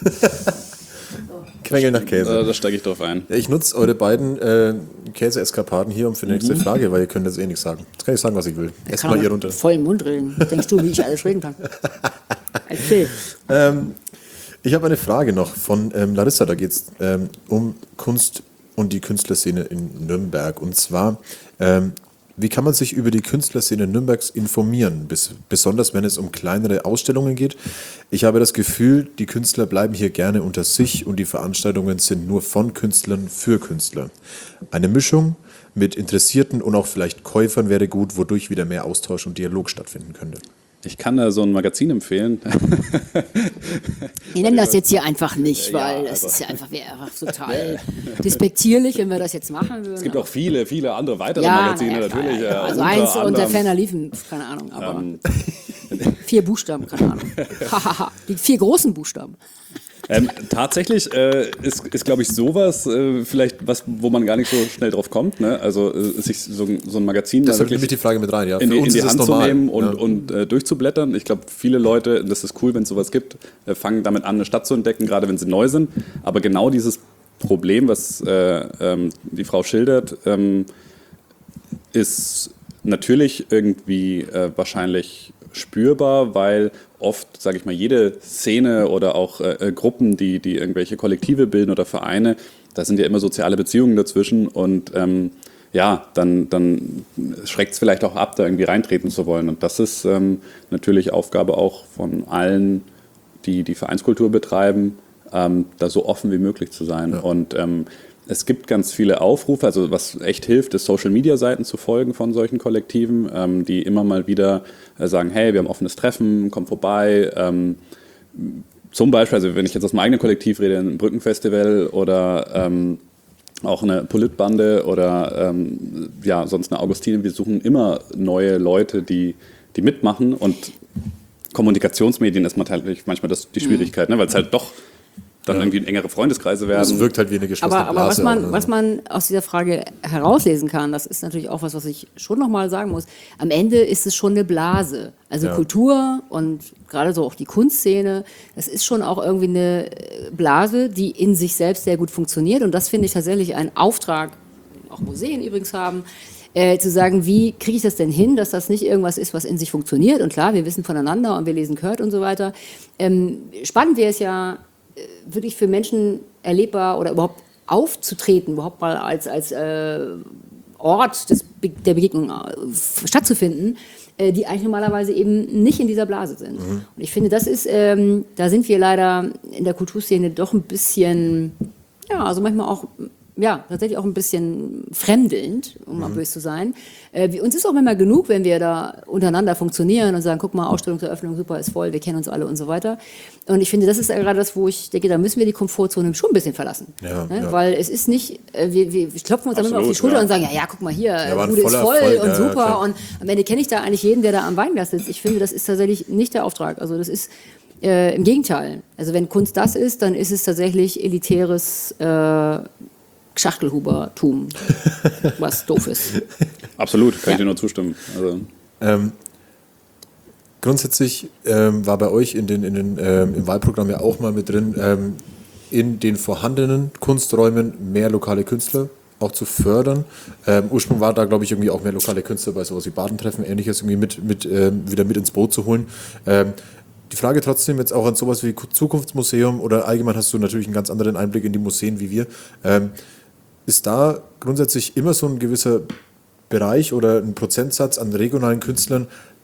Speaker 3: Quengel nach Käse.
Speaker 4: Da steige ich drauf ein.
Speaker 3: Ja, ich nutze eure beiden Käse-Eskapaden hier für die nächste Frage, weil ihr könnt jetzt eh nichts sagen. Jetzt kann ich sagen, was ich will. Esst mal ihr runter.
Speaker 5: Voll im Mund reden. Denkst du, wie ich alles reden kann? Erzähl.
Speaker 3: Ich habe eine Frage noch von Larissa. Da geht es um Kunst und die Künstlerszene in Nürnberg. Und zwar, wie kann man sich über die Künstlerszene Nürnbergs informieren, besonders wenn es um kleinere Ausstellungen geht? Ich habe das Gefühl, die Künstler bleiben hier gerne unter sich und die Veranstaltungen sind nur von Künstlern für Künstler. Eine Mischung mit Interessierten und auch vielleicht Käufern wäre gut, wodurch wieder mehr Austausch und Dialog stattfinden könnte.
Speaker 4: Ich kann da so ein Magazin empfehlen.
Speaker 5: Wir nennen das jetzt hier einfach nicht, weil das ist ja einfach, wäre einfach total despektierlich, wenn wir das jetzt machen würden.
Speaker 4: Es gibt auch viele andere weitere Magazine natürlich.
Speaker 5: Also eins und der Ferner liefen, keine Ahnung, aber 4 Buchstaben, keine Ahnung. Die 4 großen Buchstaben.
Speaker 4: Tatsächlich ist glaube ich, sowas vielleicht was, wo man gar nicht so schnell drauf kommt. Ne? Also sich so ein Magazin
Speaker 3: das wirklich die Frage mit rein, ja.
Speaker 4: in die Hand zu nehmen und durchzublättern. Ich glaube, viele Leute, das ist cool, wenn es sowas gibt, fangen damit an, eine Stadt zu entdecken, gerade wenn sie neu sind. Aber genau dieses Problem, was die Frau schildert, ist natürlich irgendwie wahrscheinlich spürbar, weil oft, sage ich mal, jede Szene oder auch Gruppen, die irgendwelche Kollektive bilden oder Vereine, da sind ja immer soziale Beziehungen dazwischen und dann schreckt es vielleicht auch ab, da irgendwie reintreten zu wollen. Und das ist natürlich Aufgabe auch von allen, die Vereinskultur betreiben, da so offen wie möglich zu sein. Ja. Und Es gibt ganz viele Aufrufe, also was echt hilft, ist Social-Media-Seiten zu folgen von solchen Kollektiven, die immer mal wieder sagen, hey, wir haben offenes Treffen, komm vorbei. Zum Beispiel, also wenn ich jetzt aus meinem eigenen Kollektiv rede, ein Brückenfestival oder auch eine Politbande oder sonst eine Augustine, wir suchen immer neue Leute, die mitmachen, und Kommunikationsmedien ist natürlich manchmal die Schwierigkeit, ne? Weil es halt doch dann irgendwie engere Freundeskreise werden.
Speaker 3: Es wirkt halt wie eine geschlossene
Speaker 5: Aber
Speaker 3: Blase.
Speaker 5: was man aus dieser Frage herauslesen kann, das ist natürlich auch was ich schon nochmal sagen muss, am Ende ist es schon eine Blase. Also Kultur und gerade so auch die Kunstszene, das ist schon auch irgendwie eine Blase, die in sich selbst sehr gut funktioniert, und das finde ich tatsächlich einen Auftrag, auch Museen übrigens haben, zu sagen, wie kriege ich das denn hin, dass das nicht irgendwas ist, was in sich funktioniert, und klar, wir wissen voneinander und wir lesen Kurt und so weiter. Spannend wäre es ja, wirklich für Menschen erlebbar oder überhaupt aufzutreten, überhaupt mal als Ort der Begegnung stattzufinden, die eigentlich normalerweise eben nicht in dieser Blase sind. Und ich finde, das ist, da sind wir leider in der Kulturszene doch ein bisschen, also manchmal auch, tatsächlich auch ein bisschen fremdelnd, um mal böse zu sein. Uns ist auch manchmal genug, wenn wir da untereinander funktionieren und sagen, guck mal, Ausstellungseröffnung, super, ist voll, wir kennen uns alle und so weiter. Und ich finde, das ist gerade das, wo ich denke, da müssen wir die Komfortzone schon ein bisschen verlassen. Weil es ist nicht, wir klopfen uns dann immer auf die Schulter und sagen, ja, guck mal hier, Bude ist voll Erfolg, und super. Und am Ende kenne ich da eigentlich jeden, der da am Weinglas sitzt. Ich finde, das ist tatsächlich nicht der Auftrag. Also das ist im Gegenteil. Also wenn Kunst das ist, dann ist es tatsächlich elitäres Schachtelhubertum, was doof ist.
Speaker 4: Absolut, kann ich dir nur zustimmen. Also.
Speaker 3: Grundsätzlich war bei euch im Wahlprogramm ja auch mal mit drin, in den vorhandenen Kunsträumen mehr lokale Künstler auch zu fördern. Ursprung war da, glaube ich, irgendwie auch mehr lokale Künstler bei sowas wie Badentreffen, Ähnliches irgendwie wieder mit ins Boot zu holen. Die Frage trotzdem jetzt auch an sowas wie Zukunftsmuseum oder allgemein hast du natürlich einen ganz anderen Einblick in die Museen wie wir. Ist da grundsätzlich immer so ein gewisser Bereich oder ein Prozentsatz an regionalen Künstlern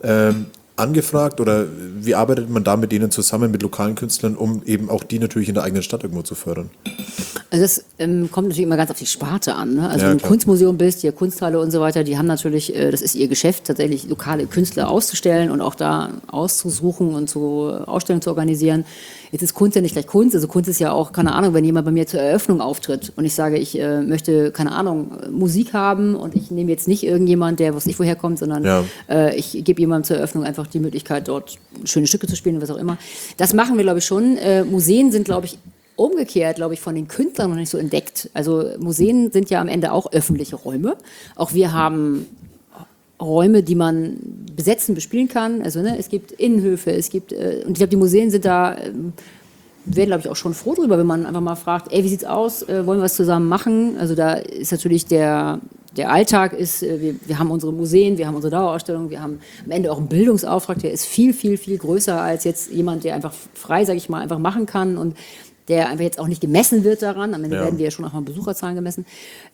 Speaker 3: angefragt, oder wie arbeitet man da mit denen zusammen, mit lokalen Künstlern, um eben auch die natürlich in der eigenen Stadt irgendwo zu fördern?
Speaker 5: Also das kommt natürlich immer ganz auf die Sparte an. Ne? Also wenn du im Kunstmuseum bist, hier Kunsthalle und so weiter, die haben natürlich, das ist ihr Geschäft, tatsächlich lokale Künstler auszustellen und auch da auszusuchen und so Ausstellungen zu organisieren. Jetzt ist Kunst ja nicht gleich Kunst, also Kunst ist ja auch, keine Ahnung, wenn jemand bei mir zur Eröffnung auftritt und ich sage, ich möchte, keine Ahnung, Musik haben, und ich nehme jetzt nicht irgendjemand, der was nicht woher kommt, sondern ich gebe jemandem zur Eröffnung einfach die Möglichkeit, dort schöne Stücke zu spielen, was auch immer. Das machen wir, glaube ich, schon. Museen sind, glaube ich, umgekehrt, glaube ich, von den Künstlern noch nicht so entdeckt. Also Museen sind ja am Ende auch öffentliche Räume. Auch wir haben Räume, die man besetzen, bespielen kann. Also es gibt Innenhöfe, und ich glaube, die Museen sind da, werden, glaube ich, auch schon froh drüber, wenn man einfach mal fragt, wie sieht's aus, wollen wir was zusammen machen? Also da ist natürlich der Alltag ist, wir haben unsere Museen, wir haben unsere Dauerausstellungen, wir haben am Ende auch einen Bildungsauftrag, der ist viel, viel, viel größer als jetzt jemand, der einfach frei, sage ich mal, einfach machen kann und der einfach jetzt auch nicht gemessen wird daran. Am Ende werden wir ja schon auch mal Besucherzahlen gemessen.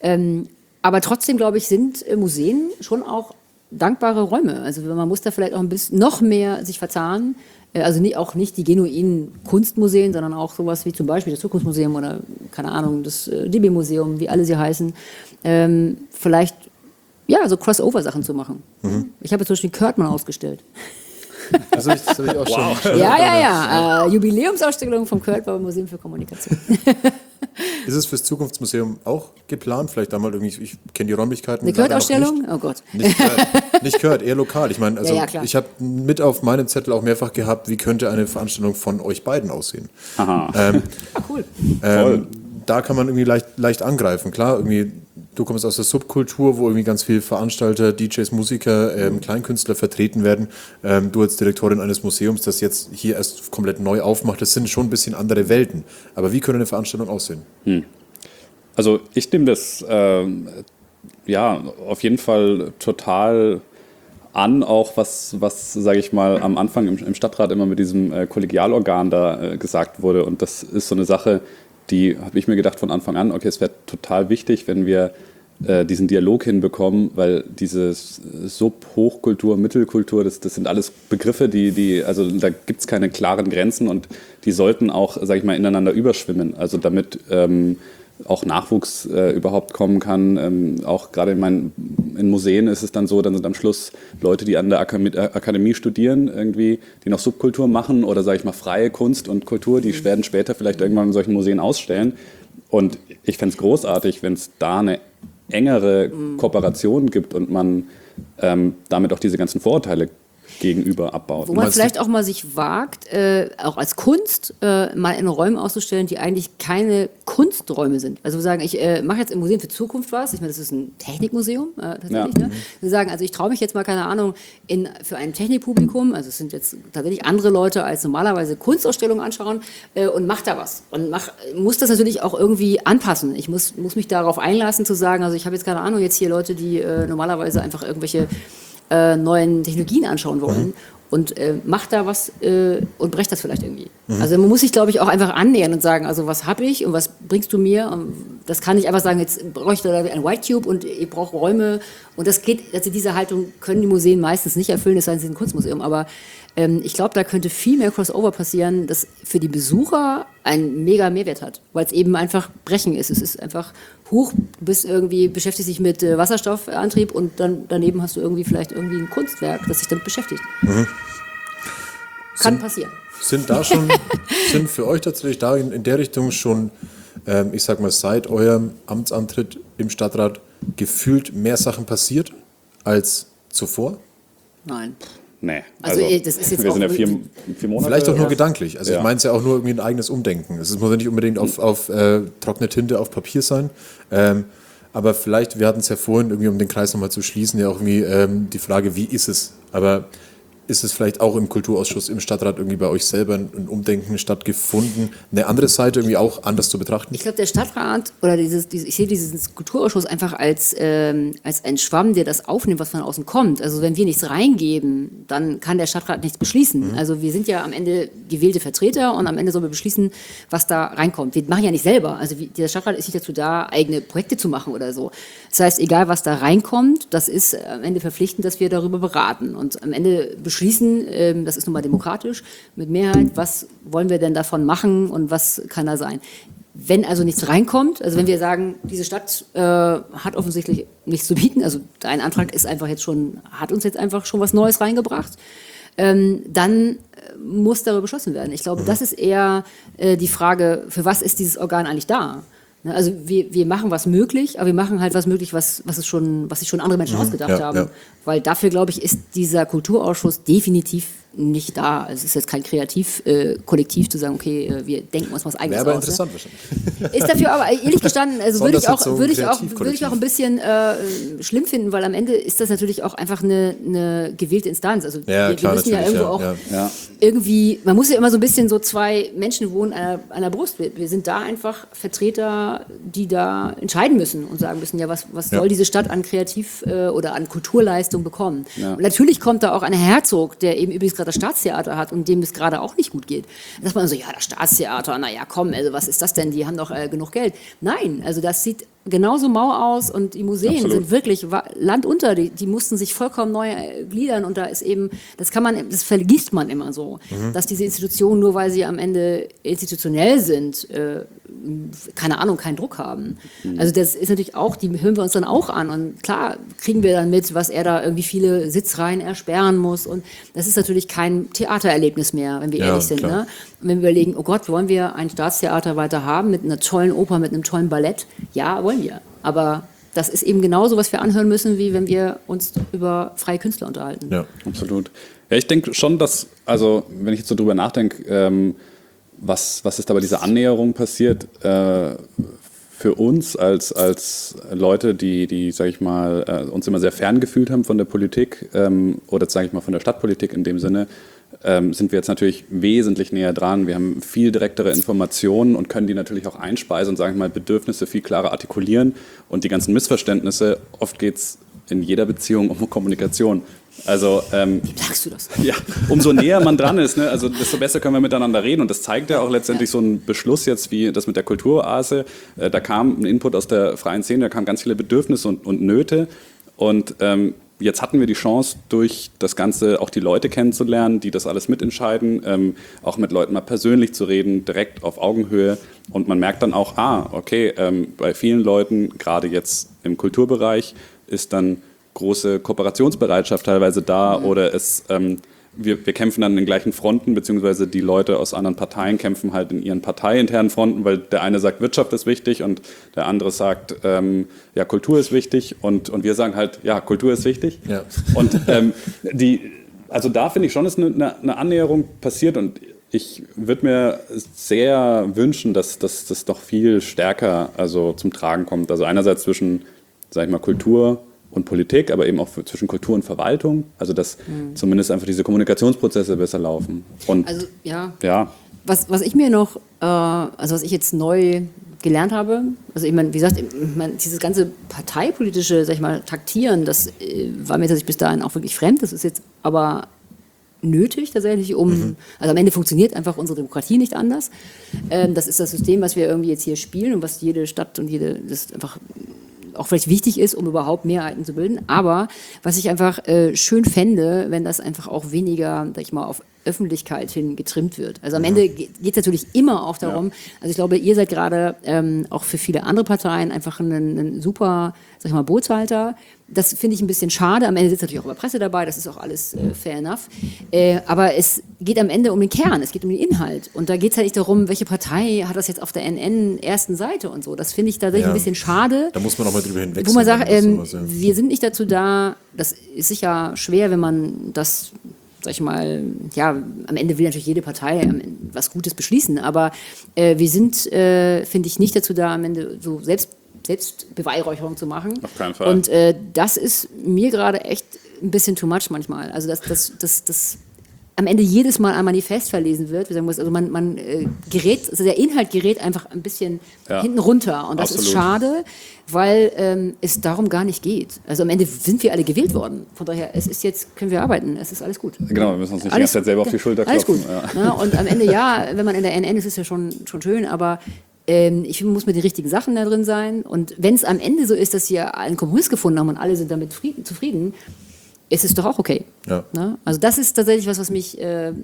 Speaker 5: Aber trotzdem, glaube ich, sind Museen schon auch dankbare Räume. Also man muss da vielleicht auch ein bisschen noch mehr sich verzahnen. Also auch nicht die genuinen Kunstmuseen, sondern auch sowas wie zum Beispiel das Zukunftsmuseum oder, keine Ahnung, das DB-Museum, wie alle sie heißen. Vielleicht, so Crossover-Sachen zu machen. Ich habe jetzt zum Beispiel Kurt mal ausgestellt.
Speaker 3: Das habe ich auch schon.
Speaker 5: Jubiläumsausstellung vom Kurt beim Museum für Kommunikation.
Speaker 3: Ist es fürs Zukunftsmuseum auch geplant? Vielleicht einmal irgendwie, ich kenne die Räumlichkeiten.
Speaker 5: Eine Kurt-Ausstellung? Oh Gott.
Speaker 3: Nicht Kurt, eher lokal. Ich meine, ich habe mit auf meinem Zettel auch mehrfach gehabt, wie könnte eine Veranstaltung von euch beiden aussehen.
Speaker 4: Aha.
Speaker 5: Cool.
Speaker 3: Da kann man irgendwie leicht angreifen. Klar, irgendwie, du kommst aus der Subkultur, wo irgendwie ganz viele Veranstalter, DJs, Musiker, Kleinkünstler vertreten werden. Du als Direktorin eines Museums, das jetzt hier erst komplett neu aufmacht, das sind schon ein bisschen andere Welten. Aber wie könnte eine Veranstaltung aussehen?
Speaker 4: Also ich nehme das auf jeden Fall total an, auch was sage ich mal, am Anfang im Stadtrat immer mit diesem Kollegialorgan da gesagt wurde. Und das ist so eine Sache, die habe ich mir gedacht von Anfang an, okay, es wäre total wichtig, wenn wir diesen Dialog hinbekommen, weil dieses Sub-Hochkultur, Mittelkultur, das sind alles Begriffe, also da gibt es keine klaren Grenzen und die sollten auch, sage ich mal, ineinander überschwimmen. Also damit auch Nachwuchs überhaupt kommen kann. Auch gerade in Museen ist es dann so, dann sind am Schluss Leute, die an der Akademie studieren, irgendwie, die noch Subkultur machen oder, sage ich mal, freie Kunst und Kultur, die werden später vielleicht irgendwann in solchen Museen ausstellen. Und ich fände es großartig, wenn es da eine engere Kooperation gibt und man damit auch diese ganzen Vorurteile gegenüber abbaut.
Speaker 5: Wo man vielleicht auch mal sich wagt, auch als Kunst, mal in Räumen auszustellen, die eigentlich keine Kunsträume sind. Also wir sagen, ich mache jetzt im Museum für Zukunft was. Ich meine, das ist ein Technikmuseum tatsächlich.
Speaker 4: Ja.
Speaker 5: Ne? Wir sagen, also ich traue mich jetzt mal, keine Ahnung, für ein Technikpublikum, also es sind jetzt tatsächlich andere Leute, als normalerweise Kunstausstellungen anschauen und mache da was. Und muss das natürlich auch irgendwie anpassen. Ich muss mich darauf einlassen zu sagen, also ich habe jetzt keine Ahnung, jetzt hier Leute, die normalerweise einfach irgendwelche neuen Technologien anschauen wollen und macht da was und brecht das vielleicht irgendwie. Also man muss sich, glaube ich, auch einfach annähern und sagen, also was habe ich und was bringst du mir? Und das kann ich einfach sagen, jetzt bräuchte da ein White Cube und ich brauche Räume und das geht, also diese Haltung können die Museen meistens nicht erfüllen, es sei denn, sie sind ein Kunstmuseum, aber ich glaube, da könnte viel mehr Crossover passieren, das für die Besucher einen mega Mehrwert hat, weil es eben einfach brechen ist. Es ist einfach du bist irgendwie, beschäftigst dich mit Wasserstoffantrieb und dann daneben hast du irgendwie vielleicht irgendwie ein Kunstwerk, das sich damit beschäftigt. Kann passieren.
Speaker 3: Sind für euch tatsächlich da in der Richtung schon, ich sag mal, seit eurem Amtsantritt im Stadtrat gefühlt mehr Sachen passiert als zuvor?
Speaker 5: Nein.
Speaker 4: Nee.
Speaker 5: Also das ist jetzt
Speaker 4: wir
Speaker 5: auch
Speaker 4: sind ja 4 Monate.
Speaker 3: Vielleicht auch nur gedanklich. Also
Speaker 4: Ja.
Speaker 3: ich meine es ja auch nur irgendwie ein eigenes Umdenken. Es muss ja nicht unbedingt auf trockene Tinte auf Papier sein. Aber vielleicht, wir hatten es ja vorhin, irgendwie um den Kreis nochmal zu schließen, ja auch irgendwie die Frage, wie ist es? Aber ist es vielleicht auch im Kulturausschuss, im Stadtrat irgendwie bei euch selber ein Umdenken stattgefunden, eine andere Seite irgendwie auch anders zu betrachten?
Speaker 5: Ich glaube, der Stadtrat oder ich sehe diesen Kulturausschuss einfach als ein Schwamm, der das aufnimmt, was von außen kommt. Also wenn wir nichts reingeben, dann kann der Stadtrat nichts beschließen. Also wir sind ja am Ende gewählte Vertreter und am Ende sollen wir beschließen, was da reinkommt. Wir machen ja nicht selber. Also der Stadtrat ist nicht dazu da, eigene Projekte zu machen oder so. Das heißt, egal was da reinkommt, das ist am Ende verpflichtend, dass wir darüber beraten und am Ende beschließen, das ist nun mal demokratisch, mit Mehrheit, was wollen wir denn davon machen und was kann da sein. Wenn also nichts reinkommt, also wenn wir sagen, diese Stadt hat offensichtlich nichts zu bieten, also dein Antrag ist einfach jetzt schon, hat uns jetzt einfach schon was Neues reingebracht, dann muss darüber beschlossen werden. Ich glaube, das ist eher die Frage, für was ist dieses Organ eigentlich da? Ne, also wir machen was möglich, aber wir machen halt was möglich, was sich schon andere Menschen ausgedacht haben. Ja. Weil dafür, glaube ich, ist dieser Kulturausschuss definitiv nicht da. Es ist jetzt kein Kreativkollektiv zu sagen, okay, wir denken uns was Eigenes aus.
Speaker 3: Wäre aber interessant wahrscheinlich.
Speaker 5: Ist dafür aber ehrlich gestanden, also würde ich auch ein bisschen schlimm finden, weil am Ende ist das natürlich auch einfach eine gewählte Instanz. Also wir müssen ja irgendwo auch irgendwie, man muss ja immer so ein bisschen so zwei Menschen wohnen an der Brust. Wir sind da einfach Vertreter, die da entscheiden müssen und sagen müssen, ja, was soll diese Stadt an Kreativ- oder an Kulturleistung bekommen? Ja. Und natürlich kommt da auch ein Herzog, der eben übrigens gerade das Staatstheater hat und dem es gerade auch nicht gut geht. Da sagt man so, ja, das Staatstheater, naja, komm, also was ist das denn? Die haben doch genug Geld. Nein, also das sieht genauso mau aus und die Museen sind wirklich landunter, die mussten sich vollkommen neu gliedern und da ist eben, das vergisst man immer so, dass diese Institutionen, nur weil sie am Ende institutionell sind, keine Ahnung, keinen Druck haben. Also das ist natürlich auch, die hören wir uns dann auch an und klar kriegen wir dann mit, was er da irgendwie viele Sitzreihen ersperren muss und das ist natürlich kein Theatererlebnis mehr, wenn wir ehrlich sind. Ne? Und wenn wir überlegen, oh Gott, wollen wir ein Staatstheater weiter haben mit einer tollen Oper, mit einem tollen Ballett? Ja, wollen wir. Aber das ist eben genauso, was wir anhören müssen, wie wenn wir uns über freie Künstler unterhalten.
Speaker 4: Ja, absolut. Ja, ich denke schon, dass, also wenn ich jetzt so drüber nachdenke, was ist da bei dieser Annäherung passiert, für uns als Leute, die sage ich mal, uns immer sehr fern gefühlt haben von der Politik oder sage ich mal von der Stadtpolitik in dem Sinne, sind wir jetzt natürlich wesentlich näher dran. Wir haben viel direktere Informationen und können die natürlich auch einspeisen und, sage ich mal, Bedürfnisse viel klarer artikulieren und die ganzen Missverständnisse, oft geht es in jeder Beziehung um Kommunikation. Also,
Speaker 5: wie sagst du das?
Speaker 4: Ja, umso näher man dran ist, ne, also desto besser können wir miteinander reden und das zeigt ja auch letztendlich so ein Beschluss jetzt wie das mit der Kulturoase. Da kam ein Input aus der freien Szene, da kamen ganz viele Bedürfnisse und Nöte und jetzt hatten wir die Chance, durch das Ganze auch die Leute kennenzulernen, die das alles mitentscheiden, auch mit Leuten mal persönlich zu reden, direkt auf Augenhöhe. Und man merkt dann auch, okay, bei vielen Leuten, gerade jetzt im Kulturbereich, ist dann große Kooperationsbereitschaft teilweise da oder wir kämpfen an den gleichen Fronten, beziehungsweise die Leute aus anderen Parteien kämpfen halt in ihren parteiinternen Fronten, weil der eine sagt, Wirtschaft ist wichtig und der andere sagt, ja, Kultur ist wichtig und wir sagen halt, ja, Kultur ist wichtig.
Speaker 3: Ja.
Speaker 4: Und also da finde ich schon, ist eine Annäherung passiert und ich würde mir sehr wünschen, dass das doch viel stärker also zum Tragen kommt. Also einerseits zwischen, sag ich mal, Kultur und Politik, aber eben auch zwischen Kultur und Verwaltung. Also dass zumindest einfach diese Kommunikationsprozesse besser laufen. Und
Speaker 5: Also ja,
Speaker 4: ja,
Speaker 5: was ich mir noch, also was ich jetzt neu gelernt habe, also ich meine, wie gesagt, dieses ganze parteipolitische, sag ich mal, Taktieren, das war mir tatsächlich bis dahin auch wirklich fremd. Das ist jetzt aber nötig tatsächlich, also am Ende funktioniert einfach unsere Demokratie nicht anders. Das ist das System, was wir irgendwie jetzt hier spielen und was jede Stadt und das einfach auch vielleicht wichtig ist, um überhaupt Mehrheiten zu bilden. Aber was ich einfach schön fände, wenn das einfach auch weniger, sag ich mal, auf Öffentlichkeit hin getrimmt wird. Also am Ende geht es natürlich immer auch darum, also ich glaube, ihr seid gerade auch für viele andere Parteien einfach ein super, sag ich mal, Bootshalter. Das finde ich ein bisschen schade. Am Ende sitzt natürlich auch immer Presse dabei, das ist auch alles fair enough. Aber es geht am Ende um den Kern, es geht um den Inhalt. Und da geht es halt nicht darum, welche Partei hat das jetzt auf der NN ersten Seite und so. Das finde ich tatsächlich ein bisschen schade.
Speaker 3: Da muss man auch mal drüber hinwechseln.
Speaker 5: Wo man sagt, wir sind nicht dazu da, das ist sicher schwer, wenn man das, sag ich mal, ja, am Ende will natürlich jede Partei was Gutes beschließen, aber wir sind, finde ich, nicht dazu da, am Ende so Selbstbeweihräucherung zu machen.
Speaker 4: Auf keinen Fall.
Speaker 5: Und das ist mir gerade echt ein bisschen too much manchmal. Also dass am Ende jedes Mal ein Manifest verlesen wird, wie sagen muss, also man gerät, also der Inhalt gerät einfach ein bisschen hinten runter und das
Speaker 4: Absolut.
Speaker 5: ist schade, weil es darum gar nicht geht. Also am Ende sind wir alle gewählt worden. Von daher, es ist jetzt, können wir arbeiten, es ist alles gut.
Speaker 4: genau, wir müssen uns nicht die ganze Zeit selber auf die Schulter
Speaker 5: Alles
Speaker 4: klopfen.
Speaker 5: gut. Ja. Und am Ende, ja, wenn man in der NN ist, ist ja schon schön, aber ich finde, man muss mit den richtigen Sachen da drin sein. Und wenn es am Ende so ist, dass wir einen Kompromiss gefunden haben und alle sind damit zufrieden, ist es doch auch okay.
Speaker 3: Ja.
Speaker 5: Ne? Also das ist tatsächlich was mich,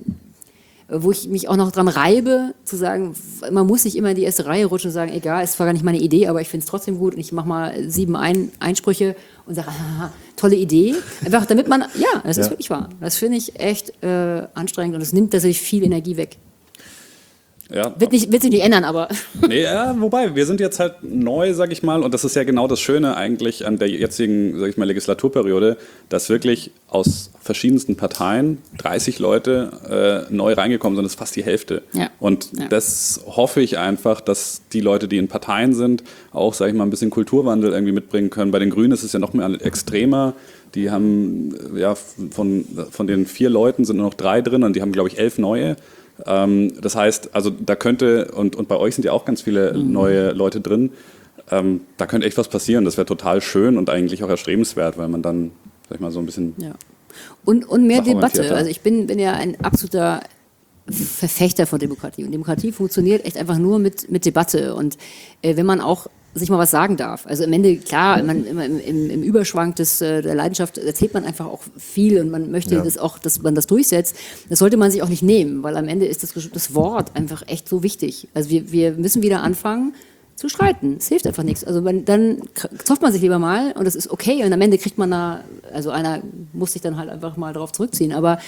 Speaker 5: wo ich mich auch noch dran reibe, zu sagen, man muss nicht immer in die erste Reihe rutschen und sagen, egal, es war gar nicht meine Idee, aber ich finde es trotzdem gut und ich mache mal 7 Einsprüche und sage, tolle Idee. Einfach damit man, ja, das ist wirklich wahr. Das finde ich echt anstrengend und es nimmt tatsächlich viel Energie weg.
Speaker 4: Ja.
Speaker 5: Wird sich nicht ändern, aber...
Speaker 4: Nee, ja, wobei, wir sind jetzt halt neu, sag ich mal, und das ist ja genau das Schöne eigentlich an der jetzigen, sag ich mal, Legislaturperiode, dass wirklich aus verschiedensten Parteien 30 Leute neu reingekommen sind, das ist fast die Hälfte.
Speaker 5: Ja.
Speaker 4: Und das hoffe ich einfach, dass die Leute, die in Parteien sind, auch, sag ich mal, ein bisschen Kulturwandel irgendwie mitbringen können. Bei den Grünen ist es ja noch mehr extremer. Die haben, ja, von den 4 Leuten sind nur noch 3 drin und die haben, glaube ich, 11 neue. Das heißt, also da könnte, und bei euch sind ja auch ganz viele neue Leute drin, da könnte echt was passieren. Das wäre total schön und eigentlich auch erstrebenswert, weil man dann, sag ich mal, so ein bisschen...
Speaker 5: Ja. Und mehr
Speaker 4: sachorientierter.
Speaker 5: Debatte. Also ich bin ja ein absoluter Verfechter von Demokratie. Und Demokratie funktioniert echt einfach nur mit Debatte. Und wenn man auch sich mal was sagen darf. Also am Ende, klar, im Überschwang der Leidenschaft erzählt man einfach auch viel und man möchte das auch, dass man das durchsetzt. Das sollte man sich auch nicht nehmen, weil am Ende ist das Wort einfach echt so wichtig. Also wir müssen wieder anfangen zu streiten. Es hilft einfach nichts. Also dann zofft man sich lieber mal und das ist okay und am Ende kriegt man also einer muss sich dann halt einfach mal darauf zurückziehen. Aber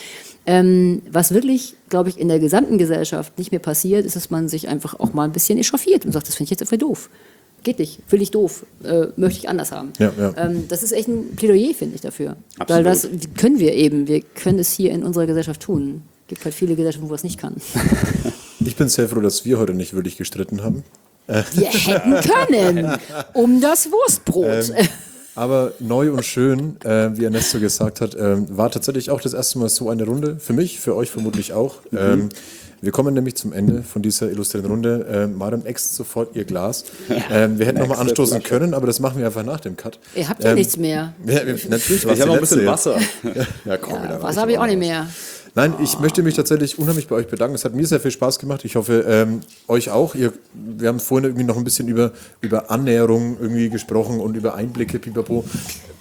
Speaker 5: was wirklich, glaube ich, in der gesamten Gesellschaft nicht mehr passiert, ist, dass man sich einfach auch mal ein bisschen echauffiert und sagt, das finde ich jetzt einfach doof. Geht nicht, finde ich doof, möchte ich anders haben.
Speaker 3: Ja.
Speaker 5: Das ist echt ein Plädoyer, finde ich, dafür.
Speaker 4: Absolut.
Speaker 5: Weil das können wir können es hier in unserer Gesellschaft tun. Es gibt halt viele Gesellschaften, wo es nicht kann.
Speaker 3: Ich bin sehr froh, dass wir heute nicht wirklich gestritten haben.
Speaker 5: Wir hätten können, um das Wurstbrot.
Speaker 3: Aber neu und schön, wie Ernesto gesagt hat, war tatsächlich auch das erste Mal so eine Runde. Für mich, für euch vermutlich auch. Wir kommen nämlich zum Ende von dieser illustrierten Runde. Mariam äxt sofort ihr Glas. Wir hätten nochmal anstoßen können, aber das machen wir einfach nach dem Cut.
Speaker 5: Ihr habt ja nichts mehr.
Speaker 3: Natürlich,
Speaker 4: Ich habe noch ein bisschen Wasser.
Speaker 3: Ja, komm, wieder
Speaker 5: Was habe ich auch nicht mehr.
Speaker 3: Nein, ich möchte mich tatsächlich unheimlich bei euch bedanken. Es hat mir sehr viel Spaß gemacht. Ich hoffe, euch auch. Wir haben vorhin irgendwie noch ein bisschen über Annäherung irgendwie gesprochen und über Einblicke, pipapo.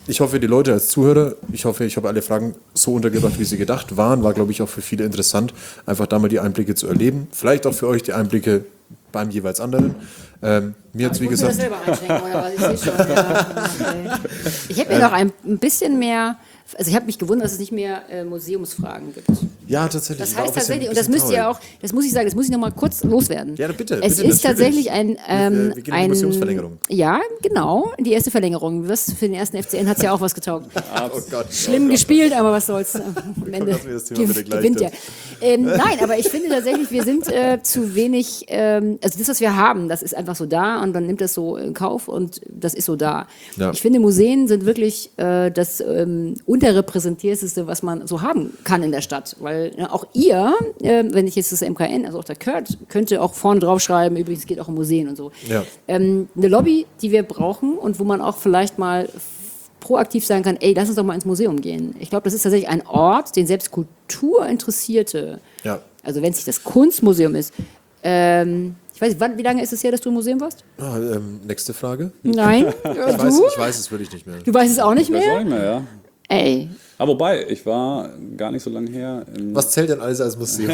Speaker 3: Ich hoffe, die Leute als Zuhörer, ich habe alle Fragen so untergebracht, wie sie gedacht waren. War, glaube ich, auch für viele interessant, einfach da mal die Einblicke zu erleben. Vielleicht auch für euch die Einblicke beim jeweils anderen. Mir hat es, wie
Speaker 5: Ich muss mir das
Speaker 3: gesagt,
Speaker 5: selber einschränken, oder was? Ich sehe schon. Ja. Okay. Ich hätte mir noch ein bisschen mehr, also ich habe mich gewundert, dass es nicht mehr Museumsfragen gibt.
Speaker 3: ja, tatsächlich.
Speaker 5: Das
Speaker 3: war auch
Speaker 5: heißt
Speaker 3: ein bisschen-
Speaker 5: tatsächlich, und das müsst ihr
Speaker 3: traurig.
Speaker 5: auch, das muss ich sagen, das muss ich noch mal kurz loswerden.
Speaker 3: Ja, bitte,
Speaker 5: Es
Speaker 3: bitte,
Speaker 5: ist tatsächlich ein,
Speaker 3: wir gehen in die Museumsverlängerung.
Speaker 5: Ja, genau, die erste Verlängerung. Was für den ersten FCN hat es ja auch was getaugt.
Speaker 3: Oh Gott.
Speaker 5: Schlimm gespielt, aber was soll's. Am Ende
Speaker 3: lassen wir das Thema bitte gleich
Speaker 5: gewinnt ja.
Speaker 3: durch.
Speaker 5: Nein, aber ich finde tatsächlich, wir sind zu wenig, also das, was wir haben, das ist einfach so da und man nimmt das so in Kauf und das ist so da.
Speaker 3: Ja.
Speaker 5: Ich finde, Museen sind wirklich das unterrepräsentierteste, was man so haben kann in der Stadt. Weil auch ihr, wenn ich jetzt das MKN, also auch der Kurt, könnte auch vorne drauf schreiben, übrigens geht auch um Museen und so.
Speaker 3: Ja.
Speaker 5: Eine Lobby, die wir brauchen und wo man auch vielleicht mal proaktiv sagen kann, ey, lass uns doch mal ins Museum gehen. Ich glaube, das ist tatsächlich ein Ort, den selbst Kulturinteressierte,
Speaker 3: Ja.
Speaker 5: also wenn es nicht das Kunstmuseum ist, ich weiß nicht, wie lange ist es her, dass du im Museum warst?
Speaker 3: Ah, nächste Frage.
Speaker 5: Nein?
Speaker 3: Ich weiß es wirklich nicht mehr.
Speaker 5: Du weißt es auch nicht
Speaker 4: Das
Speaker 5: mehr?
Speaker 4: auch nicht mehr, ja.
Speaker 5: Ey,
Speaker 4: Aber wobei, ich war gar nicht so lange her im
Speaker 3: Was zählt denn alles als Museum?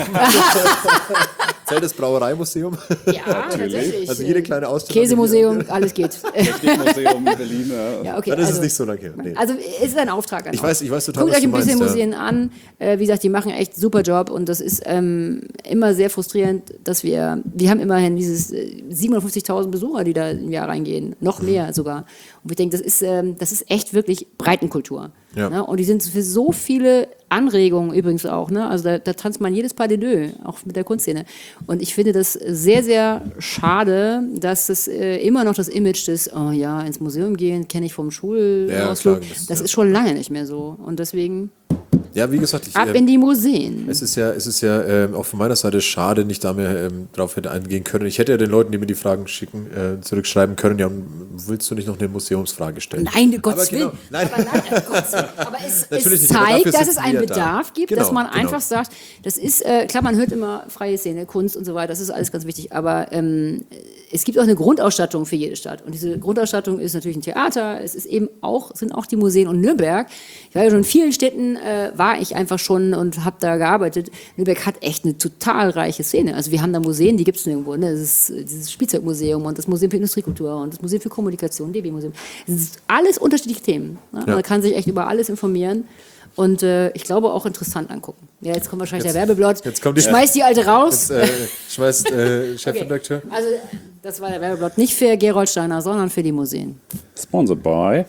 Speaker 3: Zählt das Brauereimuseum?
Speaker 5: ja, tatsächlich.
Speaker 3: Also jede kleine Ausstellung.
Speaker 5: Käsemuseum, alles geht.
Speaker 4: Technikmuseum in Berlin. Ja.
Speaker 5: Ja, okay.
Speaker 3: Dann ist
Speaker 5: also,
Speaker 3: es nicht so lange her. Nee.
Speaker 5: Also es ist ein Auftrag an
Speaker 3: Ich
Speaker 5: euch.
Speaker 3: weiß total,
Speaker 5: Guckt
Speaker 3: was
Speaker 5: euch ein
Speaker 3: du
Speaker 5: bisschen
Speaker 3: meinst, ja.
Speaker 5: Museen an. Wie gesagt, die machen echt super Job und das ist immer sehr frustrierend, dass wir haben immerhin dieses 750.000 Besucher, die da im Jahr reingehen. Noch
Speaker 3: Mhm.
Speaker 5: mehr sogar. Und ich denke, das ist echt wirklich Breitenkultur.
Speaker 3: Ja.
Speaker 5: Ne? Und die sind für so viele Anregungen übrigens auch. Ne? Also da tanzt man jedes Pas de deux, auch mit der Kunstszene. Und ich finde das sehr, sehr schade, dass es immer noch das Image des, oh ja, ins Museum gehen, kenne ich vom Schulausflug.
Speaker 3: klar,
Speaker 5: Das ist schon lange nicht mehr so. Und deswegen
Speaker 3: Ja, wie gesagt,
Speaker 5: ab in die Museen.
Speaker 3: es ist ja auch von meiner Seite schade, nicht da mehr drauf hätte eingehen können. Ich hätte ja den Leuten, die mir die Fragen schicken, zurückschreiben können, ja, willst du nicht noch eine Museumsfrage stellen?
Speaker 5: Nein, Gottes
Speaker 3: genau,
Speaker 5: Willen.
Speaker 3: nein.
Speaker 5: Aber, nein, Gottes Willen. Aber es
Speaker 3: Natürlich nicht, aber
Speaker 5: zeigt,
Speaker 3: dafür
Speaker 5: dass es
Speaker 3: sitzen
Speaker 5: einen
Speaker 3: wir ja da.
Speaker 5: Bedarf gibt,
Speaker 3: Genau,
Speaker 5: dass man
Speaker 3: genau.
Speaker 5: einfach sagt, das ist, klar, man hört immer freie Szene, Kunst und so weiter, das ist alles ganz wichtig, aber es gibt auch eine Grundausstattung für jede Stadt. Und diese Grundausstattung ist natürlich ein Theater, es ist eben sind auch die Museen und Nürnberg. Ich war ja schon in vielen Städten, war ich einfach schon und habe da gearbeitet. Nürnberg hat echt eine total reiche Szene. Also wir haben da Museen, die gibt es nirgendwo. Ne? Das ist dieses Spielzeugmuseum und das Museum für Industriekultur und das Museum für Kommunikation, DB-Museum. Das ist alles unterschiedliche Themen. Ne?
Speaker 3: Ja.
Speaker 5: Man kann sich echt über alles informieren. Und ich glaube auch interessant angucken. Ja, jetzt kommt wahrscheinlich der Werbeblock.
Speaker 3: jetzt kommt die-
Speaker 5: Schmeißt die alte raus.
Speaker 3: Schmeißt Chefredakteur.
Speaker 5: Okay. Also, das war der Werbeblock. Nicht für Gerold Steiner, sondern für die Museen.
Speaker 4: Sponsored by.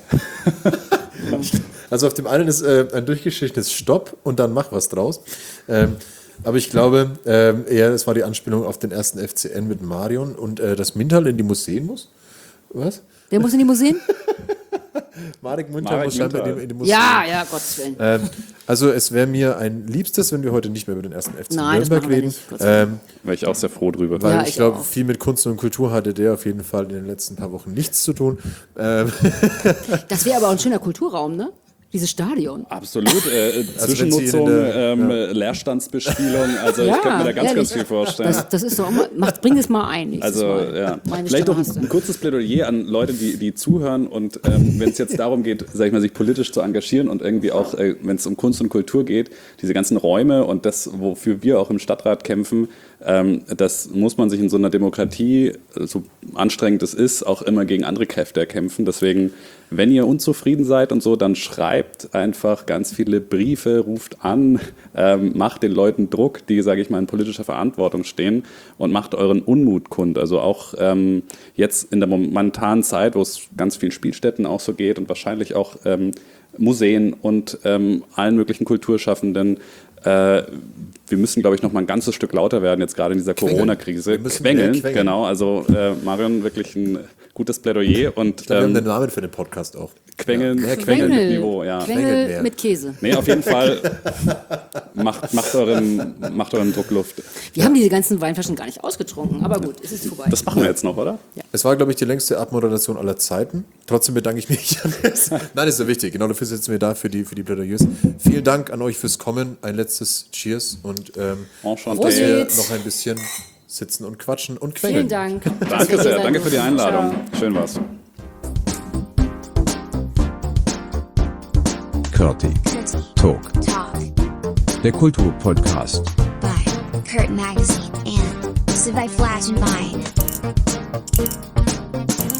Speaker 3: Also auf dem einen ist ein durchgestrichenes Stopp und dann mach was draus. Aber ich glaube, eher, es war die Anspielung auf den ersten FCN mit Marion und dass Mintal in die Museen muss. Was?
Speaker 5: Wer muss in die Museen?
Speaker 3: Marek Mintal
Speaker 4: Marek
Speaker 3: muss scheinbar
Speaker 4: Mintal.
Speaker 3: in die Museen.
Speaker 5: Ja, Gottes Willen.
Speaker 3: Also es wäre mir ein Liebstes, wenn wir heute nicht mehr über den ersten FC
Speaker 5: Nein, das
Speaker 3: Nürnberg
Speaker 5: machen wir
Speaker 3: reden.
Speaker 5: nicht, Gottes Willen.
Speaker 4: Wäre ich auch sehr froh drüber.
Speaker 3: Weil
Speaker 5: Ja,
Speaker 3: ich
Speaker 5: ich
Speaker 3: glaube,
Speaker 5: auch.
Speaker 3: viel mit Kunst und Kultur hatte der auf jeden Fall in den letzten paar Wochen nichts zu tun.
Speaker 5: Das wäre aber auch ein schöner Kulturraum, ne? Dieses Stadion.
Speaker 4: Absolut.
Speaker 3: Also
Speaker 4: Zwischennutzung,
Speaker 3: wenn Sie
Speaker 4: Leerstandsbespielung. Also ich könnte mir da ganz,
Speaker 5: ehrlich.
Speaker 4: ganz viel vorstellen.
Speaker 5: Das ist doch immer, bring es mal ein. nächstes
Speaker 4: Also
Speaker 5: Mal.
Speaker 4: ja,
Speaker 5: Meine
Speaker 4: vielleicht
Speaker 5: Stimme
Speaker 4: noch
Speaker 5: hast
Speaker 4: ein
Speaker 5: du.
Speaker 4: kurzes Plädoyer an Leute, die zuhören und wenn es jetzt darum geht, sag ich mal, sich politisch zu engagieren und irgendwie auch, wenn es um Kunst und Kultur geht, diese ganzen Räume und das, wofür wir auch im Stadtrat kämpfen, das muss man sich in so einer Demokratie, so anstrengend es ist, auch immer gegen andere Kräfte erkämpfen. Deswegen, wenn ihr unzufrieden seid und so, dann schreibt einfach ganz viele Briefe, ruft an, macht den Leuten Druck, die, sage ich mal, in politischer Verantwortung stehen und macht euren Unmut kund. Also auch jetzt in der momentanen Zeit, wo es ganz vielen Spielstätten auch so geht und wahrscheinlich auch Museen und allen möglichen Kulturschaffenden, wir müssen, glaube ich, noch mal ein ganzes Stück lauter werden, jetzt gerade in dieser Corona-Krise.
Speaker 3: Wir müssen mehr quengeln.
Speaker 4: Genau. Also Marion, wirklich ein gutes Plädoyer und
Speaker 3: Ich glaube, wir haben den Namen für den Podcast auch.
Speaker 4: Quengeln,
Speaker 3: Ja, mehr
Speaker 4: Quengeln mit Niveau, ja.
Speaker 3: Quengel mehr.
Speaker 5: Quengel mit Käse.
Speaker 4: Nee, auf jeden Fall macht euren Druck Luft.
Speaker 5: Wir haben diese ganzen Weinflaschen gar nicht ausgetrunken, aber gut, es ist vorbei.
Speaker 4: Das machen wir jetzt noch, oder?
Speaker 3: Es war, glaube ich, die längste Abmoderation aller Zeiten. Trotzdem bedanke ich mich. Nein, das ist ja wichtig. Genau dafür sitzen wir da, für die Plädoyers. Vielen Dank an euch fürs Kommen. Ein letztes Cheers und
Speaker 4: Enchanté.
Speaker 5: Prosit.
Speaker 3: wir noch ein bisschen sitzen und quatschen und quengeln.
Speaker 5: Vielen Dank. dass wir
Speaker 4: Danke
Speaker 5: hier
Speaker 4: sehr,
Speaker 5: sein
Speaker 4: danke für die
Speaker 5: durften.
Speaker 4: Einladung.
Speaker 5: Ciao.
Speaker 4: Schön war's.
Speaker 1: Curti Talk, der Kulturpodcast.
Speaker 2: by Kurt Magazine and Civi Flash and Vine.